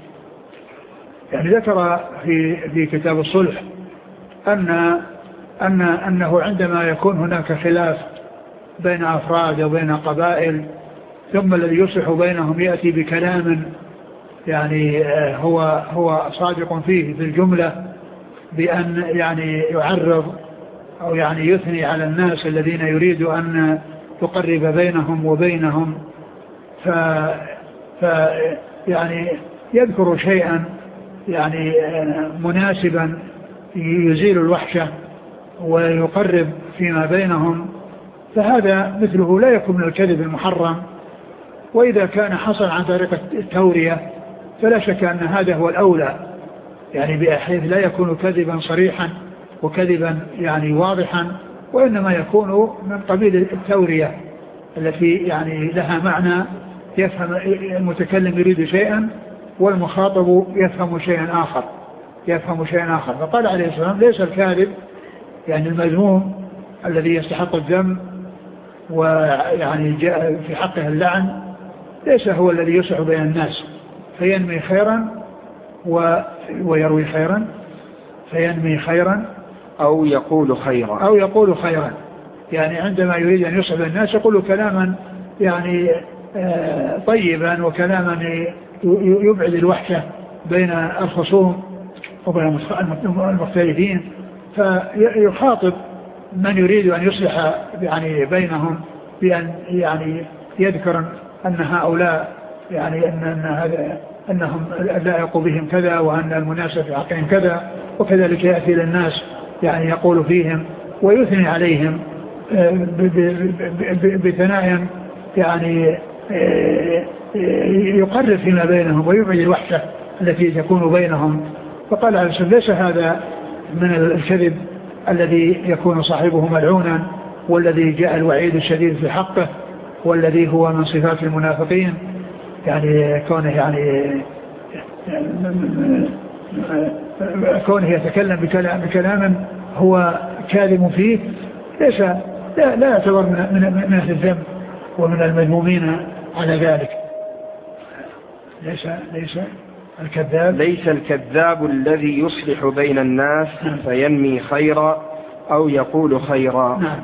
[SPEAKER 2] يعني ذكر في في كتاب الصلح أن أن أنه عندما يكون هناك خلاف بين أفراد وبين قبائل ثم الذي يصلح بينهم يأتي بكلام يعني هو هو صادق فيه في الجملة بأن يعني يعرض أو يعني يثني على الناس الذين يريد أن يقرب بينهم وبينهم، ف, ف يعني يذكر شيئا يعني مناسبا يزيل الوحشة ويقرب فيما بينهم، فهذا مثله لا يكون من الكذب المحرم. وإذا كان حصل عن طريق التورية فلا شك أن هذا هو الأولى، يعني بحيث لا يكون كذبا صريحا وكذبا يعني واضحا، وإنما يكون من قبيل التورية التي يعني لها معنى، يفهم المتكلم يريد شيئا والمخاطب يفهم شيئا آخر يفهم شيئا آخر فقال عليه السلام ليس الكاذب يعني المذموم الذي يستحق الذم ويعني جاء في حقه اللعن، ليس هو الذي يصلح بين الناس فينمي خيرا و... ويروي خيرا فينمي خيرا
[SPEAKER 1] أو يقول خيرا
[SPEAKER 2] أو يقول خيرا يعني عندما يريد أن يصلح بين الناس يقول كلاما يعني آه طيبا وكلاما يبعد الوحشة بين الخصوم وبين المختلفين، فيخاطب من يريد أن يصلح يعني بينهم بأن يعني يذكر أن هؤلاء يعني أن أن هذا أنهم اللائق بهم كذا وأن المناسب في حقهم كذا، وكذلك يأتي للناس يعني يقول فيهم ويثني عليهم بثناء يعني يقرب فيما بينهم ويبعد الوحشة التي تكون بينهم. فقال عليه السلام ليس هذا من الكذب الذي يكون صاحبه ملعونا والذي جاء الوعيد الشديد في حقه والذي هو من صفات المنافقين، يعني كونه يعني كونه يتكلم بكلام, بكلام هو كاذب فيه ليس لا, لا يعتبر من, من, من أهل الذنب ومن المذمومين على ذلك. ليس ليس الكذاب
[SPEAKER 1] ليس الكذاب الذي يصلح بين الناس فينمي خيرا أو يقول خيرا.
[SPEAKER 2] نعم.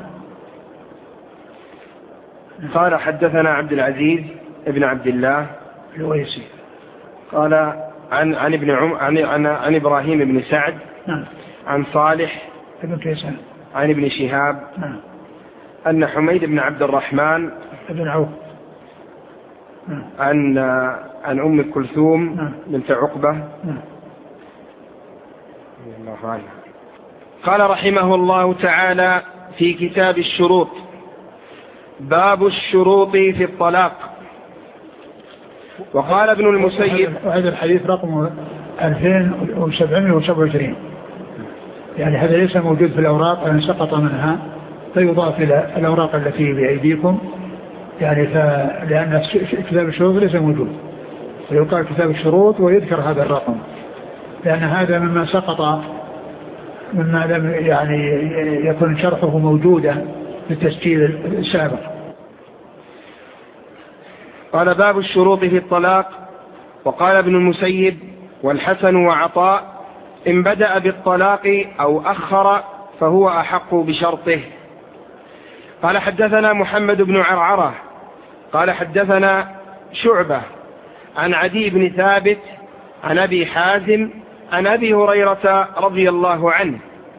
[SPEAKER 1] قال حدثنا عبد العزيز ابن عبد الله
[SPEAKER 2] الويسي
[SPEAKER 1] قال عن عن ابن عم عن عن, عن إبراهيم بن سعد
[SPEAKER 2] نعم.
[SPEAKER 1] عن صالح
[SPEAKER 2] ابن كيسان
[SPEAKER 1] عن ابن شهاب
[SPEAKER 2] نعم.
[SPEAKER 1] أن حميد بن عبد الرحمن
[SPEAKER 2] ابن عوف
[SPEAKER 1] نعم. عن عن أم كلثوم
[SPEAKER 2] نعم.
[SPEAKER 1] بنت عقبة
[SPEAKER 2] نعم.
[SPEAKER 1] الله عنها قال رحمه الله تعالى في كتاب الشروط باب الشروط في الطلاق. وقال ابن المسيب
[SPEAKER 2] وهذا الحديث رقم ألفين وسبعمائة وسبعة وعشرين، يعني هذا ليس موجود في الأوراق أن سقط منها فيضاف إلى الأوراق التي بأيديكم، يعني لأن كتاب الشروط ليس موجود فيقال كتاب الشروط ويذكر هذا الرقم، لأن هذا مما سقط مما لم يعني يكون شرحه موجودا في التسجيل السابق.
[SPEAKER 1] قال باب الشروط في الطلاق. وقال ابن المسيب والحسن وعطاء إن بدأ بالطلاق أو أخر فهو أحق بشرطه. قال حدثنا محمد بن عرعرة قال حدثنا شعبة عن عدي بن ثابت عن أبي حازم عن أبي هريرة رضي الله عنه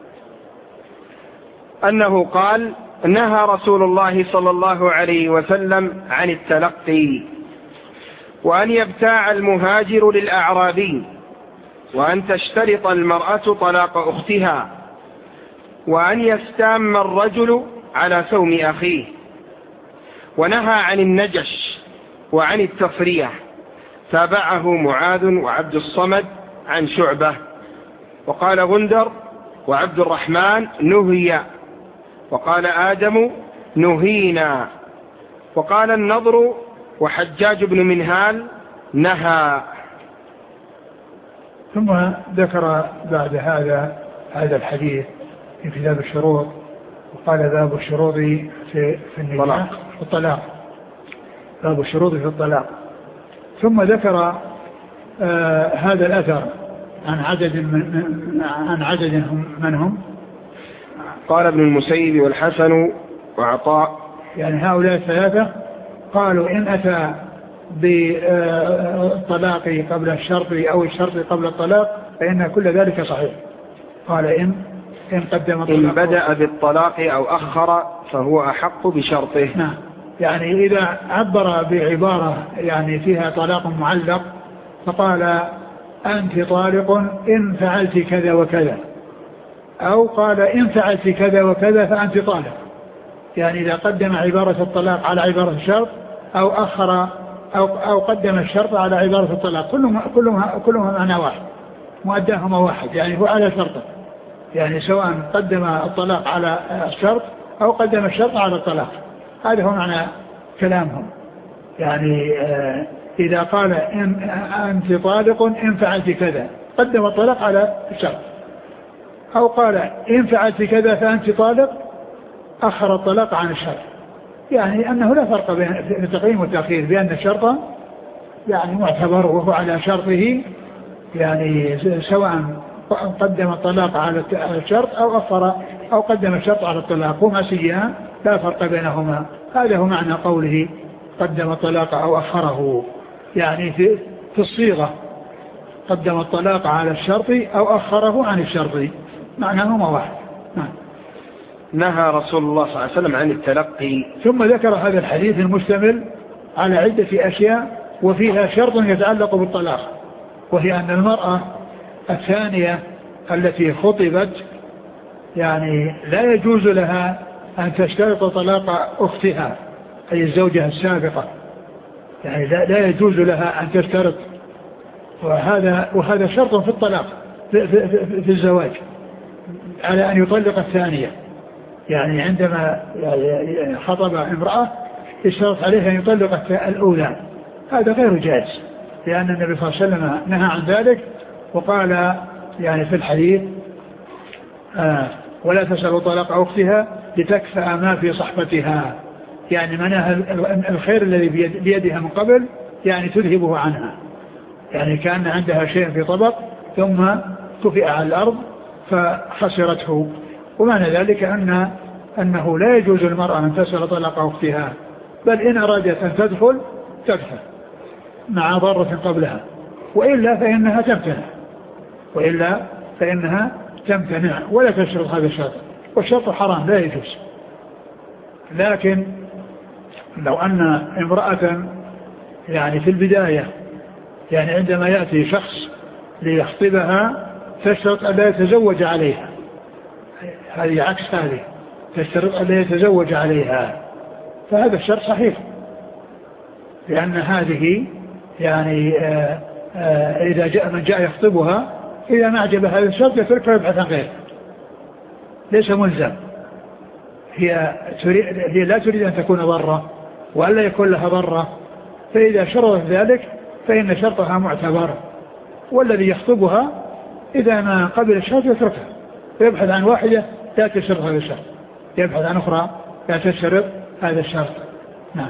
[SPEAKER 1] أنه قال نهى رسول الله صلى الله عليه وسلم عن التلقي وأن يبتاع المهاجر للأعرابي وأن تشترط المرأة طلاق أختها وأن يستام الرجل على سوم أخيه، ونهى عن النجش وعن التفرية. تابعه معاذ وعبد الصمد عن شعبة. وقال غندر وعبد الرحمن نهي، وقال آدم نهينا، وقال النضر وحجاج بن منهال نهى.
[SPEAKER 2] ثم ذكر بعد هذا هذا الحديث في كتاب الشروط، وقال باب الشروط في في النكاح والطلاق، باب الشروط في الطلاق. ثم ذكر آه هذا الأثر عن عدد من عن عدد من هم
[SPEAKER 1] قال ابن المسيب والحسن وعطاء،
[SPEAKER 2] يعني هؤلاء الثلاثة قالوا إن أتى بالطلاق قبل الشرط أو الشرط قبل الطلاق فإن كل ذلك صحيح. قال إن إن قدم
[SPEAKER 1] إن بدأ بالطلاق أو أخر فهو أحق بشرطه.
[SPEAKER 2] نعم، يعني إذا عبر بعبارة يعني فيها طلاق معلق فقال أنت طالق إن فعلت كذا وكذا، أو قال إن فعلت كذا وكذا فأنت طالق، يعني إذا قدم عبارة الطلاق على عبارة الشرط أو أخر أو, أو قدم الشرط على عبارة الطلاق كلهم كلهم كلهم معنى واحد، مؤداهما واحد، يعني هو على شرطه، يعني سواء قدم الطلاق على الشرط أو قدم الشرط على الطلاق، هذا هو معنى كلامهم. يعني آه إذا قال إن أنت طالق إن فعلت كذا قدم الطلاق على الشرط، أو قال إن فعلت كذا فأنت طالق أخر الطلاق عن الشرط، يعني أنه لا فرق بين التقديم والتأخير، بأن الشرط يعني معتبر وهو على شرطه، يعني سواء قدم الطلاق على الشرط أو أخر أو قدم الشرط على الطلاق هما سيان لا فرق بينهما. هذا هو معنى قوله قدم الطلاق أو أخره، يعني في, في الصيغة قدم الطلاق على الشرط أو أخره عن الشرط، معناهما واحد. نعم.
[SPEAKER 1] نهى رسول الله صلى الله عليه وسلم عن التلقي.
[SPEAKER 2] ثم ذكر هذا الحديث المشتمل على عدة أشياء وفيها شرط يتعلق بالطلاق، وهي أن المرأة الثانية التي خطبت يعني لا يجوز لها أن تشترط طلاق أختها أي الزوجة السابقة، يعني لا يجوز لها أن تشترط، وهذا وهذا شرط في الطلاق في, في, في, في الزواج على أن يطلق الثانية، يعني عندما خطب امرأة اشترط عليها أن يطلق الأولى، هذا غير جائز، لأن النبي صلى الله عليه وسلم نهى عن ذلك، وقال يعني في الحديث آه ولا تسأل طلاق أختها لتكفأ ما في صحبتها، يعني منها الخير الذي بيدها من قبل يعني تذهبه عنها، يعني كان عندها شيء في طبق ثم كفئ على الأرض فخسرته، ومعنى ذلك أن أنه لا يجوز المرأة أن تسأل طلاق أختها، بل إن أرادت أن تدخل تدخل مع ضرة قبلها، وإلا فإنها تمتنع وإلا فإنها تمتنع ولا تشرط هذا الشرط، والشرط حرام لا يجوز. لكن لو أن امرأة يعني في البداية يعني عندما يأتي شخص ليخطبها تشترط أن لا يتزوج عليها، هذه عكس هذه، تشترط أن لا يتزوج عليها، فهذا الشرط صحيح، لأن هذه يعني آآ آآ إذا جاء من جاء يخطبها إذا ما أعجب هذا الشرط يتركها ويبحث عن غيره، ليس ملزم، هي, هي لا تريد أن تكون ضرة وألا يكون لها ضرة، فإذا شرطت ذلك فإن شرطها معتبر، والذي يخطبها إذا ما قبل الشرط يتركها ويبحث عن واحدة لا تشترط هذا الشرط، يبحث عن أخرى لا تشترط هذا الشرط. نعم.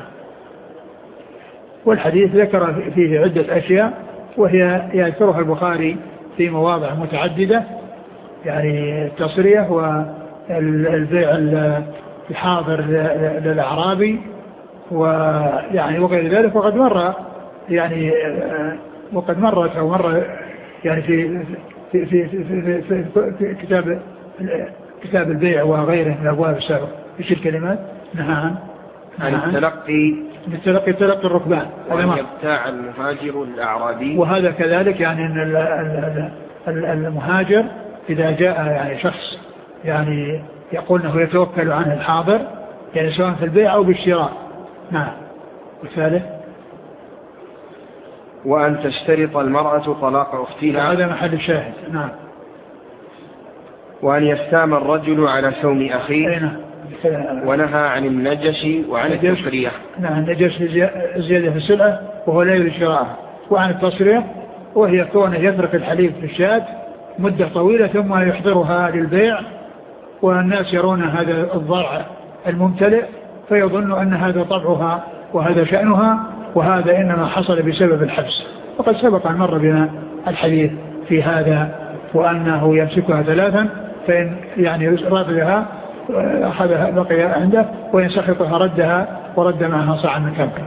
[SPEAKER 2] والحديث ذكر فيه عدة أشياء وهي يذكرها البخاري في مواضع متعددة، يعني التصريح والبيع الحاضر للأعرابي ويعني وغير ذلك، وقد مر يعني وقد مرت أو مر يعني في في في في, في, في, في كتاب كتاب البيع وغيره من الأبواب السابقة. إيش الكلمات؟ نعم.
[SPEAKER 1] عن التلقي
[SPEAKER 2] بالتلقي تلقي الركبان،
[SPEAKER 1] وأن يبتاع المهاجر الأعرابي،
[SPEAKER 2] وهذا كذلك يعني أن المهاجر إذا جاء يعني شخص يعني يقول أنه يتوكل عنه الحاضر يعني سواء في البيع أو بالشراء. نعم. والثالث
[SPEAKER 1] وأن تشترط المرأة طلاق أختها،
[SPEAKER 2] هذا محل الشاهد. نعم.
[SPEAKER 1] وأن يستام الرجل على سوم أخيه، ونهى عن النجش وعن التصريح.
[SPEAKER 2] نعم، النجش زيادة في السلعة وهو لا يريد شراءها، وعن التصريح وهي كونه يترك الحليب في الشاة مدة طويلة ثم يحضرها للبيع، والناس يرون هذا الضرع الممتلئ فيظن أن هذا طبعها وهذا شأنها، وهذا إنما حصل بسبب الحبس. وقد سبق أن مر بنا الحديث في هذا، وأنه يمسكها ثلاثا فإن يعني رضيها أخذها بقي عنده، وإن سخطها ردها ورد معها صاعا من كمك.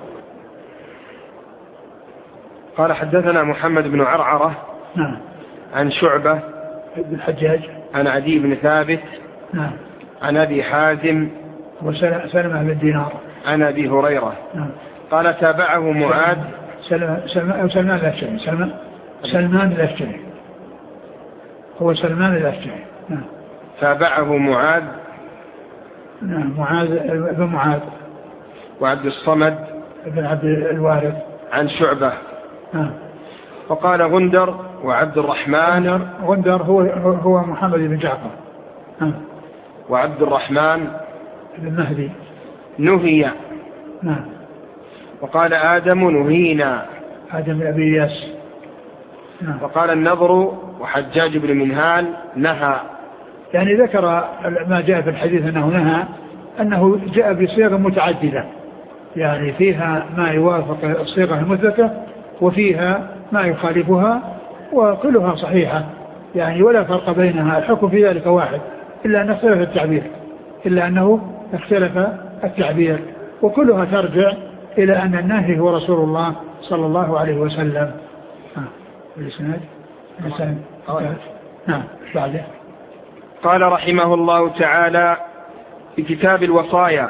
[SPEAKER 1] قال حدثنا محمد بن عرعرة
[SPEAKER 2] نعم
[SPEAKER 1] عن شعبة
[SPEAKER 2] بن الحجاج
[SPEAKER 1] عن عدي بن ثابت
[SPEAKER 2] نعم
[SPEAKER 1] عن أبي حازم
[SPEAKER 2] وسلمة بن دينار
[SPEAKER 1] عن أبي هريرة
[SPEAKER 2] نعم.
[SPEAKER 1] قال تابعه معاذ
[SPEAKER 2] سلمان سلمان الأشجعي سلمان سلمان الأشجعي هو سلمان الأشجعي نعم.
[SPEAKER 1] تابعه معاذ
[SPEAKER 2] نعم معاذ بن معاذ
[SPEAKER 1] وعبد الصمد
[SPEAKER 2] بن عبد الوارث
[SPEAKER 1] عن شعبة
[SPEAKER 2] نعم.
[SPEAKER 1] وقال غندر وعبد الرحمن
[SPEAKER 2] غندر هو هو محمد بن جعفر نعم.
[SPEAKER 1] وعبد الرحمن
[SPEAKER 2] بن مهدي
[SPEAKER 1] نهي
[SPEAKER 2] نعم.
[SPEAKER 1] وقال آدم نهينا
[SPEAKER 2] آدم بن أبي إياس نعم.
[SPEAKER 1] وقال النضر وحجاج بن منهال نهى.
[SPEAKER 2] يعني ذكر ما جاء في الحديث أنه نهى، أنه جاء بصيغ متعددة، يعني فيها ما يوافق الصيغة المثبتة وفيها ما يخالفها، وكلها صحيحة يعني ولا فرق بينها، الحكم في ذلك واحد، إلا أن اختلف التعبير إلا أنه اختلف التعبير وكلها ترجع إلى أن الناهي هو رسول الله صلى الله عليه وسلم. الإسناد الإسناد نعم. بعده
[SPEAKER 1] قال رحمه الله تعالى في كتاب الوصايا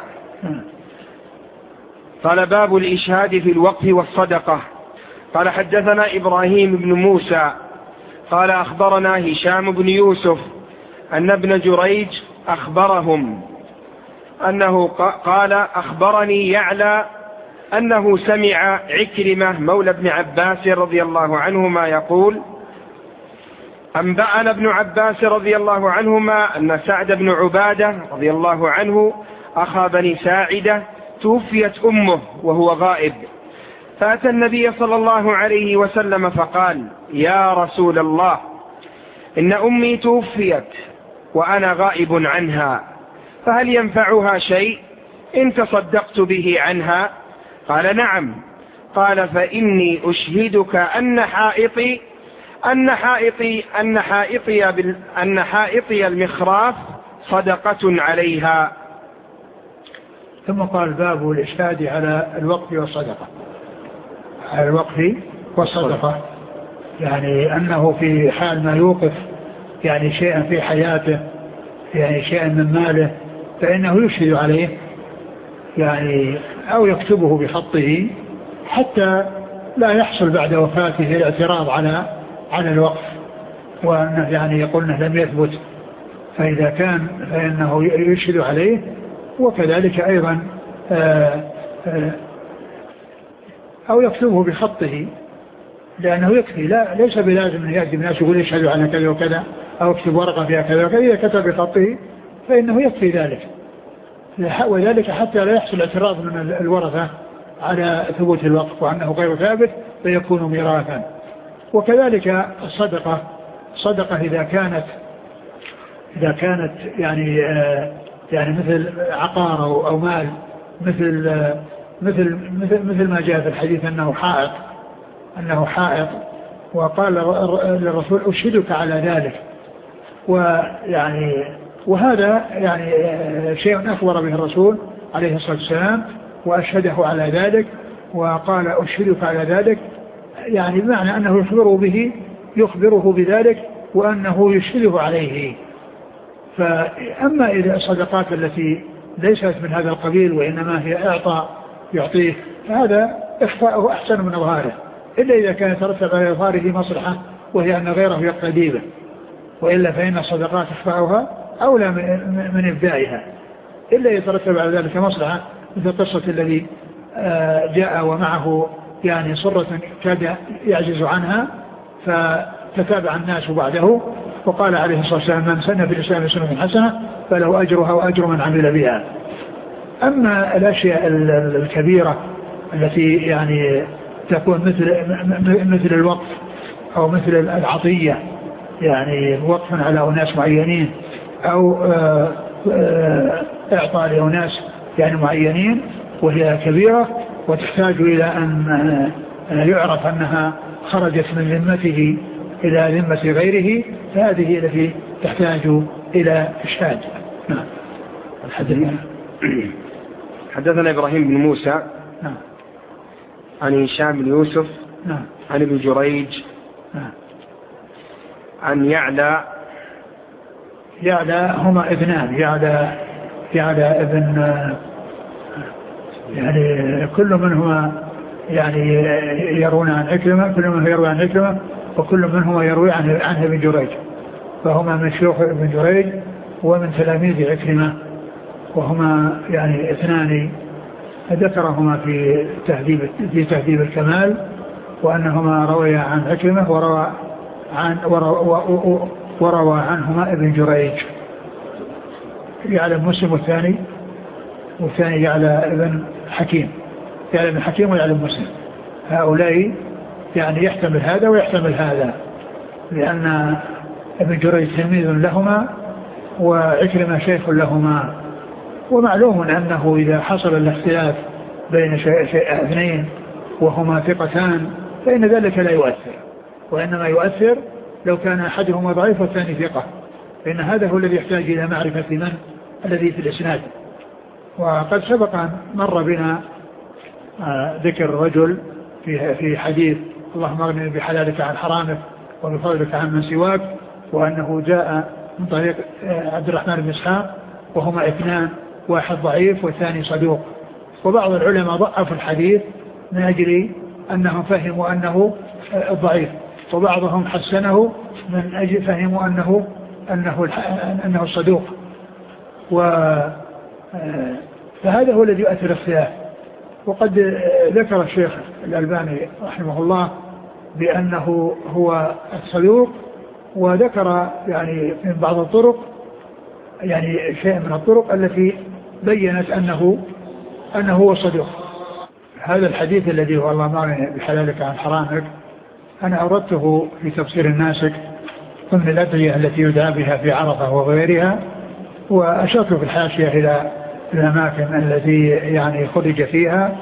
[SPEAKER 1] قال باب الإشهاد في الوقف والصدقة. قال حدثنا إبراهيم بن موسى قال أخبرنا هشام بن يوسف أن ابن جريج أخبرهم أنه قال أخبرني يعلى أنه سمع عكرمة مولى ابن عباس رضي الله عنهما يقول أنبأنا ابن عباس رضي الله عنهما أن سعد بن عبادة رضي الله عنه أخا بني ساعدة توفيت أمه وهو غائب، فأتى النبي صلى الله عليه وسلم فقال يا رسول الله إن أمي توفيت وأنا غائب عنها، فهل ينفعها شيء إن تصدقت به عنها؟ قال نعم. قال فإني أشهدك أن حائطي أن حائطي أن حائطي بال أن حائطي المخراف صدقة عليها.
[SPEAKER 2] ثم قال باب الإشهاد على الوقف والصدقة، على الوقف والصدقة، يعني أنه في حال ما يوقف يعني شيئا في حياته، يعني شيئا من ماله، فإنه يشهد عليه يعني أو يكتبه بخطه حتى لا يحصل بعد وفاته الاعتراض على على الوقف، وأنه يعني يقولنا لم يثبت، فإذا كان فإنه يشهد عليه. وكذلك أيضا آآ آآ أو يكتبه بخطه، لأنه يكفي، لا ليس بلازم أن يأتي الناس يقول يشهد على كذا وكذا أو يكتب ورقة فيها كذا وكذا، إذا كتب بخطه فإنه يكفي ذلك، وذلك حتى لا يحصل اعتراض من الورثة على ثبوت الوقف وأنه غير ثابت فيكون ميراثا. وكذلك الصدقة، صدقة إذا كانت إذا كانت يعني يعني مثل عقار أو, أو مال، مثل مثل مثل مثل ما جاء في الحديث أنه حائط أنه حائط وقال للرسول أشهدك على ذلك، ويعني وهذا يعني شيء أخبر به الرسول عليه الصلاة والسلام وأشهده على ذلك وقال أشهدك على ذلك، يعني بمعنى أنه يخبره به يخبره بذلك وأنه يشهده عليه. فأما إذا الصدقات التي ليست من هذا القبيل وإنما هي إعطاء يعطيه فهذا إخفاؤه أحسن من إظهاره، إلا إذا كان يترتب على إظهاره مصلحة وهي أن غيره يقتدي به، وإلا فإن الصدقات إخفاؤها أولى من إبدائها، إلا يترتب على ذلك مصلحة، مثل قصة الذي جاء ومعه يعني صرة كاد يعجز عنها فتتابع الناس بعده، وقال عليه الصلاة والسلام من سن في الإسلام سنة حسنة فله أجرها وأجر من عمل بها. أما الأشياء الكبيرة التي يعني تكون مثل مثل الوقف أو مثل العطية يعني وقفا على أناس معينين أو إعطاء لأناس يعني معينين وهي كبيرة وتحتاج إلى أن يعرف أنها خرجت من ذمته إلى ذمة غيره، فهذه التي تحتاج إلى إشهاد. نعم.
[SPEAKER 1] حدثنا حدثنا إبراهيم بن موسى
[SPEAKER 2] نعم.
[SPEAKER 1] عن هشام بن يوسف
[SPEAKER 2] نعم.
[SPEAKER 1] عن ابن جريج
[SPEAKER 2] نعم.
[SPEAKER 1] عن يعلى
[SPEAKER 2] يعلى هما ابنان، يعلى يعلى ابن يعني كل منهما يعني يروون عن عكرمة، كل منهما يروي عن عكرمة وكل منهما يروي عن عنه ابن جريج، فهما من شيوخ ابن جريج ومن تلاميذ عكرمة، وهما يعني اثنان ذكرهما في تهذيب في تهذيب الكمال، وأنهما رويا عن عكرمة وروى عن وروى, وروى عنهما ابن جريج. يعلم مسلم والثاني والثاني يعلى ابن حكيم، يعلى ابن حكيم ويعلم مسلم. هؤلاء يعني يحتمل هذا ويحتمل هذا، لأن ابن جريج تلميذ لهما وعكرمة شيخ لهما، ومعلوم أنه إذا حصل الاختلاف بين شيء اثنين وهما ثقتان فإن ذلك لا يؤثر، وإنما يؤثر لو كان أحدهما ضعيف والثاني ثقة، فإن هذا هو الذي يحتاج إلى معرفة من الذي في الإسناد. وقد سبق أن مر بنا ذكر رجل في في حديث اللهم اغنني بحلالك عن حرامك وبفضلك عن من سواك، وأنه جاء من طريق عبد الرحمن بن إسحاق وهما اثنان، واحد ضعيف والثاني صدوق. وبعض العلماء ضعفوا الحديث من أجل أنهم فهموا أنه ضعيف، وبعضهم حسنه من أجل فهموا أنه أنه أنه الصدوق. و فهذا هو الذي يؤثر الاختلاف. وقد ذكر الشيخ الألباني رحمه الله بأنه هو الصدوق، وذكر يعني من بعض الطرق يعني شيء من الطرق التي بينت أنه أنه هو الصدوق. هذا الحديث الذي هو اللهم اغنني بحلالك عن حرامك أنا أوردته في تفسير الناسك ضمن الأدعية التي يدعى بها في عرفة وغيرها، وأشرت في الحاشية إلى الأماكن التي يعني خرج فيها،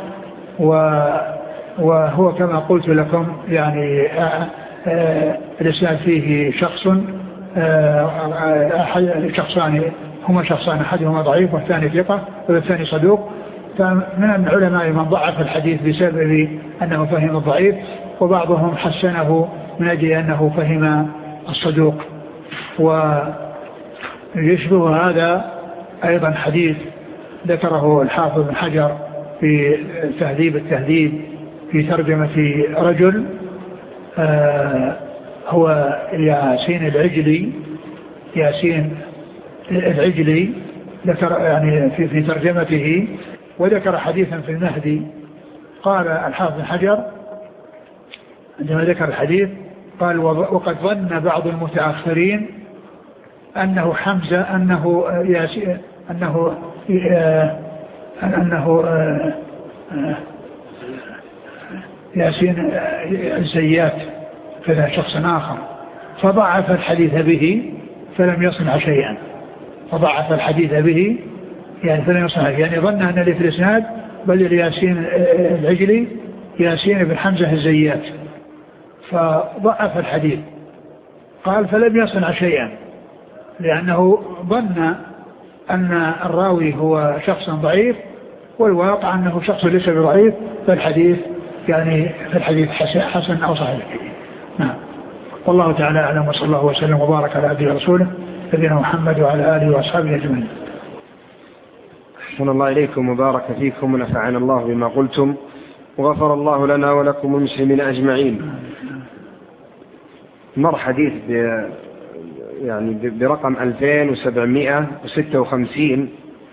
[SPEAKER 2] وهو كما قلت لكم يعني الإسلام فيه شخص شخصان هما شخصان أحدهما ضعيف والثاني ثقة والثاني صدوق. فمن العلماء من ضعف الحديث بسبب أنه فهم الضعيف، وبعضهم حسنه من أجل أنه فهم الصدوق. ويشبه هذا أيضا حديث ذكره الحافظ بن حجر في تهذيب التهذيب في ترجمة رجل آه هو ياسين العجلي ياسين العجلي ذكر يعني في, في ترجمته، وذكر حديثا في المهدي. قال الحافظ بن حجر عندما ذكر الحديث قال وقد ظن بعض المتأخرين أنه حمزة أنه ياسين أنه آه أنه آه آه ياسين الزيات كذا شخص آخر، فضعف الحديث به فلم يصنع شيئا فضعف الحديث به يعني فلم يصنع يعني ظن أن اللي في الإسناد بل ياسين العجلي ياسين بن حمزة الزيات، فضعف الحديث. قال فلم يصنع شيئا لأنه ظن أن الراوي هو شخص ضعيف، والواقع أنه شخص ليس بضعيف، فالحديث يعني في الحديث حسن أو صحيح. نعم. والله تعالى أعلم، وصلى الله وسلم وبارك على عبده ورسوله نبينا محمد وعلى آله وأصحابه أجمعين.
[SPEAKER 1] أحسن الله إليكم وبارك فيكم ونفعنا الله بما قلتم، وغفر الله لنا ولكم والمسلمين أجمعين. مر حديث ب يعني برقم ألفين وسبعمائة وستة وخمسين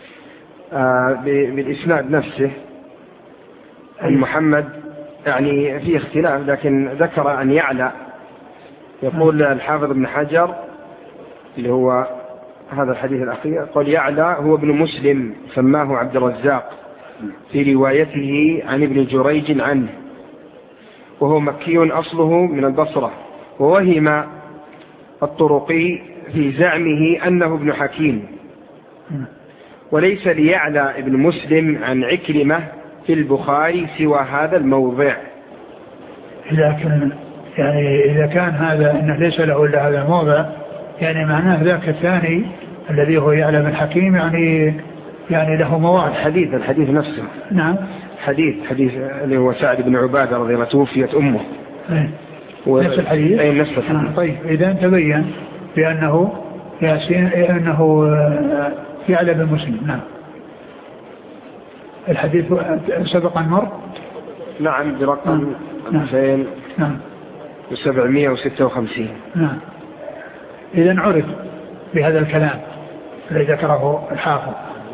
[SPEAKER 1] بالإسناد نفسه عن محمد، يعني فيه اختلاف لكن ذكر أن يعلى. يقول الحافظ ابن حجر اللي هو هذا الحديث الأخير قال يعلى هو ابن مسلم سماه عبد الرزاق في روايته عن ابن جريج عنه، وهو مكي أصله من البصرة ووهم الطرقي في زعمه أنه ابن حكيم، وليس ليعلى ابن مسلم عن عكرمة في البخاري سوى هذا الموضع.
[SPEAKER 2] إذا كان يعني إذا كان هذا أنه ليس له إلا هذا الموضع، يعني معناه ذاك الثاني الذي هو يعلى بن حكيم يعني يعني له مواضع.
[SPEAKER 1] الحديث الحديث نفسه.
[SPEAKER 2] نعم.
[SPEAKER 1] حديث حديث اللي هو سعد بن عبادة رضي الله توفيت أمه.
[SPEAKER 2] أيه.
[SPEAKER 1] و...
[SPEAKER 2] نفس الحديث.
[SPEAKER 1] أي نفس الحديث.
[SPEAKER 2] آه طيب إذا تبين بأنه ياسين أنه يعلى بن مسلم. نعم. الحديث سبق مر.
[SPEAKER 1] نعم برقم ألفين وسبعمائة وستة وخمسين.
[SPEAKER 2] نعم. إذن عرف بهذا الكلام الذي ذكره الحافظ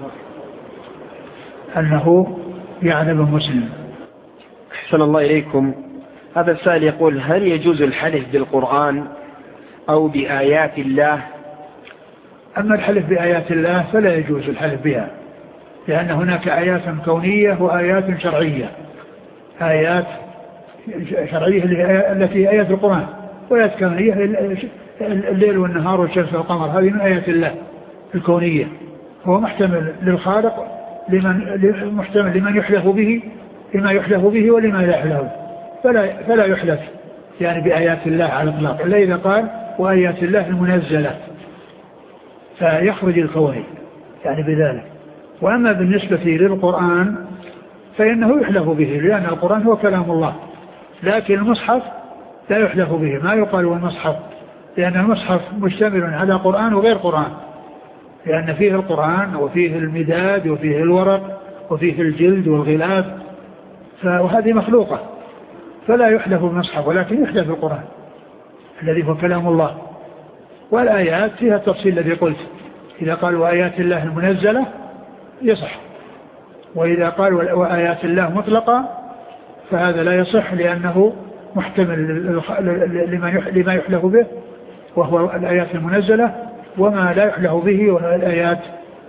[SPEAKER 2] أنه يعلى بن مسلم.
[SPEAKER 1] أحسن الله إليكم. هذا السائل يقول: هل يجوز الحلف بالقرآن أو بآيات الله؟
[SPEAKER 2] أما الحلف بآيات الله فلا يجوز الحلف بها، لأن هناك آيات كونية وآيات شرعية. آيات شرعية التي آيات القرآن، وآيات كونية الليل والنهار والشمس والقمر، هذه من آيات الله الكونية. هو محتمل للخالق لمن محتمل لمن يحلف به، لما يحلف به ولما لا يحلف، فلا فلا يحلف يعني بآيات الله على الإطلاق إلا إذا قال وآيات الله المنزلة، فيخرج الكوني يعني بذلك. وأما بالنسبة للقرآن فإنه يحلف به، لأن القرآن هو كلام الله، لكن المصحف لا يحلف به، ما يقال والمصحف، لأن المصحف مشتمل على قرآن وغير قرآن، لأن فيه القرآن وفيه المداد وفيه الورق وفيه الجلد والغلاف، وهذه مخلوقة، فلا يحلف بالمصحف، ولكن يحلف بالقرآن الذي هو كلام الله. والآيات فيها التفصيل الذي قلت، إذا قال وآيات الله المنزلة يصح، وإذا قال وآيات الله مطلقة فهذا لا يصح، لأنه محتمل لما يحلف به وهو الآيات المنزلة، وما لا يحلف به وهو الآيات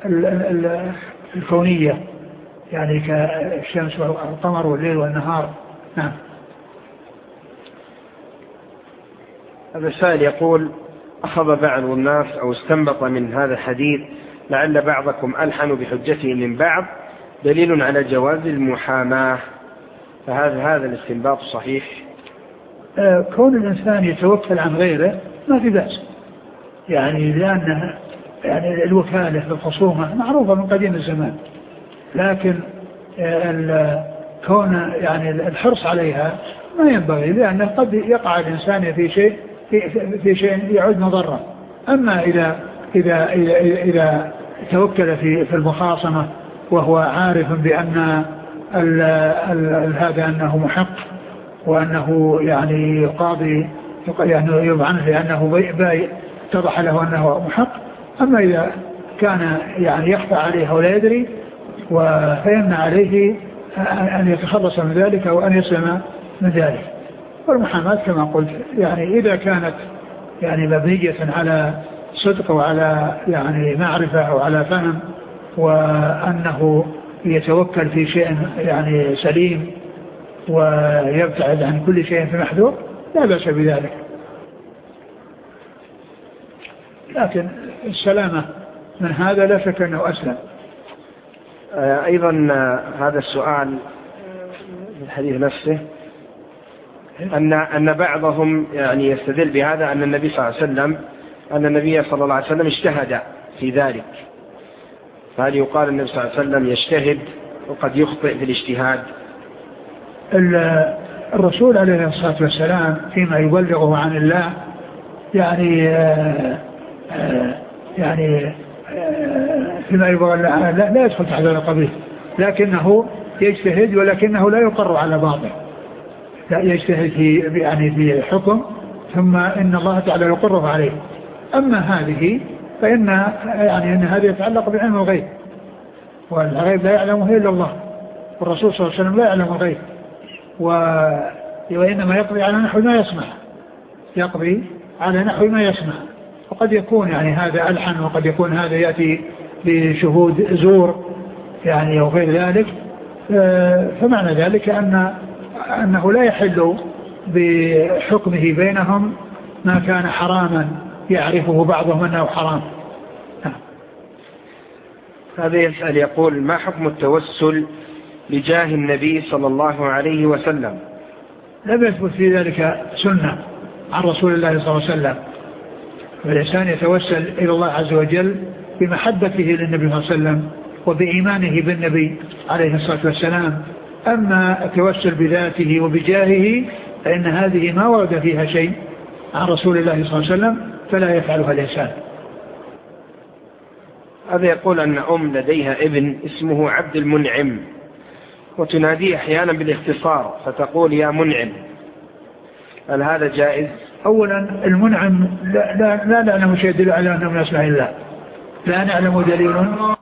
[SPEAKER 2] الكونية يعني كالشمس والقمر والليل والنهار. نعم.
[SPEAKER 1] هذا السائل يقول: أخذ بعض الناس أو استنبط من هذا الحديث لعل بعضكم ألحن بحجته من بعض دليل على جواز المحاماة، فهذا هذا الاستنباط صحيح؟
[SPEAKER 2] آه كون الإنسان يتوكل عن غيره ما في بأس، يعني لأن يعني الوكالة في الخصومة معروفة من قديم الزمان، لكن آه كون يعني الحرص عليها ما ينبغي، لأنه قد يقع الإنسان في شيء في, في شيء يعود مضرة. أما إذا إذا إذا, إذا توكل في في المخاصمة وهو عارف بأن ال ال هذا أنه محق وأنه يعني يقاضي يعني يبعنه لأنه اتضح له أنه محق. أما إذا كان يعني يخفى عليه ولا يدري فإن عليه أن يتخلص من ذلك أو أن يسلم من ذلك. والمحاماة كما قلت يعني إذا كانت يعني مبنية على صدق وعلى يعني معرفة أو على فهم، وأنه يتوكل في شيء يعني سليم ويبتعد عن كل شيء في محذور، لا بأس بذلك. لكن السلامة من هذا لا شك أنه أسلم.
[SPEAKER 1] أيضا هذا السؤال في الحديث نفسه أن أن بعضهم يعني يستدل بهذا أن النبي صلى الله عليه وسلم أن النبي صلى الله عليه وسلم اجتهد في ذلك، فهل يقال النبي صلى الله عليه وسلم يجتهد وقد يخطئ في الاجتهاد؟
[SPEAKER 2] الرسول عليه الصلاة والسلام فيما يبلغه عن الله يعني آآ آآ يعني آآ فيما يبلغه لا, لا يدخل تحت هذا القبيل، لكنه يجتهد ولكنه لا يقر على باطل، لا يجتهد في يعني في حكم ثم إن الله تعالى يقره عليه. أما هذه فإن يعني أن هذا يتعلق بعلم الغيب، والغيب لا يعلمه إلا الله، والرسول صلى الله عليه وسلم لا يعلم الغيب، وإنما يقضي على نحو ما يسمع، يقضي على نحو ما يسمع. وقد يكون يعني هذا ألحن، وقد يكون هذا يأتي بشهود زور يعني أو غير ذلك، فمعنى ذلك أن أنه لا يحل بحكمه بينهم ما كان حراما يعرفه بعضهم أنه حرام.
[SPEAKER 1] هذا يسأل يقول: ما حكم التوسل بجاه النبي صلى الله عليه وسلم؟
[SPEAKER 2] لم يثبت في ذلك سنة عن رسول الله صلى الله عليه وسلم. والإنسان يتوسل إلى الله عز وجل بمحبته للنبي صلى الله عليه وسلم وبإيمانه بالنبي عليه الصلاة والسلام. أما التوسل بذاته وبجاهه فإن هذه ما ورد فيها شيء عن رسول الله صلى الله عليه وسلم، فلا يفعلها الإنسان.
[SPEAKER 1] هذا يقول أن أم لديها ابن اسمه عبد المنعم، وتناديه أحيانا بالاختصار فتقول: يا منعم، هل هذا جائز؟
[SPEAKER 2] أولا المنعم لا, لا, لا نعلم شيء يدل على أنه من أسماء الله، لا نعلم دليل